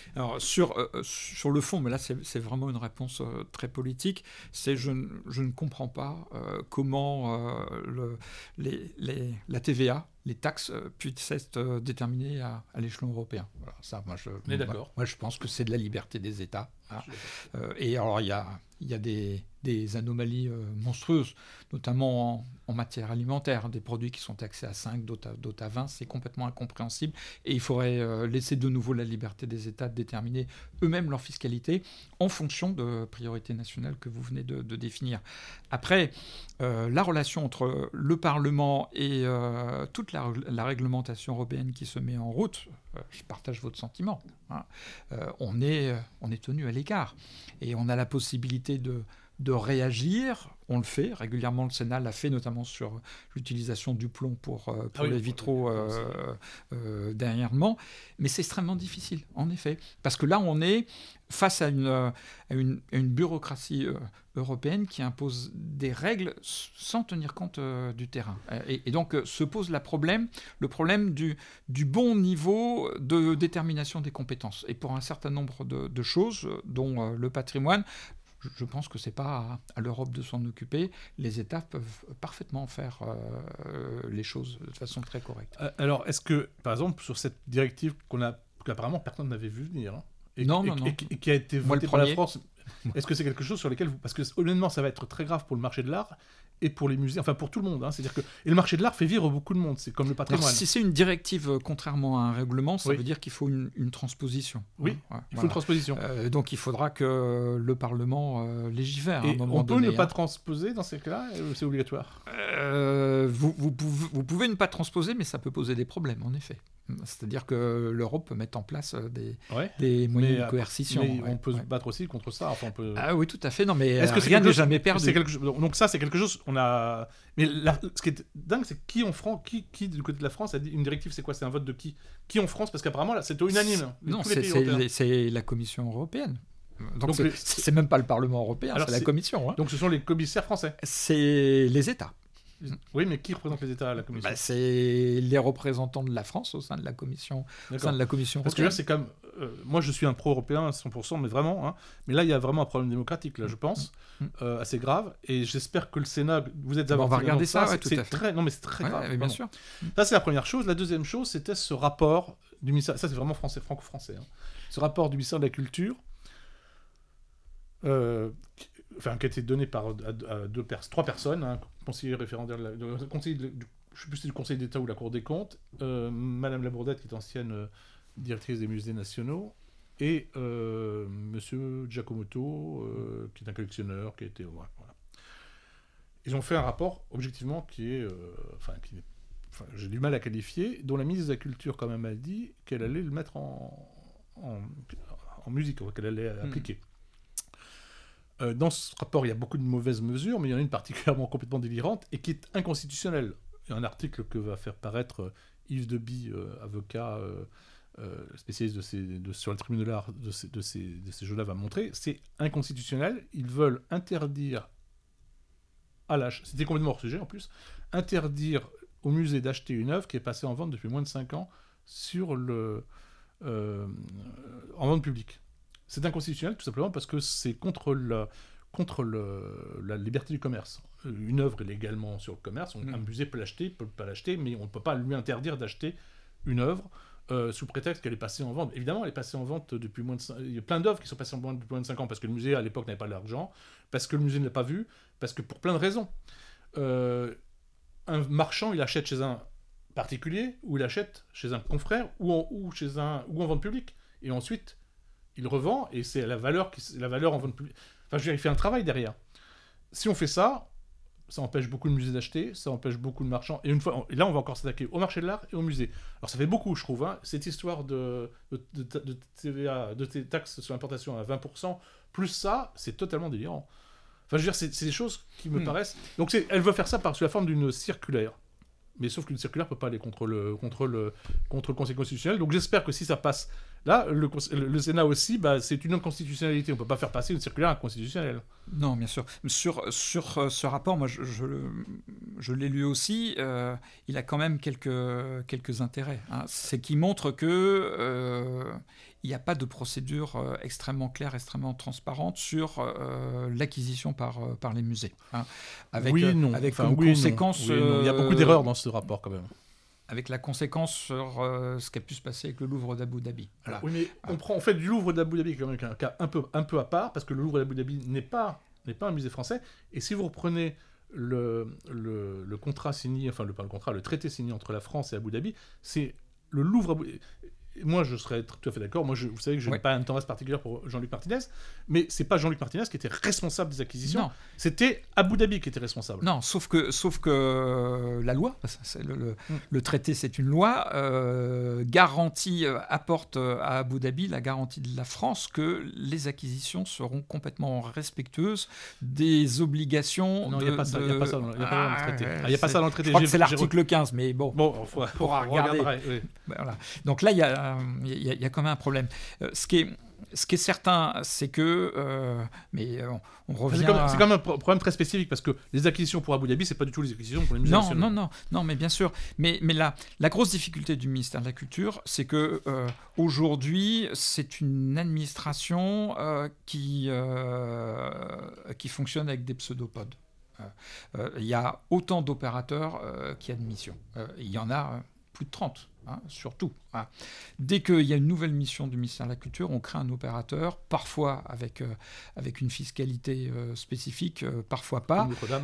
Alors, sur, euh, sur le fond, mais là, c'est, c'est vraiment une réponse euh, très politique, c'est je, je ne comprends pas euh, comment euh, le, les, les, la T V A, les taxes, euh, puissent être euh, déterminées à, à l'échelon européen. Voilà, ça, moi, je, On est d'accord. Moi, moi, je pense que c'est de la liberté des États. Hein. Euh, et alors, il y a, il y a des, des anomalies euh, monstrueuses, notamment en, en matière alimentaire. Des produits qui sont taxés à cinq, d'autres à, d'autres à vingt, c'est complètement incompréhensible. Et il faudrait euh, laisser de nouveau la liberté des États de déterminer eux-mêmes leur fiscalité en fonction de priorités nationales que vous venez de, de définir. Après, euh, la relation entre le Parlement et euh, toute la, la réglementation européenne qui se met en route, euh, je partage votre sentiment. Hein. Euh, on est, on est tenu à l'écart. Et on a la possibilité de, de réagir. On le fait. Régulièrement, le Sénat l'a fait, notamment sur l'utilisation du plomb pour, pour ah oui, les vitraux euh, euh, dernièrement. Mais c'est extrêmement difficile, en effet. Parce que là, on est face à une, à une, à une bureaucratie euh, européenne qui impose des règles sans tenir compte euh, du terrain. Et, et donc, euh, se pose la problème, le problème du, du bon niveau de détermination des compétences. Et pour un certain nombre de, de choses, dont euh, le patrimoine, je pense que ce n'est pas à, à l'Europe de s'en occuper. Les États peuvent parfaitement faire euh, les choses de façon très correcte. Alors, est-ce que, par exemple, sur cette directive qu'on a, qu'apparemment personne n'avait vu venir, hein, et, non, et, non, non. Et, et qui a été votée par la France, est-ce que c'est quelque chose sur lequel vous... Parce que honnêtement, ça va être très grave pour le marché de l'art et pour les musées, enfin pour tout le monde. Hein. C'est-à-dire que et le marché de l'art fait vivre beaucoup de monde. C'est comme le patrimoine. Alors, si c'est une directive, contrairement à un règlement, ça oui. veut dire qu'il faut une, une transposition. Oui, ouais, il voilà. faut une transposition. Euh, donc il faudra que le Parlement euh, légifère. Et à un moment on peut donné, ne hein. pas transposer dans ces cas-là, c'est obligatoire. Euh, vous, vous, pouvez, vous pouvez ne pas transposer, mais ça peut poser des problèmes, en effet. C'est-à-dire que l'Europe peut mettre en place des, ouais. des moyens mais, de coercition. Mais ouais, on peut ouais. se battre aussi contre ça. Enfin, on peut... Ah oui, tout à fait. Non, mais Est-ce que rien n'est jamais perdu. C'est quelque... Donc ça, c'est quelque chose. On a. Mais la... ce qui est dingue, c'est qui en France, qui, qui du côté de la France a dit une directive, c'est quoi? C'est un vote de qui? Qui en France? Parce qu'apparemment là, c'était unanime. Non, c'est, c'est, c'est la Commission européenne. Donc, Donc c'est, les... c'est même pas le Parlement européen, alors c'est, c'est la Commission. Hein. Donc ce sont les commissaires français. C'est les États. Oui, mais qui représente les États à la Commission? Bah, c'est les représentants de la France au sein de la Commission, au sein de la Commission européenne. Parce que là, c'est comme... Euh, moi, je suis un pro-européen à cent pour cent, mais vraiment. Hein, mais là, il y a vraiment un problème démocratique, là, je pense, mmh. euh, assez grave. Et j'espère que le Sénat... Vous êtes bon, on va regarder ça, ça ouais, c'est, tout c'est à fait. Très, non, mais c'est très ouais, grave. Ouais, bien sûr. Ça, c'est la première chose. La deuxième chose, c'était ce rapport du ministère... Ça, c'est vraiment français, franco-français. Hein. Ce rapport du ministère de la Culture... Euh, enfin, qui a été donné par à, à deux pers- trois personnes, un hein, conseiller référendaire, de la, de, conseiller de, du, je ne sais plus si c'est du Conseil d'État ou la Cour des comptes, euh, Madame Labourdette, qui est ancienne euh, directrice des musées nationaux, et euh, Monsieur Giacomoto, euh, qui est un collectionneur, qui a été... Voilà. Ils ont fait un rapport, objectivement, qui est... Euh, enfin, qui est, enfin, j'ai du mal à qualifier, dont la ministre de la Culture, quand même, a dit qu'elle allait le mettre en, en, en musique, qu'elle allait mmh. appliquer. Euh, dans ce rapport, il y a beaucoup de mauvaises mesures, mais il y en a une particulièrement complètement délirante et qui est inconstitutionnelle. Il y a un article que va faire paraître euh, Yves Deby, euh, avocat euh, euh, spécialiste de ces, de, sur le tribunal de l'art de ces, de ces, de ces jeux-là, va montrer. C'est inconstitutionnel. Ils veulent interdire à l'âge, c'était complètement hors sujet en plus, interdire au musée d'acheter une œuvre qui est passée en vente depuis moins de cinq ans sur le, euh, en vente publique. C'est inconstitutionnel tout simplement parce que c'est contre, la, contre le, la liberté du commerce. Une œuvre est légalement sur le commerce, on, mmh. un musée peut l'acheter, peut pas l'acheter, mais on ne peut pas lui interdire d'acheter une œuvre euh, sous prétexte qu'elle est passée en vente. Évidemment, elle est passée en vente depuis moins de cinq... Il y a plein d'œuvres qui sont passées en vente depuis moins de cinq ans parce que le musée à l'époque n'avait pas l'argent, parce que le musée ne l'a pas vu, parce que pour plein de raisons. Euh, un marchand, il achète chez un particulier, ou il achète chez un confrère, ou en, ou chez un, ou en vente publique. Et ensuite... il revend, et c'est la valeur, qui, la valeur en vente publique. Enfin, je veux dire, il fait un travail derrière. Si on fait ça, ça empêche beaucoup de musées d'acheter, ça empêche beaucoup de marchands. Et, une fois, et là, on va encore s'attaquer au marché de l'art et au musée. Alors, ça fait beaucoup, je trouve. Hein, cette histoire de, de, de, de T V A, de taxes sur l'importation à vingt pour cent, plus ça, c'est totalement délirant. Enfin, je veux dire, c'est, c'est des choses qui me hmm. paraissent... Donc, c'est, elle veut faire ça par, sous la forme d'une circulaire. Mais sauf qu'une circulaire ne peut pas aller contre le, contre, le, contre le Conseil constitutionnel. Donc j'espère que si ça passe là, le, le Sénat aussi, bah, c'est une inconstitutionnalité. On ne peut pas faire passer une circulaire inconstitutionnelle. Non, bien sûr. Sur, sur ce rapport, moi, je, je, je l'ai lu aussi. Euh, il a quand même quelques, quelques intérêts. Hein. C'est qu'il montre que... Euh, il n'y a pas de procédure euh, extrêmement claire, extrêmement transparente sur euh, l'acquisition par, euh, par les musées. Hein, avec, oui, non. Avec enfin, comme oui, conséquence... non. Oui, non. Il y a beaucoup d'erreurs dans ce rapport quand même. Avec la conséquence sur euh, ce qui a pu se passer avec le Louvre d'Abu Dhabi. Voilà. Oui, mais on prend en fait du Louvre d'Abu Dhabi quand même un cas un peu, un peu à part, parce que le Louvre d'Abu Dhabi n'est pas, n'est pas un musée français. Et si vous reprenez le, le, le contrat signé, enfin le, pas le contrat, le traité signé entre la France et Abu Dhabi, c'est le Louvre Abu... Moi, je serais tout à fait d'accord. Moi, je, vous savez que je ouais. n'ai pas une tendresse particulière pour Jean-Luc Martinez, mais c'est pas Jean-Luc Martinez qui était responsable des acquisitions. Non. C'était Abu Dhabi qui était responsable. Non, sauf que, sauf que euh, la loi, c'est le, le, mm. le traité, c'est une loi, euh, garantie, euh, apporte à Abu Dhabi la garantie de la France que les acquisitions seront complètement respectueuses des obligations. Non, il n'y a pas ça. Il n'y a pas ça dans, y a pas ah, dans le traité. Il ouais, n'y a pas ça dans le traité. Je crois que c'est l'article quinze, mais bon. Bon, on faut, pourra regarder. Oui. Ben, voilà. Donc là, il y a il y, y a quand même un problème. Euh, ce, qui est, ce qui est certain, c'est que... Euh, mais on, on revient... C'est quand, à... c'est quand même un problème très spécifique, parce que les acquisitions pour Abu Dhabi, c'est pas du tout les acquisitions pour les musées non, nationaux. Non, non, non, mais bien sûr. Mais, mais la, la grosse difficulté du ministère de la Culture, c'est que euh, aujourd'hui, c'est une administration euh, qui, euh, qui fonctionne avec des pseudopodes. Il euh, euh, y a autant d'opérateurs euh, qu'il y a de missions. Il y en a plus de trente. Hein, surtout. Hein. Dès qu'il y a une nouvelle mission du ministère de la Culture, on crée un opérateur, parfois avec, euh, avec une fiscalité euh, spécifique, euh, parfois pas,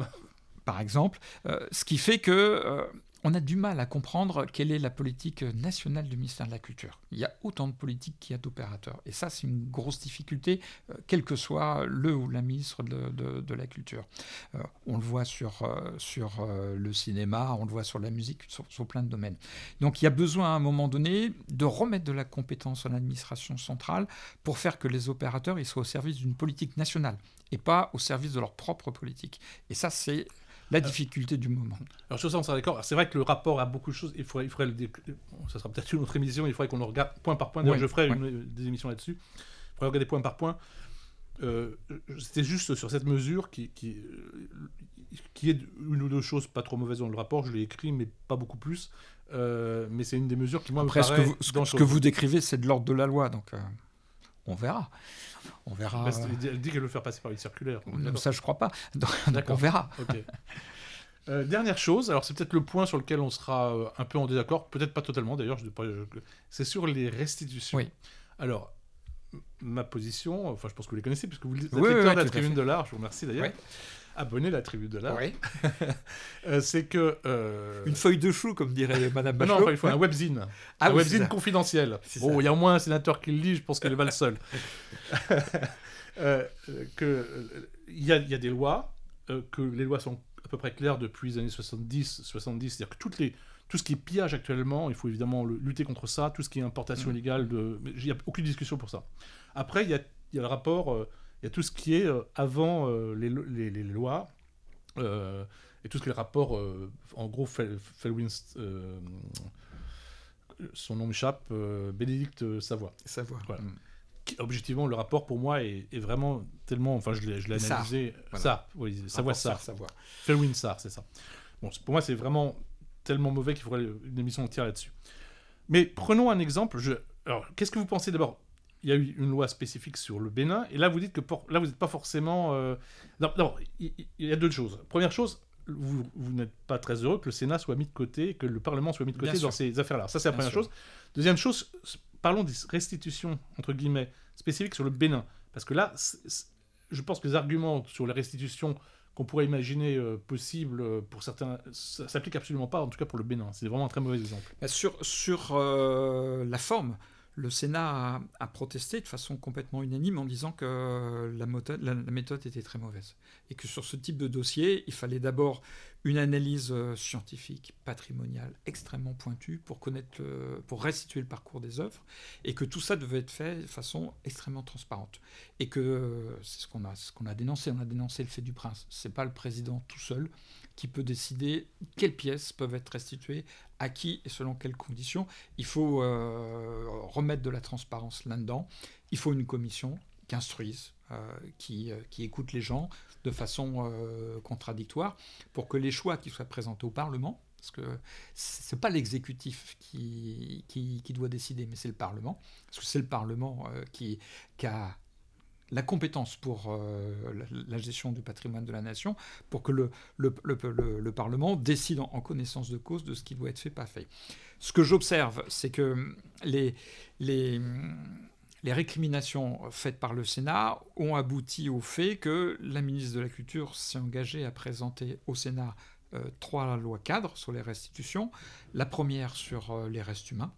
par exemple, euh, ce qui fait que euh, on a du mal à comprendre quelle est la politique nationale du ministère de la Culture. Il y a autant de politiques qu'il y a d'opérateurs. Et ça, c'est une grosse difficulté, euh, quel que soit le ou la ministre de, de, de la Culture. Euh, on le voit sur, euh, sur euh, le cinéma, on le voit sur la musique, sur, sur plein de domaines. Donc il y a besoin, à un moment donné, de remettre de la compétence à l'administration centrale pour faire que les opérateurs ils soient au service d'une politique nationale et pas au service de leur propre politique. Et ça, c'est la difficulté du moment. Alors sur ça, on sera d'accord. C'est vrai que le rapport a beaucoup de choses. Il faudrait, il faudrait le dé... ça sera peut-être une autre émission. Il faudrait qu'on le regarde point par point. D'ailleurs, oui, je ferai oui. une, des émissions là-dessus. Il faudrait regarder point par point. Euh, c'était juste sur cette mesure qui, qui, qui est une ou deux choses pas trop mauvaises dans le rapport. Je l'ai écrit, mais pas beaucoup plus. Euh, mais c'est une des mesures qui, moi, Après, me paraît... ce que vous, ce, ce que vous décrivez, c'est de l'ordre de la loi. Donc, euh, on verra. On verra. Bah, elle dit qu'elle veut faire passer par une circulaire. Non, ça, je crois pas. Donc, donc on verra. Okay. Euh, dernière chose, alors c'est peut-être le point sur lequel on sera euh, un peu en désaccord, peut-être pas totalement d'ailleurs, je, je, c'est sur les restitutions. Oui. Alors, m- ma position, enfin je pense que vous les connaissez, puisque vous êtes oui, lecteur oui, de la oui, Tribune de l'Art, je vous remercie d'ailleurs. Oui. Abonné à la Tribune de l'Art. Oui. euh, c'est que... Euh... Une feuille de chou, comme dirait Madame Bachelot. Non, il faut un webzine. Ah, un oui, webzine confidentiel. Bon, il y a au moins un sénateur qui le lit, je pense qu'elle est pas le seul. euh, que il y, y a des lois, euh, que les lois sont à peu près claires depuis les années soixante-dix, soixante-dix, c'est-à-dire que toutes les, tout ce qui est pillage actuellement, il faut évidemment le, lutter contre ça, tout ce qui est importation mmh. illégale, de, il n'y a aucune discussion pour ça. Après, il y a, y a le rapport, euh, il y a tout ce qui est euh, avant euh, les, les, les lois, euh, et tout ce qui est le rapport, euh, en gros, Felwinst, euh, son nom m'échappe, euh, Bénédicte Savoie. Savoie. Voilà. Mmh. Objectivement, le rapport pour moi est, est vraiment tellement, enfin je l'ai, je l'ai analysé. Voilà. Sarr, oui, Savoie Sarr. Felwine Sarr, c'est ça. Bon, pour moi, c'est vraiment tellement mauvais qu'il faudrait une émission entière là-dessus. Mais prenons un exemple. Je... Alors, qu'est-ce que vous pensez d'abord ? Il y a eu une loi spécifique sur le Bénin, et là vous dites que pour... là vous n'êtes pas forcément. Euh... Non, non, il, il y a deux choses. Première chose. Vous, vous n'êtes pas très heureux que le Sénat soit mis de côté, que le Parlement soit mis de côté Bien dans sûr. Ces affaires-là. Ça, c'est la Bien première sûr. chose. Deuxième chose, parlons des restitutions, entre guillemets, spécifiques sur le Bénin. Parce que là, c'est, c'est, je pense que les arguments sur les restitutions qu'on pourrait imaginer euh, possibles euh, pour certains, ça ne s'applique absolument pas, en tout cas pour le Bénin. C'est vraiment un très mauvais exemple. Sur, sur euh, la forme, le Sénat a, a protesté de façon complètement unanime en disant que la méthode, la, la méthode était très mauvaise. Et que sur ce type de dossier, il fallait d'abord une analyse scientifique, patrimoniale, extrêmement pointue pour connaître, le, pour restituer le parcours des œuvres, et que tout ça devait être fait de façon extrêmement transparente. Et que c'est ce qu'on a, ce qu'on a dénoncé. On a dénoncé le fait du prince. C'est pas le président tout seul qui peut décider quelles pièces peuvent être restituées, à qui et selon quelles conditions. Il faut euh, remettre de la transparence là-dedans. Il faut une commission qui instruise, euh, qui, euh, qui écoute les gens de façon euh, contradictoire, pour que les choix qui soient présentés au Parlement, parce que ce n'est pas l'exécutif qui, qui, qui doit décider, mais c'est le Parlement, parce que c'est le Parlement euh, qui, qui a la compétence pour euh, la, la gestion du patrimoine de la nation, pour que le, le, le, le, le Parlement décide en, en connaissance de cause de ce qui doit être fait, pas fait. Ce que j'observe, c'est que les, les, les récriminations faites par le Sénat ont abouti au fait que la ministre de la Culture s'est engagée à présenter au Sénat euh, trois lois cadres sur les restitutions. La première sur euh, les restes humains.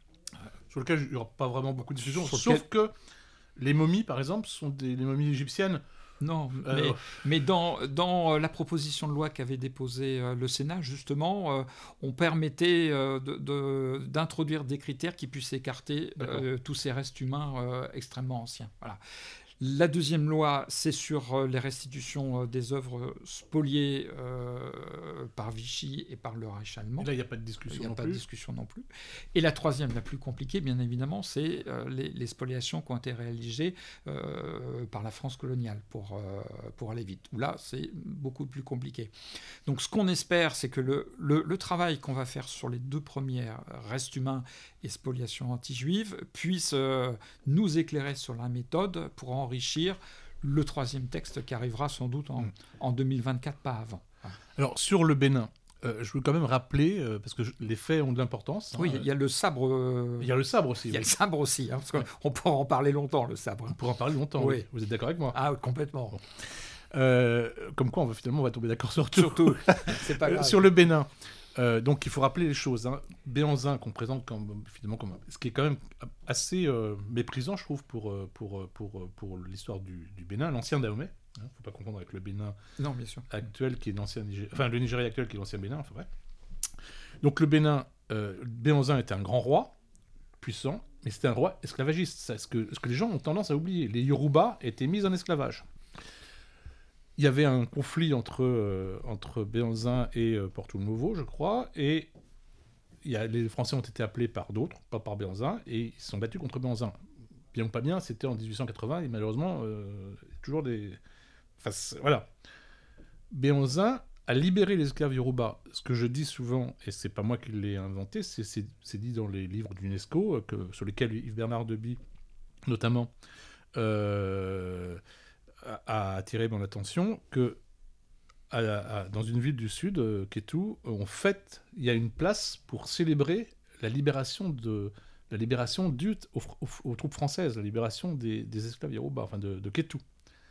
Sur lequel il n'y aura pas vraiment beaucoup de discussions, Sur sauf lequel... que les momies, par exemple, sont des les momies égyptiennes. Non, euh, mais, mais dans, dans la proposition de loi qu'avait déposée euh, le Sénat, justement, euh, on permettait euh, de, de, d'introduire des critères qui puissent écarter euh, tous ces restes humains euh, extrêmement anciens. Voilà. La deuxième loi, c'est sur les restitutions des œuvres spoliées euh, par Vichy et par le Reich allemand. Et là, il n'y a pas de discussion Il n'y a non pas plus. de discussion non plus. Et la troisième, la plus compliquée, bien évidemment, c'est euh, les, les spoliations qui ont été réalisées euh, par la France coloniale, pour, euh, pour aller vite. Où là, c'est beaucoup plus compliqué. Donc, ce qu'on espère, c'est que le, le, le travail qu'on va faire sur les deux premières, restes humains et spoliations anti-juives, puisse euh, nous éclairer sur la méthode pour enrichir le troisième texte qui arrivera sans doute en, mmh. en deux mille vingt-quatre, pas avant. Alors, sur le Bénin, euh, je veux quand même rappeler, euh, parce que je, les faits ont de l'importance. Oui, il hein, y a le sabre. Euh... Il y a le sabre aussi. Il y a oui. le sabre aussi, hein, parce qu'on pourra en parler longtemps, le sabre. On pourra en parler longtemps, oui. oui. Vous êtes d'accord avec moi? Ah, complètement. Bon. Euh, comme quoi, on va, finalement, on va tomber d'accord sur tout. Surtout, c'est pas grave. Sur le Bénin. Euh, donc il faut rappeler les choses. Hein. Béhanzin qu'on présente comme, finalement comme ce qui est quand même assez euh, méprisant, je trouve, pour, pour, pour, pour l'histoire du, du Bénin, l'ancien Dahomey. Il hein, ne faut pas confondre avec le Bénin non, bien sûr. actuel qui est l'ancien Nigeria, enfin le Nigeria actuel qui est l'ancien Bénin. Enfin bref. Donc le Bénin, euh, Béhanzin était un grand roi, puissant, mais c'était un roi esclavagiste. Ça, ce, que, ce que les gens ont tendance à oublier. Les Yoruba étaient mis en esclavage. Il y avait un conflit entre, euh, entre Béhanzin et euh, Porto Novo, je crois, et il y a, les Français ont été appelés par d'autres, pas par Béhanzin, et ils se sont battus contre Béhanzin. Bien ou pas bien, c'était en dix-huit cent quatre-vingts, et malheureusement, euh, toujours des... Enfin, voilà. Béhanzin a libéré les esclaves Yoruba. Ce que je dis souvent, et c'est pas moi qui l'ai inventé, c'est, c'est, c'est dit dans les livres d'UNESCO, que, sur lesquels Yves Bernard Deby, notamment... Euh, a attiré mon attention que à, à, dans une ville du sud, euh, Kétou, on fête, il y a une place pour célébrer la libération de la libération due aux, aux, aux troupes françaises, la libération des, des esclaves Yoruba, enfin de, de Kétou,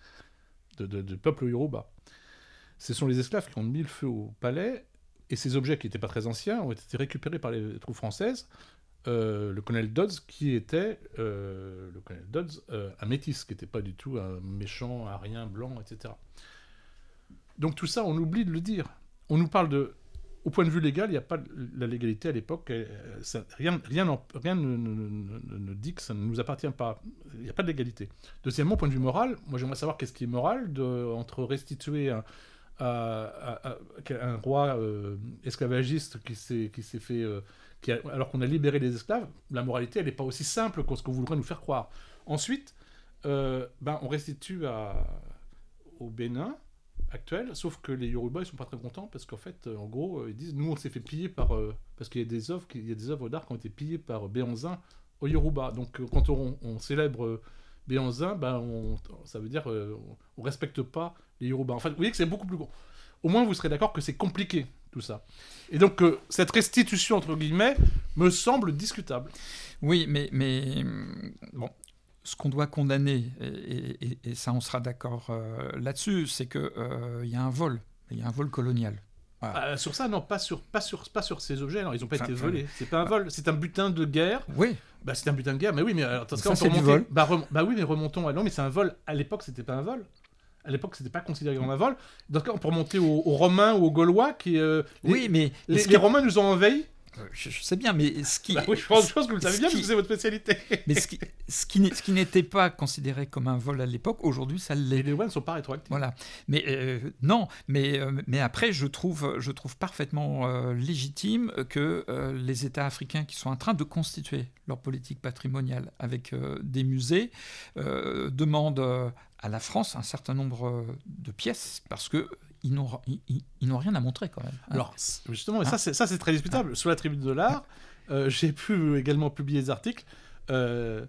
de, de, de peuple Yoruba. Ce sont les esclaves qui ont mis le feu au palais, et ces objets qui n'étaient pas très anciens ont été récupérés par les troupes françaises. Euh, le colonel Dodds, qui était euh, le colonel Dodds, euh, un métis, qui n'était pas du tout un méchant, arien, blanc, et cetera. Donc tout ça, on oublie de le dire. On nous parle de... Au point de vue légal, il n'y a pas de... La légalité à l'époque, ça, rien, rien, en, rien ne, ne, ne, ne dit que ça ne nous appartient pas. Il n'y a pas de légalité. Deuxièmement, point de vue moral, moi j'aimerais savoir qu'est-ce qui est moral de, entre restituer un, à, à, à, un roi euh, esclavagiste qui s'est, qui s'est fait... Euh, Qui a, alors qu'on a libéré les esclaves, la moralité, elle n'est pas aussi simple que ce qu'on voudrait nous faire croire. Ensuite, euh, ben, on restitue à, au Bénin actuel, sauf que les Yoruba, ils sont pas très contents, parce qu'en fait, en gros, ils disent, nous, on s'est fait piller par... Euh, parce qu'il y a des œuvres, il y a des œuvres d'art qui ont été pillées par Béhanzin aux Yoruba. Donc, quand on, on célèbre Béhanzin, ben, on, ça veut dire euh, on ne respecte pas les Yoruba. Enfin, vous voyez que c'est beaucoup plus gros. Au moins, vous serez d'accord que c'est compliqué, tout ça. Et donc, euh, cette restitution, entre guillemets, me semble discutable. Oui, mais, mais bon, ce qu'on doit condamner, et, et, et ça, on sera d'accord euh, là-dessus, c'est qu'il euh, y a un vol, il y a un vol colonial. Voilà. Euh, sur ça, non, pas sur, pas sur, pas sur ces objets, non, ils n'ont pas enfin, été volés. Enfin, c'est pas un vol, c'est un butin de guerre. Oui. Bah, c'est un butin de guerre, mais oui, mais alors, ça, c'est du vol. Bah, rem... bah oui, mais remontons à... Non, mais c'est un vol. À l'époque, c'était pas un vol. À l'époque, c'était pas considéré comme un vol. Dans ce cas, on peut remonter aux, aux Romains ou aux Gaulois qui. Euh, oui, les, mais les, les les Romains nous ont envahis. Je, je sais bien, mais ce qui... Bah oui, je pense, je pense que vous le savez bien, qui, parce que c'est votre spécialité. Mais ce qui, ce qui, ce qui n'était pas considéré comme un vol à l'époque, aujourd'hui, ça l'est. Et les lois ne sont pas rétroactives. Voilà. Mais euh, non, mais, euh, mais après, je trouve, je trouve parfaitement euh, légitime que euh, les États africains qui sont en train de constituer leur politique patrimoniale avec euh, des musées euh, demandent... Euh, à la France un certain nombre de pièces, parce qu'il ils n'ont, ils, ils n'ont rien à montrer quand même. Hein. Alors, justement, et ça, c'est, ça, c'est très discutable. Ah. Sur la Tribune de l'Art, euh, j'ai pu également publier des articles euh,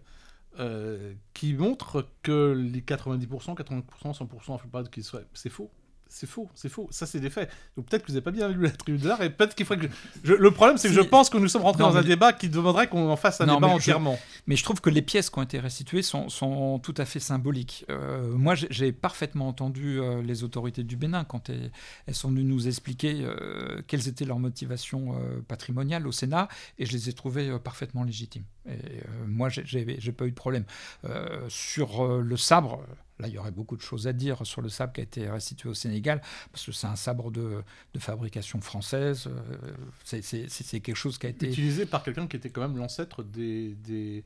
euh, qui montrent que les quatre-vingt-dix pour cent, quatre-vingts pour cent, cent pour cent, qui soient, c'est faux. C'est faux, c'est faux. Ça, c'est des faits. Donc peut-être que vous n'avez pas bien lu la Tribune de l'Art et peut-être qu'il faudrait que je... Je... Le problème, c'est que c'est... je pense que nous sommes rentrés non, dans un débat qui demanderait qu'on en fasse un non, débat mais entièrement. Je... Mais je trouve que les pièces qui ont été restituées sont, sont tout à fait symboliques. Euh, moi, j'ai, j'ai parfaitement entendu euh, les autorités du Bénin quand elles, elles sont venues nous expliquer euh, quelles étaient leurs motivations euh, patrimoniales au Sénat et je les ai trouvées euh, parfaitement légitimes. Et euh, moi, j'ai, j'ai, j'ai pas eu de problème. Euh, sur euh, le sabre... Là, il y aurait beaucoup de choses à dire sur le sabre qui a été restitué au Sénégal, parce que c'est un sabre de, de fabrication française. C'est, c'est, c'est quelque chose qui a été... Utilisé par quelqu'un qui était quand même l'ancêtre des, des,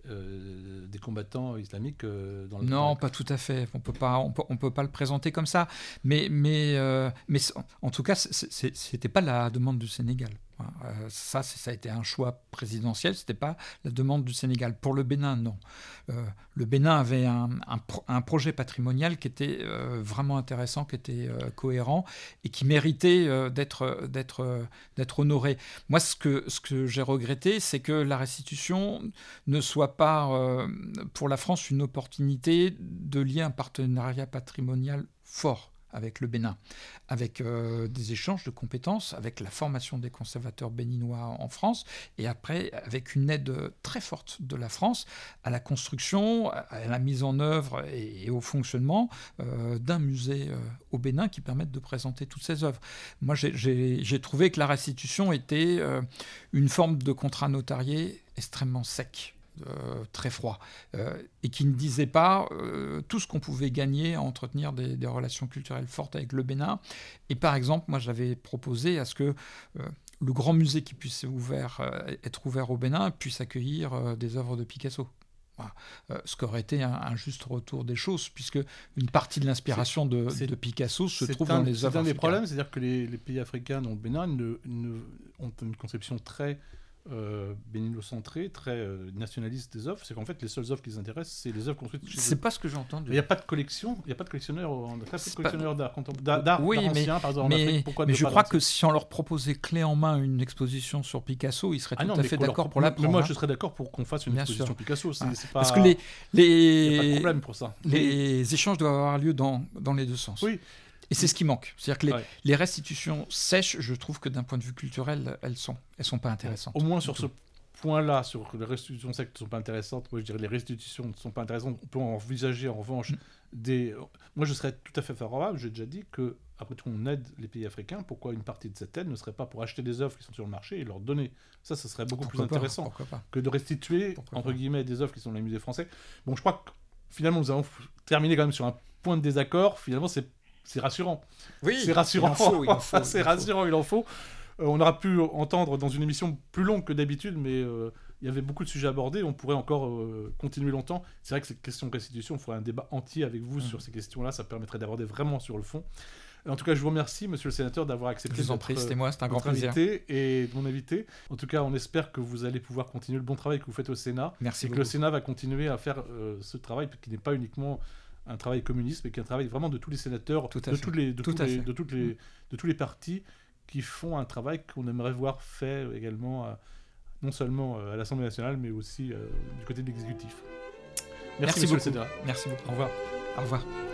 euh, des combattants islamiques euh, dans le... Non, dans pas tout à fait. On peut pas, on peut, on peut pas le présenter comme ça. Mais, mais, euh, mais en tout cas, c'est, c'est, c'était pas la demande du Sénégal. Euh, ça, ça a été un choix présidentiel, ce n'était pas la demande du Sénégal. Pour le Bénin, non. Euh, le Bénin avait un, un, pro, un projet patrimonial qui était euh, vraiment intéressant, qui était euh, cohérent et qui méritait euh, d'être, d'être, euh, d'être honoré. Moi, ce que, ce que j'ai regretté, c'est que la restitution ne soit pas, euh, pour la France, une opportunité de lier un partenariat patrimonial fort avec le Bénin, avec euh, des échanges de compétences, avec la formation des conservateurs béninois en France, et après avec une aide très forte de la France à la construction, à la mise en œuvre et, et au fonctionnement euh, d'un musée euh, au Bénin qui permette de présenter toutes ces œuvres. Moi, j'ai, j'ai, j'ai trouvé que la restitution était euh, une forme de contrat notarié extrêmement sec. Euh, très froid, euh, et qui ne disait pas euh, tout ce qu'on pouvait gagner à entretenir des, des relations culturelles fortes avec le Bénin. Et par exemple, moi j'avais proposé à ce que euh, le grand musée qui puisse ouvert, euh, être ouvert au Bénin puisse accueillir euh, des œuvres de Picasso. Voilà. Euh, ce qui aurait été un, un juste retour des choses, puisque une partie de l'inspiration de, de Picasso se trouve un, dans les œuvres. C'est un des problèmes, c'est-à-dire que les, les pays africains, dont le Bénin, ne, ne, ont une conception très Euh, béninocentré, très euh, nationaliste des œuvres, c'est qu'en fait les seules œuvres qui les intéressent, c'est les œuvres construites chez c'est eux. pas ce que j'ai entendu. Il n'y a pas de collection, il n'y a pas de collectionneurs, on a très peu de collectionneurs d'art, d'art, d'art, oui, d'art mais, ancien, par exemple mais, en Afrique. Pourquoi mais ne je pas crois danser que si on leur proposait clé en main une exposition sur Picasso, ils seraient ah tout non, à fait d'accord leur... pour la mais prendre. moi, hein. je serais d'accord pour qu'on fasse une Bien exposition sûr. Picasso. C'est, ah. c'est pas... Parce que les, les... il n'y a pas de problème pour ça. Les oui. échanges doivent avoir lieu dans, dans les deux sens. Oui. Et c'est ce qui manque. C'est-à-dire que les, ouais. les restitutions sèches, je trouve que d'un point de vue culturel, elles sont, elles sont pas intéressantes. Au moins sur ce point-là, sur les restitutions sèches ne sont pas intéressantes, moi je dirais les restitutions ne sont pas intéressantes. On peut envisager en revanche mm. des... Moi je serais tout à fait favorable, j'ai déjà dit que après tout on aide les pays africains, pourquoi une partie de cette aide ne serait pas pour acheter des œuvres qui sont sur le marché et leur donner. Ça, ça serait beaucoup pourquoi plus pas, intéressant que de restituer, pourquoi entre pas. guillemets, des œuvres qui sont dans les musées français. Bon, je crois que finalement nous avons terminé quand même sur un point de désaccord, finalement c'est, c'est rassurant. Oui, c'est rassurant. Il en faut, il en faut, c'est il en rassurant, faut. il en faut. Euh, on aura pu entendre dans une émission plus longue que d'habitude, mais euh, il y avait beaucoup de sujets abordés, on pourrait encore euh, continuer longtemps. C'est vrai que cette question de restitution, il faudrait un débat entier avec vous mmh. sur ces questions-là, ça permettrait d'aborder vraiment sur le fond. En tout cas, je vous remercie, monsieur le sénateur, d'avoir accepté je vous en prie, c'était moi, c'était un grand plaisir. Et mon invité. En tout cas, on espère que vous allez pouvoir continuer le bon travail que vous faites au Sénat. Merci et beaucoup. que le Sénat va continuer à faire euh, ce travail qui n'est pas uniquement un travail communiste, mais qui est un travail vraiment de tous les sénateurs, tout de, tous les, de, tout tous les, fait. de, toutes les, mmh. de tous les partis qui font un travail qu'on aimerait voir fait également, à, non seulement à l'Assemblée nationale, mais aussi euh, du côté de l'exécutif. Merci, Merci monsieur beaucoup. le sénateur. Merci beaucoup. Au revoir. Au revoir.